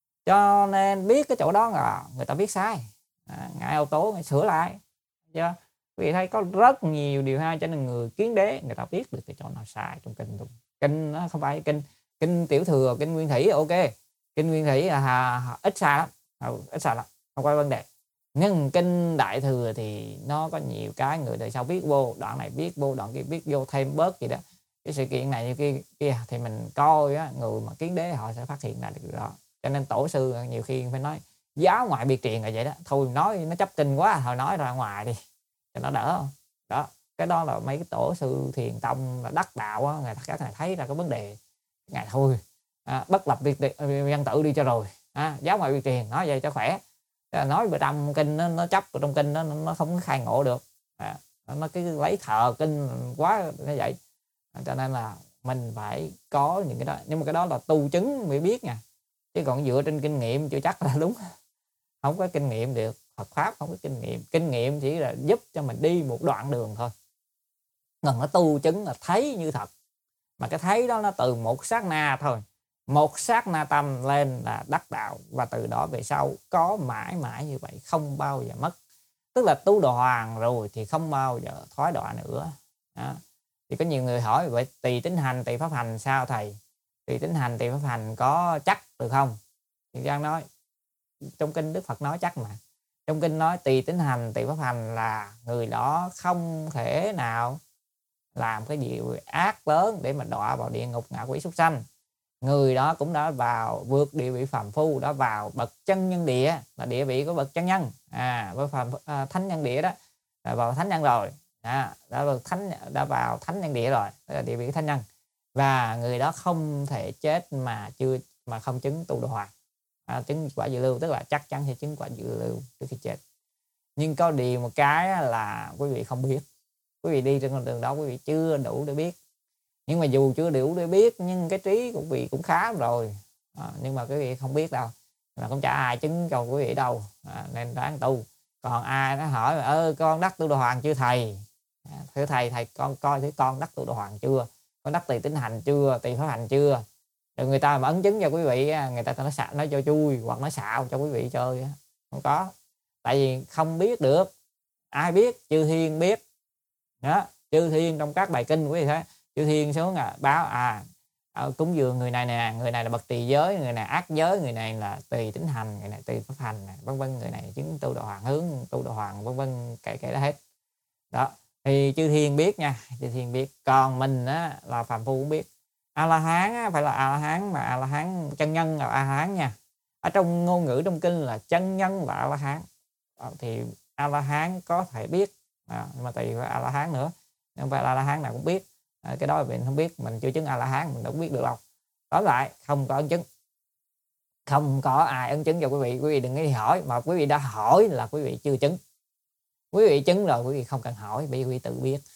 cho nên biết cái chỗ đó là người ta biết sai. À, Ngài Âu Tố Ngài sửa lại. Cho quý vị thấy có rất nhiều điều hay, cho nên người kiến đế người ta biết được cái chỗ nào sai trong kinh luôn. Kinh nó không phải kinh kinh tiểu thừa, kinh nguyên thủy ok, kinh nguyên thủy là hà, hà, ít sai lắm, ít sai lắm, không có vấn đề. Nhưng kinh đại thừa thì nó có nhiều cái người đời sau biết vô, đoạn này biết vô, đoạn kia biết vô, thêm bớt gì đó. Cái sự kiện này như kia, kia thì mình coi á, người mà kiến đế họ sẽ phát hiện ra được đó. Cho nên tổ sư nhiều khi phải nói giáo ngoại biệt truyền là vậy đó. Thôi nói nó chấp kinh quá, thôi nói ra ngoài đi cho nó đỡ không? Đó, cái đó là mấy cái tổ sư thiền tông là đắc đạo á, người các ngài thấy ra cái vấn đề, ngài thôi à, bất lập biệt văn tự đi cho rồi, à, giáo ngoại biệt truyền nói vậy cho khỏe. Nói về trong kinh nó, nó chấp vào trong kinh nó nó không có khai ngộ được, à, nó cứ lấy thờ kinh quá như vậy. À, cho nên là mình phải có những cái đó, nhưng mà cái đó là tu chứng mới biết nha, chứ còn dựa trên kinh nghiệm chưa chắc là đúng. Không có kinh nghiệm được, Phật pháp không có kinh nghiệm, kinh nghiệm chỉ là giúp cho mình đi một đoạn đường thôi. Còn nó tu chứng là thấy như thật, mà cái thấy đó nó từ một sát na thôi, một sát na tâm lên là đắc đạo, và từ đó về sau có mãi mãi như vậy, không bao giờ mất. Tức là tu đoàn rồi thì không bao giờ thoái đọa nữa. Đó. Thì có nhiều người hỏi vậy tùy tín hành tùy pháp hành sao thầy? Tùy tín hành tùy pháp hành có chắc được không? Thì Giang nói trong kinh Đức Phật nói chắc mà. Trong kinh nói tùy tín hành tùy pháp hành là người đó không thể nào làm cái gì ác lớn để mà đọa vào địa ngục ngạ quỷ súc sanh. Người đó cũng đã vào vượt địa vị phàm phu, đã vào bậc chân nhân địa, là địa vị của bậc chân nhân, à với phàm à, thánh nhân địa đó là vào thánh nhân rồi, à, đã vào thánh đã vào thánh nhân địa rồi, đó là địa vị thánh nhân. Và người đó không thể chết mà chưa mà không chứng tu đồ hoàn, à, chứng quả dự lưu, tức là chắc chắn sẽ chứng quả dự lưu trước khi chết. Nhưng có điều một cái là quý vị không biết, quý vị đi trên con đường đó quý vị chưa đủ để biết. Nhưng mà dù chưa đủ để biết nhưng cái trí của quý vị cũng khá rồi, à, nhưng mà quý vị không biết đâu, là cũng chả ai chứng cho quý vị đâu, à, nên ráng tu. Còn ai nó hỏi ơ con đắc tu đồ hoàng chưa thầy, à, thưa thầy thầy con coi thấy con đắc tu đồ hoàng chưa, con đắc tùy tín hành chưa, tùy pháp hành chưa. Rồi người ta mà ấn chứng cho quý vị, người ta nói xạo, nói cho chui hoặc nói xạo cho quý vị chơi, không có. Tại vì không biết được, ai biết? Chư Thiên biết đó. Chư Thiên trong các bài kinh quý vị thấy chư Thiên xuống à, báo à cúng dường người này nè, người này là bậc trì giới, người này ác giới, người này là tùy tín hành, người này tùy pháp hành, vân vân, người này chứng tu độ hoàng hướng, tu độ hoàng, vân vân, kể kể đó hết. Đó thì chư Thiên biết nha, chư Thiên biết. Còn mình á, là phàm phu cũng biết. A La Hán á, phải là A La Hán mà A La Hán chân nhân là A La Hán nha. Ở trong ngôn ngữ trong kinh là chân nhân là A La Hán. Đó, thì A La Hán có thể biết, à, nhưng mà tùy vào A La Hán nữa, không phải A La Hán nào cũng biết. À, cái đó mình không biết, mình chưa chứng A La Hán mình đâu biết được đâu. Tóm lại không có ấn chứng, không có ai ấn chứng cho quý vị. Quý vị đừng có đi hỏi, mà quý vị đã hỏi là quý vị chưa chứng. Quý vị chứng rồi quý vị không cần hỏi, bởi vì quý vị tự biết.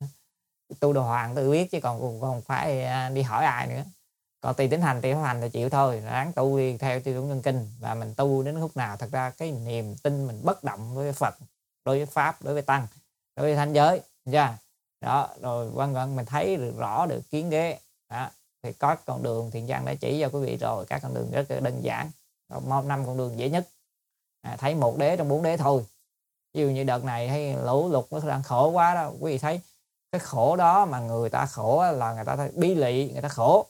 Tu đồ hoàng tự biết chứ còn còn phải đi hỏi ai nữa. Còn tùy tín hành tùy pháp hành thì chịu thôi, ráng tu đi theo tiêu chuẩn nhân kinh, và mình tu đến lúc nào thật ra cái niềm tin mình bất động đối với Phật, đối với pháp, đối với tăng, đối với thánh giới, yeah. Đó rồi vân vân, mình thấy được rõ được kiến đế đó. Thì có con đường Thiện Giang đã chỉ cho quý vị rồi, các con đường rất là đơn giản, năm con đường dễ nhất, à, thấy một đế trong bốn đế thôi, Ví dụ như đợt này hay lũ lụt nó đang khổ quá đó, quý vị thấy cái khổ đó mà người ta khổ là người ta thấy bi lị, người ta khổ.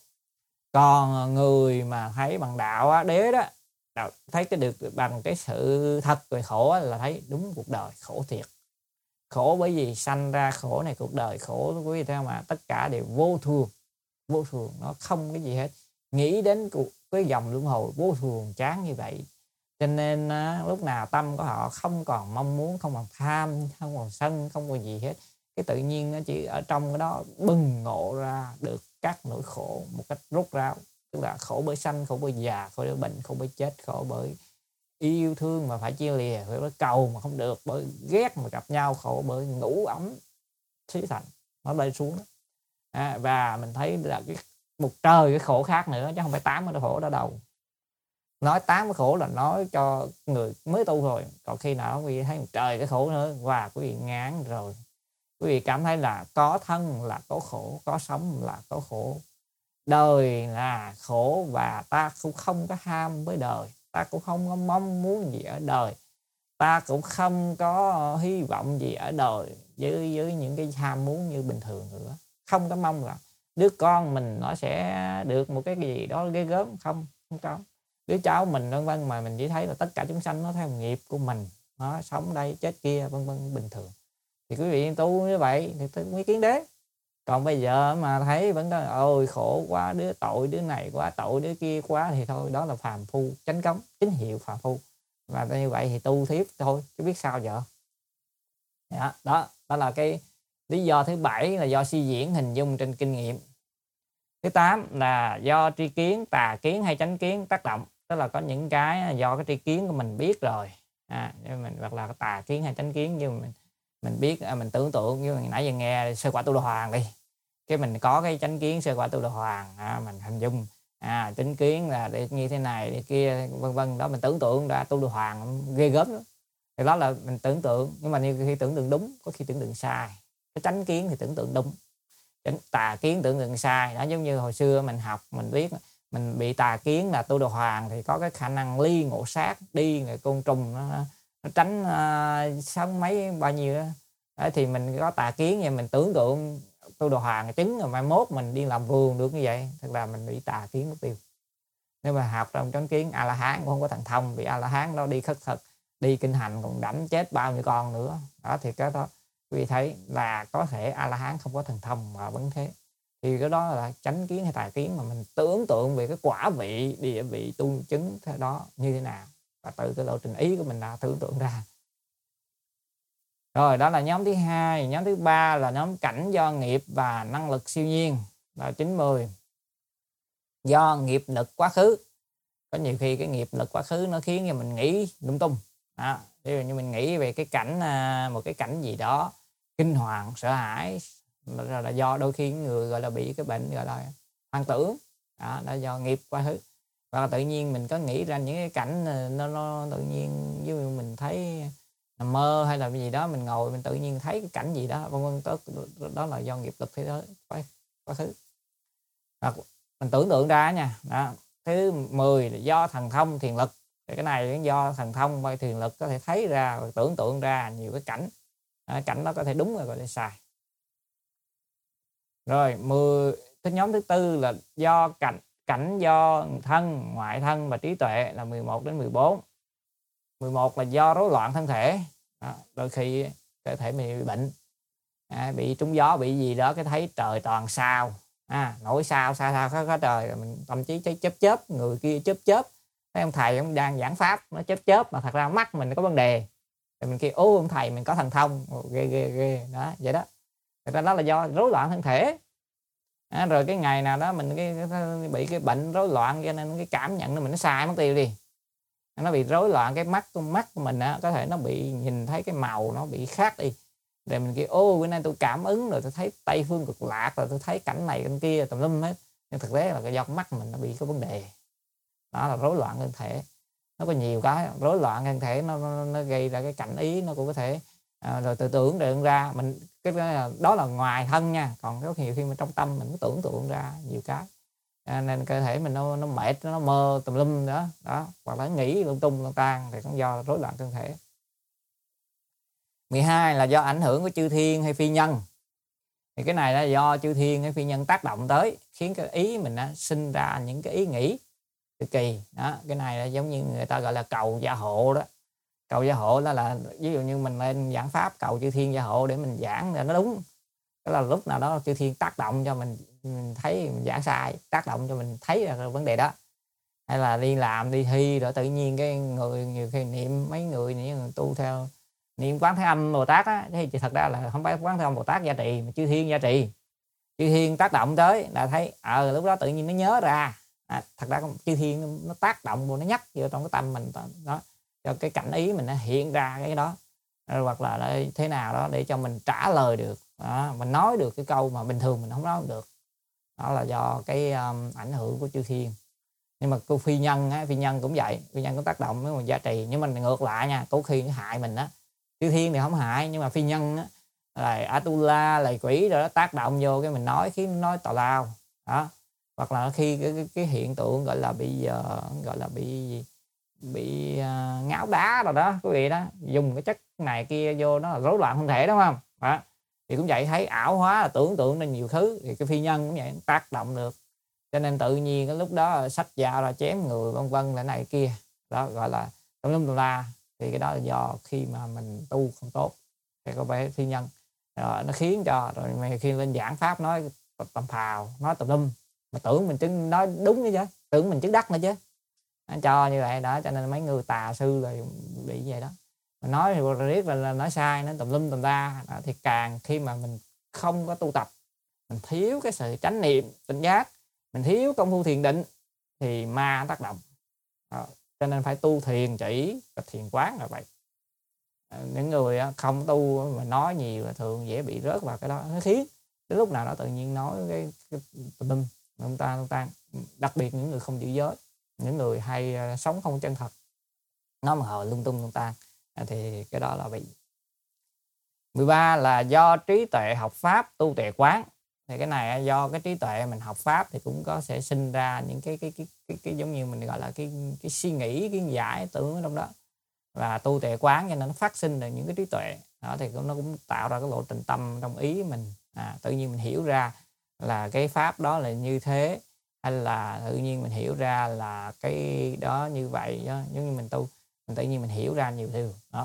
Còn người mà thấy bằng đạo á, đế đó, đạo, thấy cái được bằng cái sự thật về khổ á, là thấy đúng cuộc đời khổ thiệt. Khổ bởi vì sanh ra khổ này, cuộc đời khổ quý vị thấy mà tất cả đều vô thường, vô thường, nó không cái gì hết. Nghĩ đến cuộc cái dòng luân hồi vô thường chán như vậy, cho nên á, lúc nào tâm của họ không còn mong muốn, không còn tham, không còn sân, không còn gì hết, cái tự nhiên nó chỉ ở trong cái đó bừng ngộ ra được các nỗi khổ một cách rốt ráo. Tức là khổ bởi sanh, khổ bởi già, khổ bởi bệnh, khổ bởi chết, khổ bởi yêu thương mà phải chia lìa, khổ bởi cầu mà không được, bởi ghét mà gặp nhau, khổ bởi ngủ ấm xí thành nó bay xuống đó. À, và mình thấy là cái một trời cái khổ khác nữa, chứ không phải tám cái khổ đó đâu. Nói tám cái khổ là nói cho người mới tu rồi, còn khi nào quý vị thấy một trời cái khổ nữa, và quý vị ngán rồi. Quý vị cảm thấy là có thân là có khổ, có sống là có khổ, đời là khổ, và ta cũng không có ham với đời, ta cũng không có mong muốn gì ở đời, ta cũng không có hy vọng gì ở đời với, với những cái ham muốn như bình thường nữa. Không có mong là đứa con mình nó sẽ được một cái gì đó ghê gớm, không, không có. Đứa cháu mình vân vân, mà mình chỉ thấy là tất cả chúng sanh nó theo nghiệp của mình, nó sống đây chết kia vân vân bình thường. Thì quý vị tu như vậy thì mới kiến đế. Còn bây giờ mà thấy vẫn có ôi khổ quá, đứa tội đứa này quá, tội đứa kia quá, thì thôi đó là phàm phu chánh cống, tín hiệu phàm phu. Và như vậy thì tu tiếp thôi chứ biết sao giờ. Đó, đó, đó là cái lý do thứ bảy, là do suy diễn hình dung trên kinh nghiệm. Thứ tám là do tri kiến, tà kiến hay chánh kiến tác động. Tức là có những cái do cái tri kiến của mình biết rồi, à, mình hoặc là tà kiến hay chánh kiến, như mình mình biết, mình tưởng tượng, như nãy giờ nghe sơ quả tu đà hoàng đi, cái mình có cái chánh kiến sơ quả tu đà hoàng, à, mình hình dung à chánh kiến là để như thế này để kia vân vân, đó mình tưởng tượng ra tu đà hoàng ghê gớm đó. Thì đó là mình tưởng tượng, nhưng mà nhiều khi tưởng tượng đúng, có khi tưởng tượng sai. Cái chánh kiến thì tưởng tượng đúng, tà kiến tưởng tượng sai. Đó, giống như hồi xưa mình học mình biết mình bị tà kiến là tu đà hoàng thì có cái khả năng ly ngộ sát, đi người côn trùng nó, nó tránh uh, sống mấy bao nhiêu đó. Đấy, thì mình có tà kiến vậy, mình tưởng tượng tu đà hoàng chứng rồi mai mốt mình đi làm vườn được như vậy, thật là mình bị tà kiến mất tiêu. Nếu mà học trong chánh kiến, A La Hán cũng không có thần thông, vì A La Hán đó đi khất thực, đi kinh hành còn đảnh chết bao nhiêu con nữa. Đó thì cái đó quý vị thấy là có thể A La Hán không có thần thông mà vẫn thế. Thì cái đó là chánh kiến hay tà kiến, mà mình tưởng tượng về cái quả vị, địa vị tu chứng thế đó như thế nào, và từ cái lộ trình ý của mình là tưởng tượng ra. Rồi, đó là nhóm thứ hai. Nhóm thứ ba là nhóm cảnh do nghiệp và năng lực siêu nhiên, là chín mười. Do nghiệp lực quá khứ. Có nhiều khi cái nghiệp lực quá khứ nó khiến cho mình nghĩ lung tung. Đó, ví dụ như mình nghĩ về cái cảnh, một cái cảnh gì đó kinh hoàng, sợ hãi, là, là do đôi khi người gọi là bị cái bệnh gọi là hoang tưởng. Đó, đó do nghiệp quá khứ. Và tự nhiên mình có nghĩ ra những cái cảnh nó, nó tự nhiên, như mình thấy nằm mơ hay là gì đó, mình ngồi mình tự nhiên thấy cái cảnh gì đó vân vân, đó, đó là do nghiệp lực thế đó quá, quá khứ. Đó, mình tưởng tượng ra nha. Đó. Thứ mười là do thần thông thiền lực. Thì cái này do thần thông và thiền lực có thể thấy ra, tưởng tượng ra nhiều cái cảnh. Đó, cảnh đó có thể đúng rồi, có thể sai. Rồi, mười, cái nhóm thứ tư là do cảnh cảnh do thân, ngoại thân và trí tuệ, là mười một đến mười bốn. mười một là do rối loạn thân thể. Đó, đôi khi cơ thể mình bị bệnh, à, bị trúng gió, bị gì đó, cái thấy trời toàn sao, à, nổi sao sao sao có, có trời, mình tâm trí cháy chớp chớp, người kia chớp chớp, thấy ông thầy ông đang giảng pháp nó chớp chớp, mà thật ra mắt mình có vấn đề, thì mình kia ô ông thầy mình có thần thông, ghê ghê ghê đó, vậy đó. Thật ra đó là do rối loạn thân thể. À, rồi cái ngày nào đó mình cái, cái, bị cái bệnh rối loạn, cho nên cái cảm nhận của mình nó sai mất tiêu đi, nó bị rối loạn cái mắt của mắt của mình á, có thể nó bị nhìn thấy cái màu nó bị khác đi, để mình kia ô bữa nay tôi cảm ứng rồi, tôi thấy Tây phương cực lạc, rồi tôi thấy cảnh này cảnh kia tùm lum hết, nhưng thực tế là cái do mắt mình nó bị có vấn đề. Đó là rối loạn thân thể. Nó có nhiều cái rối loạn thân thể, nó, nó, nó gây ra cái cảnh ý, nó cũng có thể à, rồi tự tưởng tượng ra mình cái đó là, đó là ngoài thân nha, còn có nhiều khi mà trong tâm mình cũng tưởng tượng ra nhiều cái, à, nên cơ thể mình nó, nó mệt, nó mơ tùm lum đó, đó, hoặc là nghĩ lung tung lung tan, thì cũng do rối loạn thân thể. mười hai là do ảnh hưởng của chư thiên hay phi nhân. Thì cái này là do chư thiên hay phi nhân tác động tới, khiến cái ý mình nó sinh ra những cái ý nghĩ cực kỳ đó. Cái này là giống như người ta gọi là cầu gia hộ đó. Cầu gia hộ đó là ví dụ như mình lên giảng pháp cầu chư thiên gia hộ để mình giảng là nó đúng, đó là lúc nào đó chư thiên tác động cho mình, mình thấy mình giảng sai, tác động cho mình thấy là vấn đề đó. Hay là đi làm đi thi rồi tự nhiên cái người nhiều khi niệm, mấy người những người tu theo niệm Quán Thế Âm Bồ Tát á, thì thật ra là không phải Quán Thế Âm Bồ Tát gia trì mà chư thiên gia trì. Chư thiên tác động tới là thấy ờ à, lúc đó tự nhiên nó nhớ ra à, thật ra chư thiên nó tác động vô, nó nhắc vô trong cái tâm mình đó, cho cái cảnh ý mình nó hiện ra cái đó. Rồi hoặc là thế nào đó để cho mình trả lời được đó, mình nói được cái câu mà bình thường mình không nói được. Đó là do cái um, ảnh hưởng của chư thiên. Nhưng mà cô phi nhân á, phi nhân cũng vậy, phi nhân cũng tác động với mình gia trì, nhưng mà ngược lại nha, có khi nó hại mình đó. Chư thiên thì không hại, nhưng mà phi nhân á, là Atula, là quỷ rồi đó, tác động vô cái mình nói khiến nói tào lao đó. Hoặc là khi cái, cái, cái hiện tượng gọi là bị uh, gọi là bị bị uh, ngáo đá rồi đó quý vị đó, dùng cái chất này kia vô nó là rối loạn thân thể đúng không đó. Thì cũng vậy, thấy ảo hóa là tưởng tượng nên nhiều thứ, thì cái phi nhân cũng vậy, tác động được, cho nên tự nhiên cái lúc đó sách dao ra chém người vân vân là này kia đó, gọi là tùm lum tùm la. Thì cái đó là do khi mà mình tu không tốt thì có vẻ phi nhân rồi, nó khiến cho rồi mày khi lên giảng pháp nói tầm phào, nói tùm lum mà tưởng mình chứng nói đúng nữa chứ, tưởng mình chứng đắc nữa chứ, nó cho như vậy đó. Cho nên mấy người tà sư là bị vậy đó, mình nói thì riết là, là nói sai, nó tùm lum tùm la đó. Thì càng khi mà mình không có tu tập, mình thiếu cái sự chánh niệm tỉnh giác, mình thiếu công phu thiền định thì ma tác động đó. Cho nên phải tu thiền chỉ và thiền quán là vậy. Những người không tu mà nói nhiều là thường dễ bị rớt vào cái đó, nó khiến đến lúc nào đó tự nhiên nói cái, cái tùm lum lum ta lum tan. Đặc biệt những người không giữ giới, những người hay sống không chân thật, nó mà họ lung tung lung tan thì cái đó là bị. mười ba là do trí tuệ học pháp tu tuệ quán. Thì cái này do cái trí tuệ mình học pháp thì cũng có sẽ sinh ra những cái cái cái cái, cái giống như mình gọi là cái cái suy nghĩ, cái giải tưởng ở trong đó, và tu tuệ quán cho nên nó phát sinh được những cái trí tuệ đó. Thì nó cũng tạo ra cái lộ trình tâm trong ý mình, à, tự nhiên mình hiểu ra là cái pháp đó là như thế, hay là tự nhiên mình hiểu ra là cái đó như vậy đó. Giống như mình tu mình tự nhiên mình hiểu ra nhiều điều đó.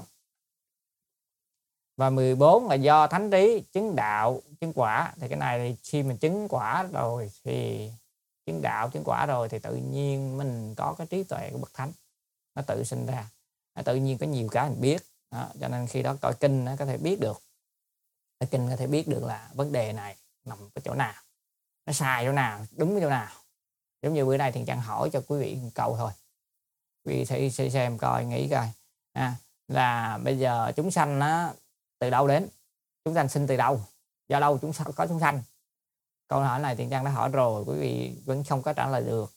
Và mười bốn là do thánh trí chứng đạo chứng quả. Thì cái này thì khi mình chứng quả rồi thì chứng đạo chứng quả rồi thì tự nhiên mình có cái trí tuệ của bậc thánh nó tự sinh ra, nó tự nhiên có nhiều cái mình biết đó. Cho nên khi đó coi kinh nó có thể biết được, cái kinh có thể biết được là vấn đề này nằm ở chỗ nào, nó sai chỗ nào, đúng chỗ nào. Giống như bữa nay Thiền Chăng hỏi cho quý vị cầu thôi, quý vị sẽ xem coi, nghĩ coi à, là bây giờ chúng sanh nó từ đâu đến, chúng sanh sinh từ đâu, do đâu chúng có chúng sanh. Câu hỏi này Thiền Chăng đã hỏi rồi, quý vị vẫn không có trả lời được.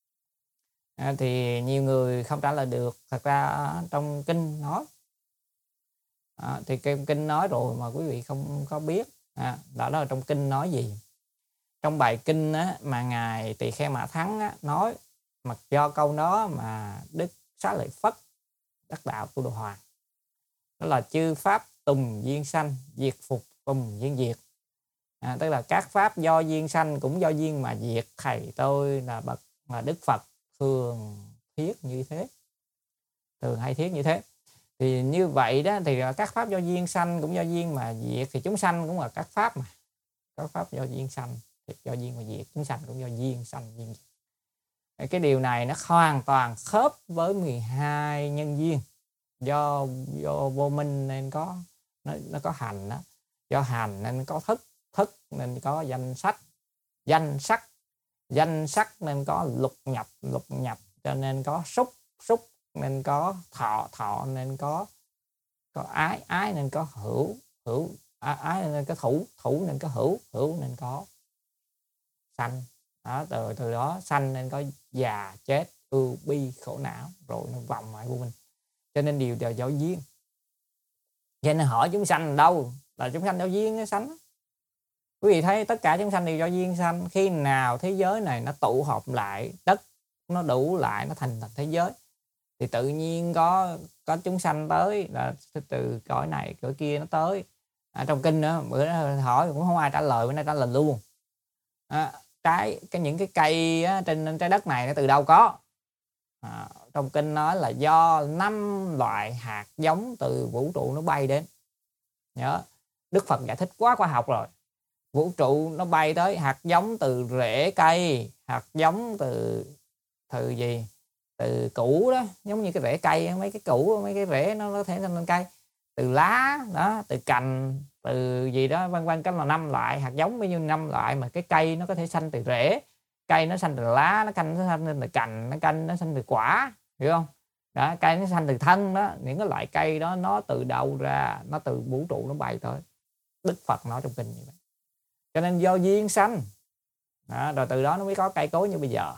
À, thì nhiều người không trả lời được. Thật ra trong kinh nói à, thì cái kinh nói rồi mà quý vị không có biết à, đó, đó là trong kinh nói gì. Trong bài kinh á, mà ngài Tỳ Kheo Mã Thắng á, nói mặc do câu đó mà Đức Xá Lợi Phất đắc đạo Tu Đồ Hoàng, đó là chư pháp tùng duyên sanh, diệt phục tùng duyên diệt. À, tức là các pháp do duyên sanh cũng do duyên mà diệt. Thầy tôi là bậc mà Đức Phật thường thiết như thế, thường hay thiết như thế. Thì như vậy đó thì các pháp do duyên sanh cũng do duyên mà diệt, thì chúng sanh cũng là các pháp mà, các pháp do duyên sanh thì do duyên mà diệt, chúng sanh cũng do duyên sanh duyên diệt. Cái điều này nó hoàn toàn khớp với mười hai nhân duyên. Do, do vô minh nên có nó, nó có hành đó, do hành nên có thức, thức nên có danh sách, danh sắc, danh sắc nên có lục nhập, lục nhập cho nên có xúc, xúc nên có thọ, thọ nên có có ái, ái nên có hữu, hữu ái nên có thủ, thủ nên có hữu, hữu nên có sanh đó. Từ từ đó sanh nên có già, chết, ưu, bi, khổ não, rồi nó vòng lại vô minh. Cho nên điều đều do duyên. Cho nên hỏi chúng sanh đâu là chúng sanh do duyên nó sanh. Quý vị thấy tất cả chúng sanh đều do duyên sanh. Khi nào thế giới này nó tụ họp lại, đất nó đủ lại, nó thành thành thế giới, thì tự nhiên có có chúng sanh tới, là từ cõi này cõi kia nó tới. À, trong kinh nữa bữa đó hỏi cũng không ai trả lời, bữa nay trả lời luôn. À, trái cái những cái cây á, trên trái đất này nó từ đâu có? À, trong kinh nói là do năm loại hạt giống từ vũ trụ nó bay đến. Nhớ, Đức Phật giải thích quá khoa học rồi. Vũ trụ nó bay tới, hạt giống từ rễ cây, hạt giống từ từ gì? Từ củ đó, giống như cái rễ cây, mấy cái củ, mấy cái rễ nó có thể thành lên cây. Từ lá đó, từ cành, từ gì đó vân vân, cái là năm loại hạt giống, bao nhiêu năm loại mà cái cây nó có thể sanh từ rễ, cây nó sanh từ lá, nó canh nó sanh từ cành, nó canh nó sanh từ quả, hiểu không? Đó, cây nó sanh từ thân đó, những cái loại cây đó nó từ đâu ra? Nó từ vũ trụ nó bay tới. Đức Phật nói trong kinh như vậy. Cho nên do duyên sanh. Đó, rồi từ đó nó mới có cây cối như bây giờ.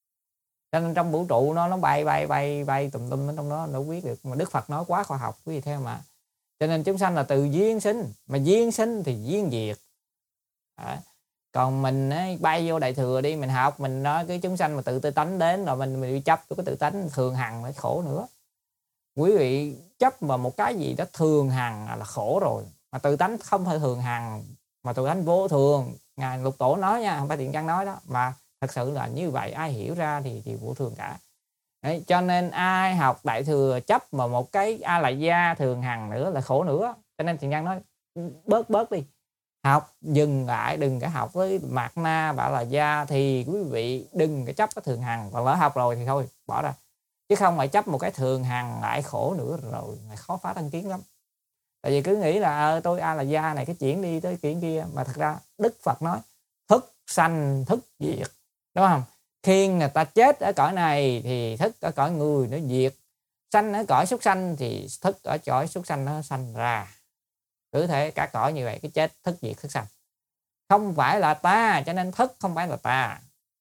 Cho nên trong vũ trụ nó nó bay bay bay bay tùm lum ở trong đó đâu biết được, mà Đức Phật nói quá khoa học quý vị theo mà. Cho nên chúng sanh là từ duyên sinh, mà duyên sinh thì duyên diệt. Đó. Còn mình ấy, bay vô đại thừa đi, mình học mình nói cái chúng sanh mà tự tư tánh đến rồi mình mình bị chấp cái tự tánh thường hằng mới khổ nữa. Quý vị chấp vào một cái gì đó thường hằng là khổ rồi, mà tự tánh không phải thường hằng, mà tự tánh vô thường. Ngài Lục Tổ nói nha, không phải Thiện Căn nói đó, mà thật sự là như vậy, ai hiểu ra thì thì vô thường cả. Đấy, cho nên ai học đại thừa chấp mà một cái a la gia thường hằng nữa là khổ nữa. Cho nên Thiện Căn nói bớt bớt đi, học dừng lại, đừng có học với mạt na bạ la gia, thì quý vị đừng có chấp cái thường hằng. Còn lỡ học rồi thì thôi bỏ ra, chứ không phải chấp một cái thường hằng lại khổ nữa rồi khó phá thân kiến lắm. Tại vì cứ nghĩ là à, tôi a la gia này cái chuyển đi tới chuyển kia, mà thật ra Đức Phật nói thức sanh thức diệt, đúng không? Khi người ta chết ở cõi này thì thức ở cõi người nó diệt, sanh ở cõi súc sanh thì thức ở cõi súc sanh nó sanh ra. Cứ thế cả cõi như vậy, cái chết thức diệt thức sanh không phải là ta, cho nên thức không phải là ta.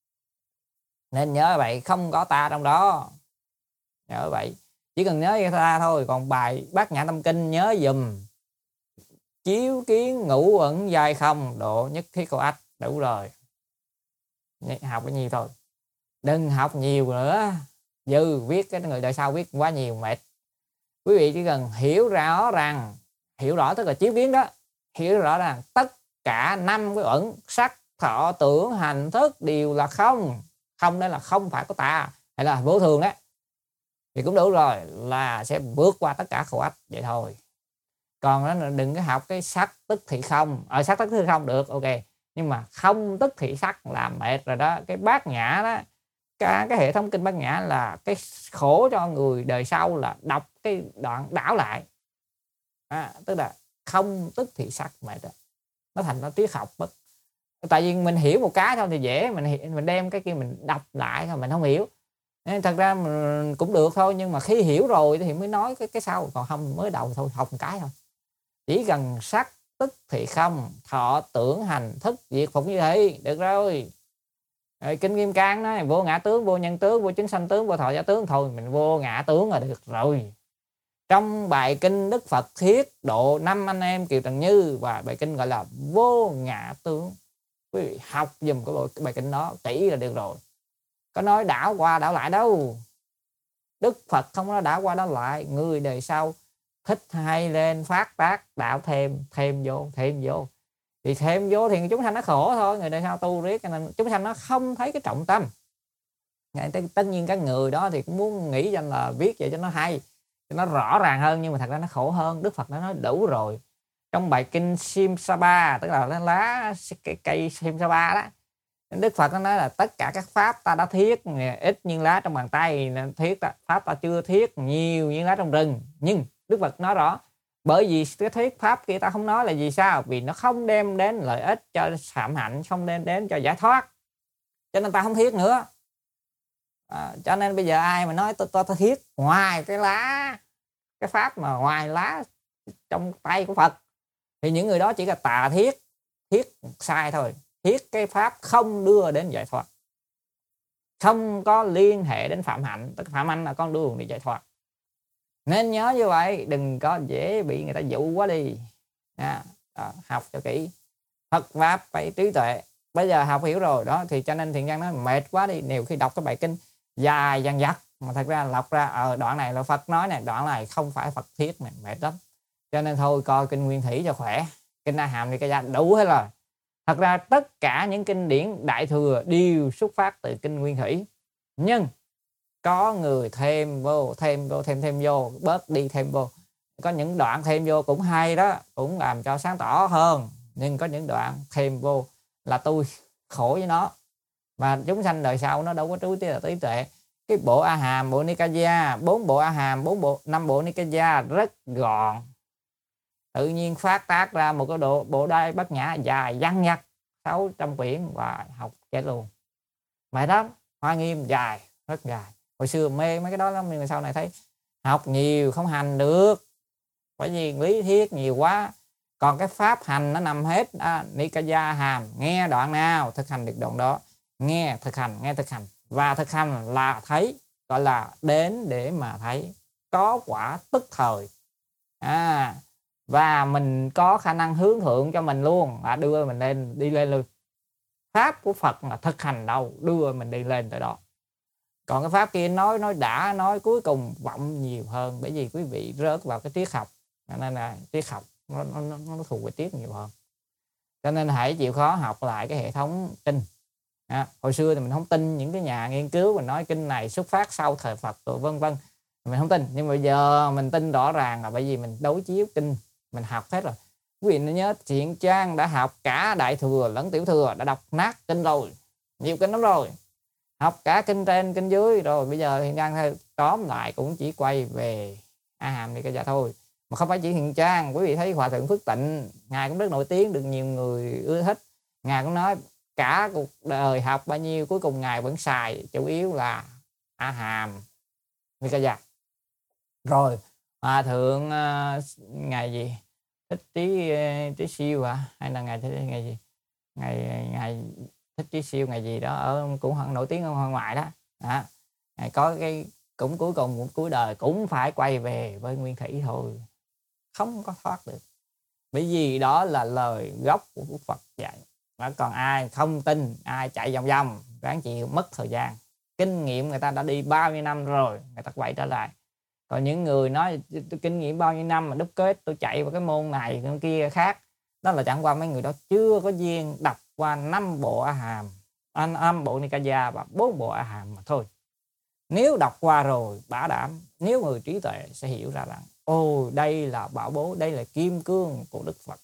Nên nhớ vậy, không có ta trong đó. Nhớ vậy, chỉ cần nhớ ta thôi. Còn bài Bát Nhã Tâm Kinh nhớ dùm: chiếu kiến ngũ ẩn dài không, độ nhất thiết cô ách. Đủ rồi, học cái nhiều thôi, đừng học nhiều nữa, dư viết cái người đời sau viết quá nhiều mệt. Quý vị chỉ cần hiểu rõ rằng, hiểu rõ tức là chiếu kiến đó, hiểu rõ rằng tất cả năm cái ẩn sắc thọ tưởng hành thức đều là không. Không đó là không phải có ta hay là vô thường đó, thì cũng đủ rồi, là sẽ vượt qua tất cả khổ ách vậy thôi. Còn đó đừng có học cái sắc tức thị không. Ở sắc tức thị không được, ok, nhưng mà không tức thị sắc là mệt rồi đó. Cái Bát Nhã đó, cả cái hệ thống kinh Bát Nhã là cái khổ cho người đời sau là đọc cái đoạn đảo lại. À, tức là không tức thị sắc mệt đó. Nó thành nó triết học bất. Tại vì mình hiểu một cái thôi thì dễ, mình mình đem cái kia mình đọc lại thôi mình không hiểu. Nên thật ra mình cũng được thôi, nhưng mà khi hiểu rồi thì mới nói cái cái sau, còn không mới đầu thôi học một cái thôi. Chỉ cần sắc tức thị không, thọ tưởng hành thức diệt phục như thế được rồi. Rồi kinh Kim Cang nói vô ngã tướng, vô nhân tướng, vô chúng sanh tướng, vô thọ giả tướng, thôi mình vô ngã tướng là được rồi. Trong bài kinh Đức Phật thuyết độ năm anh em Kiều Trần Như, và bài kinh gọi là vô ngã tướng. Quý vị học dùm cái bài kinh đó kỹ là được rồi, có nói đảo qua đảo lại đâu. Đức Phật không nói đảo qua đảo lại. Người đời sau thích hay lên phát tác đạo thêm, thêm vô, thêm vô. Thì thêm vô thì chúng sanh nó khổ thôi. Người đời sau tu riết cho nên chúng sanh nó không thấy cái trọng tâm. Tất nhiên các người đó thì cũng muốn nghĩ rằng là viết vậy cho nó hay, cho nó rõ ràng hơn, nhưng mà thật ra nó khổ hơn. Đức Phật nó nói đủ rồi. Trong bài kinh Simsapa, tức là lá cây, cây Simsapa đó, Đức Phật nó nói là tất cả các pháp ta đã thiết ít như lá trong bàn tay, thiết pháp ta chưa thiết nhiều như lá trong rừng. Nhưng Đức Phật nói rõ, bởi vì cái thuyết pháp kia ta không nói là vì sao? Vì nó không đem đến lợi ích cho phạm hạnh, không đem đến cho giải thoát, cho nên ta không thiết nữa. À, cho nên bây giờ ai mà nói tôi tôi, tôi thiết ngoài cái lá, cái pháp mà ngoài lá trong tay của Phật, thì những người đó chỉ là tà thiết, thiết sai thôi. Thiết cái pháp không đưa đến giải thoát, không có liên hệ đến phạm hạnh. Tức phạm hạnh là con đường để giải thoát. Nên nhớ như vậy, đừng có dễ bị người ta dụ quá đi. À, đó, học cho kỹ. Phật pháp phải trí tuệ. Bây giờ học hiểu rồi đó, thì cho nên Thiện Căn nói mệt quá đi. Nhiều khi đọc cái bài kinh dài dằng dặc, mà thật ra lọc ra ở ờ, đoạn này là Phật nói này, đoạn này không phải Phật thiết này, mệt lắm. Cho nên thôi coi kinh Nguyên Thủy cho khỏe, kinh A Hàm Nikaya đủ hết rồi. Thật ra tất cả những kinh điển Đại Thừa đều xuất phát từ kinh Nguyên Thủy, nhưng có người thêm vô, thêm vô, thêm thêm vô, bớt đi thêm vô. Có những đoạn thêm vô cũng hay đó, cũng làm cho sáng tỏ hơn, nhưng có những đoạn thêm vô là tôi khổ với nó. Mà chúng sanh đời sau nó đâu có trú tí là trí tuệ. Cái bộ A Hàm, bộ Nikaya, bốn bộ A Hàm, bốn bộ, năm bộ Nikaya rất gọn. Tự nhiên phát tác ra một cái độ bộ Đại Bát Nhã dài dằng dặc sáu trăm quyển và học chết luôn. Vậy đó, Hoa Nghiêm dài, rất dài. Hồi xưa mê mấy cái đó lắm, nhưng mà sau này thấy học nhiều không hành được, bởi vì lý thuyết nhiều quá. Còn cái pháp hành nó nằm hết à, Nikaya Hàm, nghe đoạn nào thực hành được đoạn đó, nghe thực hành, nghe thực hành, và thực hành là thấy, gọi là đến để mà thấy, có quả tức thời à, và mình có khả năng hướng thượng cho mình luôn, à, đưa mình lên, đi lên luôn. Pháp của Phật là thực hành đâu, đưa mình đi lên tới đó. Còn cái pháp kia nói nói đã nói cuối cùng vọng nhiều hơn, bởi vì quý vị rớt vào cái triết học, nên là triết học nó nó, nó thuộc về triết nhiều hơn. Cho nên hãy chịu khó học lại cái hệ thống kinh. À, hồi xưa thì mình không tin những cái nhà nghiên cứu mình nói kinh này xuất phát sau thời Phật rồi vân vân, mình không tin. Nhưng bây giờ mình tin rõ ràng là bởi vì mình đối chiếu kinh, mình học hết rồi. Quý vị nhớ Thiện Trang đã học cả Đại Thừa lẫn Tiểu Thừa, đã đọc nát kinh rồi, nhiều kinh lắm rồi, học cả kinh trên kinh dưới rồi. Bây giờ Thiện Trang tóm lại cũng chỉ quay về A Hàm Nikaya thôi. Mà không phải chỉ Thiện Trang, quý vị thấy Hòa Thượng Phước Tịnh, ngài cũng rất nổi tiếng, được nhiều người ưa thích. Ngài cũng nói cả cuộc đời học bao nhiêu, cuối cùng ngài vẫn xài chủ yếu là A Hàm Nikaya. Rồi Hòa Thượng uh, ngày gì Thích Trí uh, Trí Siêu à, hay là ngày ngày gì ngày ngày Thích Trí Siêu ngày gì đó ở cũng nổi tiếng ở hoa ngoại đó, đó. Ngày có cái cũng cuối cùng cũng cuối đời cũng phải quay về với Nguyên Thủy thôi, không có thoát được, bởi vì đó là lời gốc của Phật dạy. Và còn ai không tin, ai chạy vòng vòng, ráng chịu mất thời gian. Kinh nghiệm người ta đã đi bao nhiêu năm rồi, người ta quay trở lại. Còn những người nói tôi kinh nghiệm bao nhiêu năm mà đúc kết tôi chạy vào cái môn này cái kia khác, đó là chẳng qua mấy người đó chưa có duyên đọc qua năm bộ A Hàm, năm bộ Nikaya và bốn bộ A Hàm mà thôi. Nếu đọc qua rồi, bảo đảm nếu người trí tuệ sẽ hiểu ra rằng ồ, đây là bảo bối, đây là kim cương của Đức Phật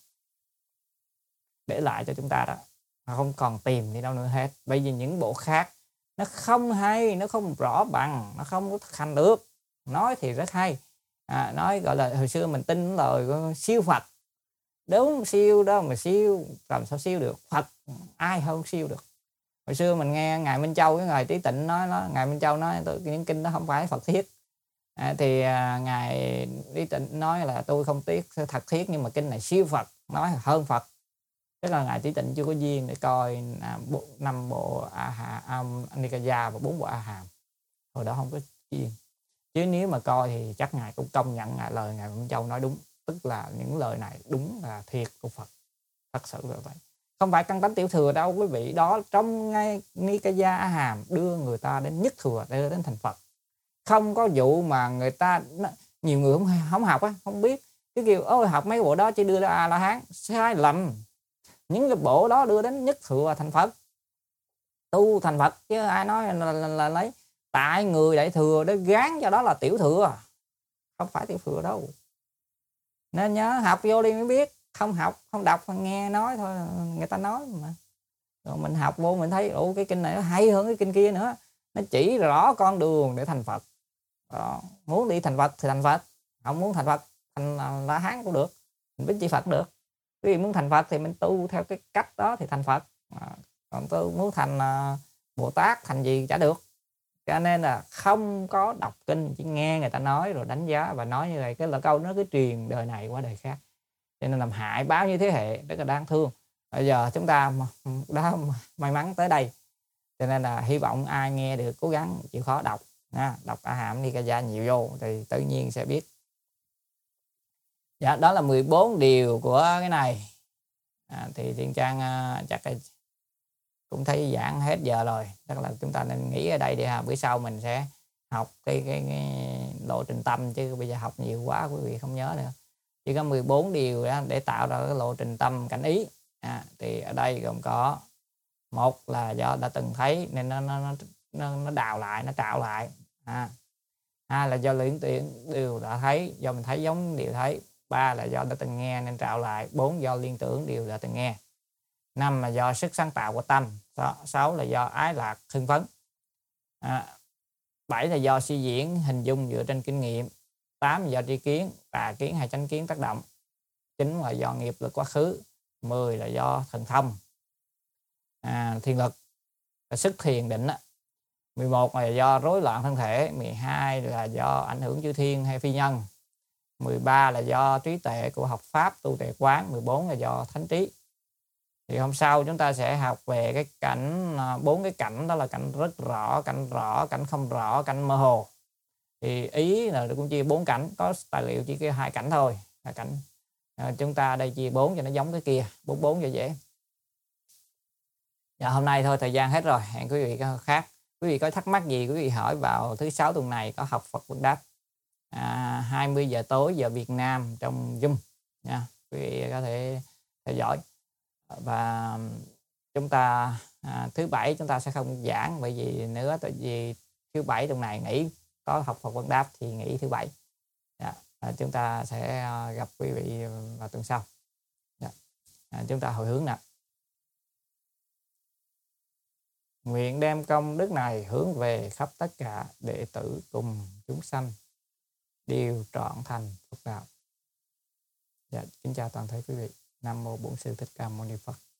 để lại cho chúng ta đó, mà không còn tìm đi đâu nữa hết. Bởi vì những bộ khác nó không hay, nó không rõ bằng, nó không có thực hành được. Nói thì rất hay, à, nói gọi là hồi xưa mình tin lời siêu Phật, đúng siêu đó mà siêu làm sao siêu được, Phật ai không siêu được. Hồi xưa mình nghe ngài Minh Châu, cái ngài Trí Tịnh nói đó, ngài Minh Châu nói tôi những kinh đó không phải Phật thiết, à, thì à, ngài Trí Tịnh nói là tôi không tiếc thật thiết, nhưng mà kinh này siêu Phật, nói hơn Phật. Tức là ngài Trí Tịnh chưa có duyên để coi năm bộ A Hàm Nikaya và bốn bộ A Hàm, hồi đó không có duyên. Chứ nếu mà coi thì chắc ngài cũng công nhận ngài lời ngài Minh Châu nói đúng, tức là những lời này đúng là thiệt của Phật, thật sự là vậy. Không phải căn tánh tiểu thừa đâu quý vị, đó trong ngay Nikaya A Hàm đưa người ta đến nhất thừa, đưa đến thành Phật. Không có vụ mà người ta, nhiều người không, không học á, không biết, cứ kêu ôi học mấy bộ đó chỉ đưa ra A La Hán, sai lầm. Những cái bộ đó đưa đến nhất thừa thành Phật, tu thành Phật, chứ ai nói là, là, là, là lấy tại người đại thừa để gán cho đó là tiểu thừa, không phải tiểu thừa đâu. Nên nhớ học vô đi mới biết, không học không đọc nghe nói thôi, người ta nói mà. Rồi mình học vô mình thấy ồ cái kinh này nó hay hơn cái kinh kia nữa, nó chỉ rõ con đường để thành Phật. Đó. Muốn đi thành Phật thì thành Phật, không muốn thành Phật thành La Hán cũng được, mình biết chỉ Phật được. Vì muốn thành Phật thì mình tu theo cái cách đó thì thành Phật, à, còn tôi muốn thành uh, Bồ Tát thành gì chả được. Cho nên là không có đọc kinh, chỉ nghe người ta nói rồi đánh giá và nói như vậy, cái là câu nó cứ truyền đời này qua đời khác, cho nên làm hại bao nhiêu thế hệ, rất là đáng thương. Bây giờ chúng ta đã may mắn tới đây, cho nên là hy vọng ai nghe được cố gắng chịu khó đọc nha, đọc A Hàm Nikaya nhiều vô thì tự nhiên sẽ biết. Dạ, đó là mười bốn điều của cái này. À, thì Thiên Trang uh, chắc là cũng thấy giảng hết giờ rồi, chắc là chúng ta nên nghỉ ở đây đi ha. Bữa sau mình sẽ học cái cái cái lộ trình tâm, chứ bây giờ học nhiều quá quý vị không nhớ nữa. Chỉ có mười bốn điều đó để tạo ra cái lộ trình tâm cảnh ý. À, thì ở đây gồm có: một là do đã từng thấy nên nó nó nó nó, nó đào lại, nó trạo lại. À, hai là do liên tưởng điều đã thấy, do mình thấy giống điều thấy. Ba là do đã từng nghe nên trạo lại. Bốn do liên tưởng điều đã từng nghe. Năm là do sức sáng tạo của tâm. Sáu là do ái lạc hưng phấn. À, bảy là do suy diễn hình dung dựa trên kinh nghiệm. Tám là do tri kiến, tà kiến hay chánh kiến tác động. Chín là do nghiệp lực quá khứ. Mười là do thần thông, à, thiền lực, sức thiền định. Mười một là do rối loạn thân thể. Mười hai là do ảnh hưởng chư thiên hay phi nhân. Mười ba là do trí tuệ của học pháp tu tuệ quán. Mười bốn là do thánh trí. Thì hôm sau chúng ta sẽ học về cái cảnh, bốn cái cảnh đó là cảnh rất rõ, cảnh rõ, cảnh không rõ, cảnh mơ hồ. Thì ý là cũng chia bốn cảnh, có tài liệu chỉ hai cảnh thôi. Là cảnh à, chúng ta đây chia bốn cho nó giống cái kia, bốn bốn cho dễ. Dạ, hôm nay thôi thời gian hết rồi, hẹn quý vị khác. Quý vị có thắc mắc gì quý vị hỏi vào thứ sáu tuần này có học Phật Vấn Đáp à, hai mươi giờ tối giờ Việt Nam trong Zoom nha. Quý vị có thể theo dõi. Và chúng ta à, thứ bảy chúng ta sẽ không giảng bởi vì nữa, tại vì thứ bảy tuần này nghỉ, có học Phật Vấn Đáp thì nghỉ thứ bảy. Dạ, à, chúng ta sẽ gặp quý vị vào tuần sau. Dạ. À, chúng ta hồi hướng nè. Nguyện đem công đức này hướng về khắp tất cả đệ tử cùng chúng sanh đều trọn thành Phật đạo. Dạ, kính chào toàn thể quý vị. Nam mô Bổn Sư Thích Ca Mâu Ni Phật.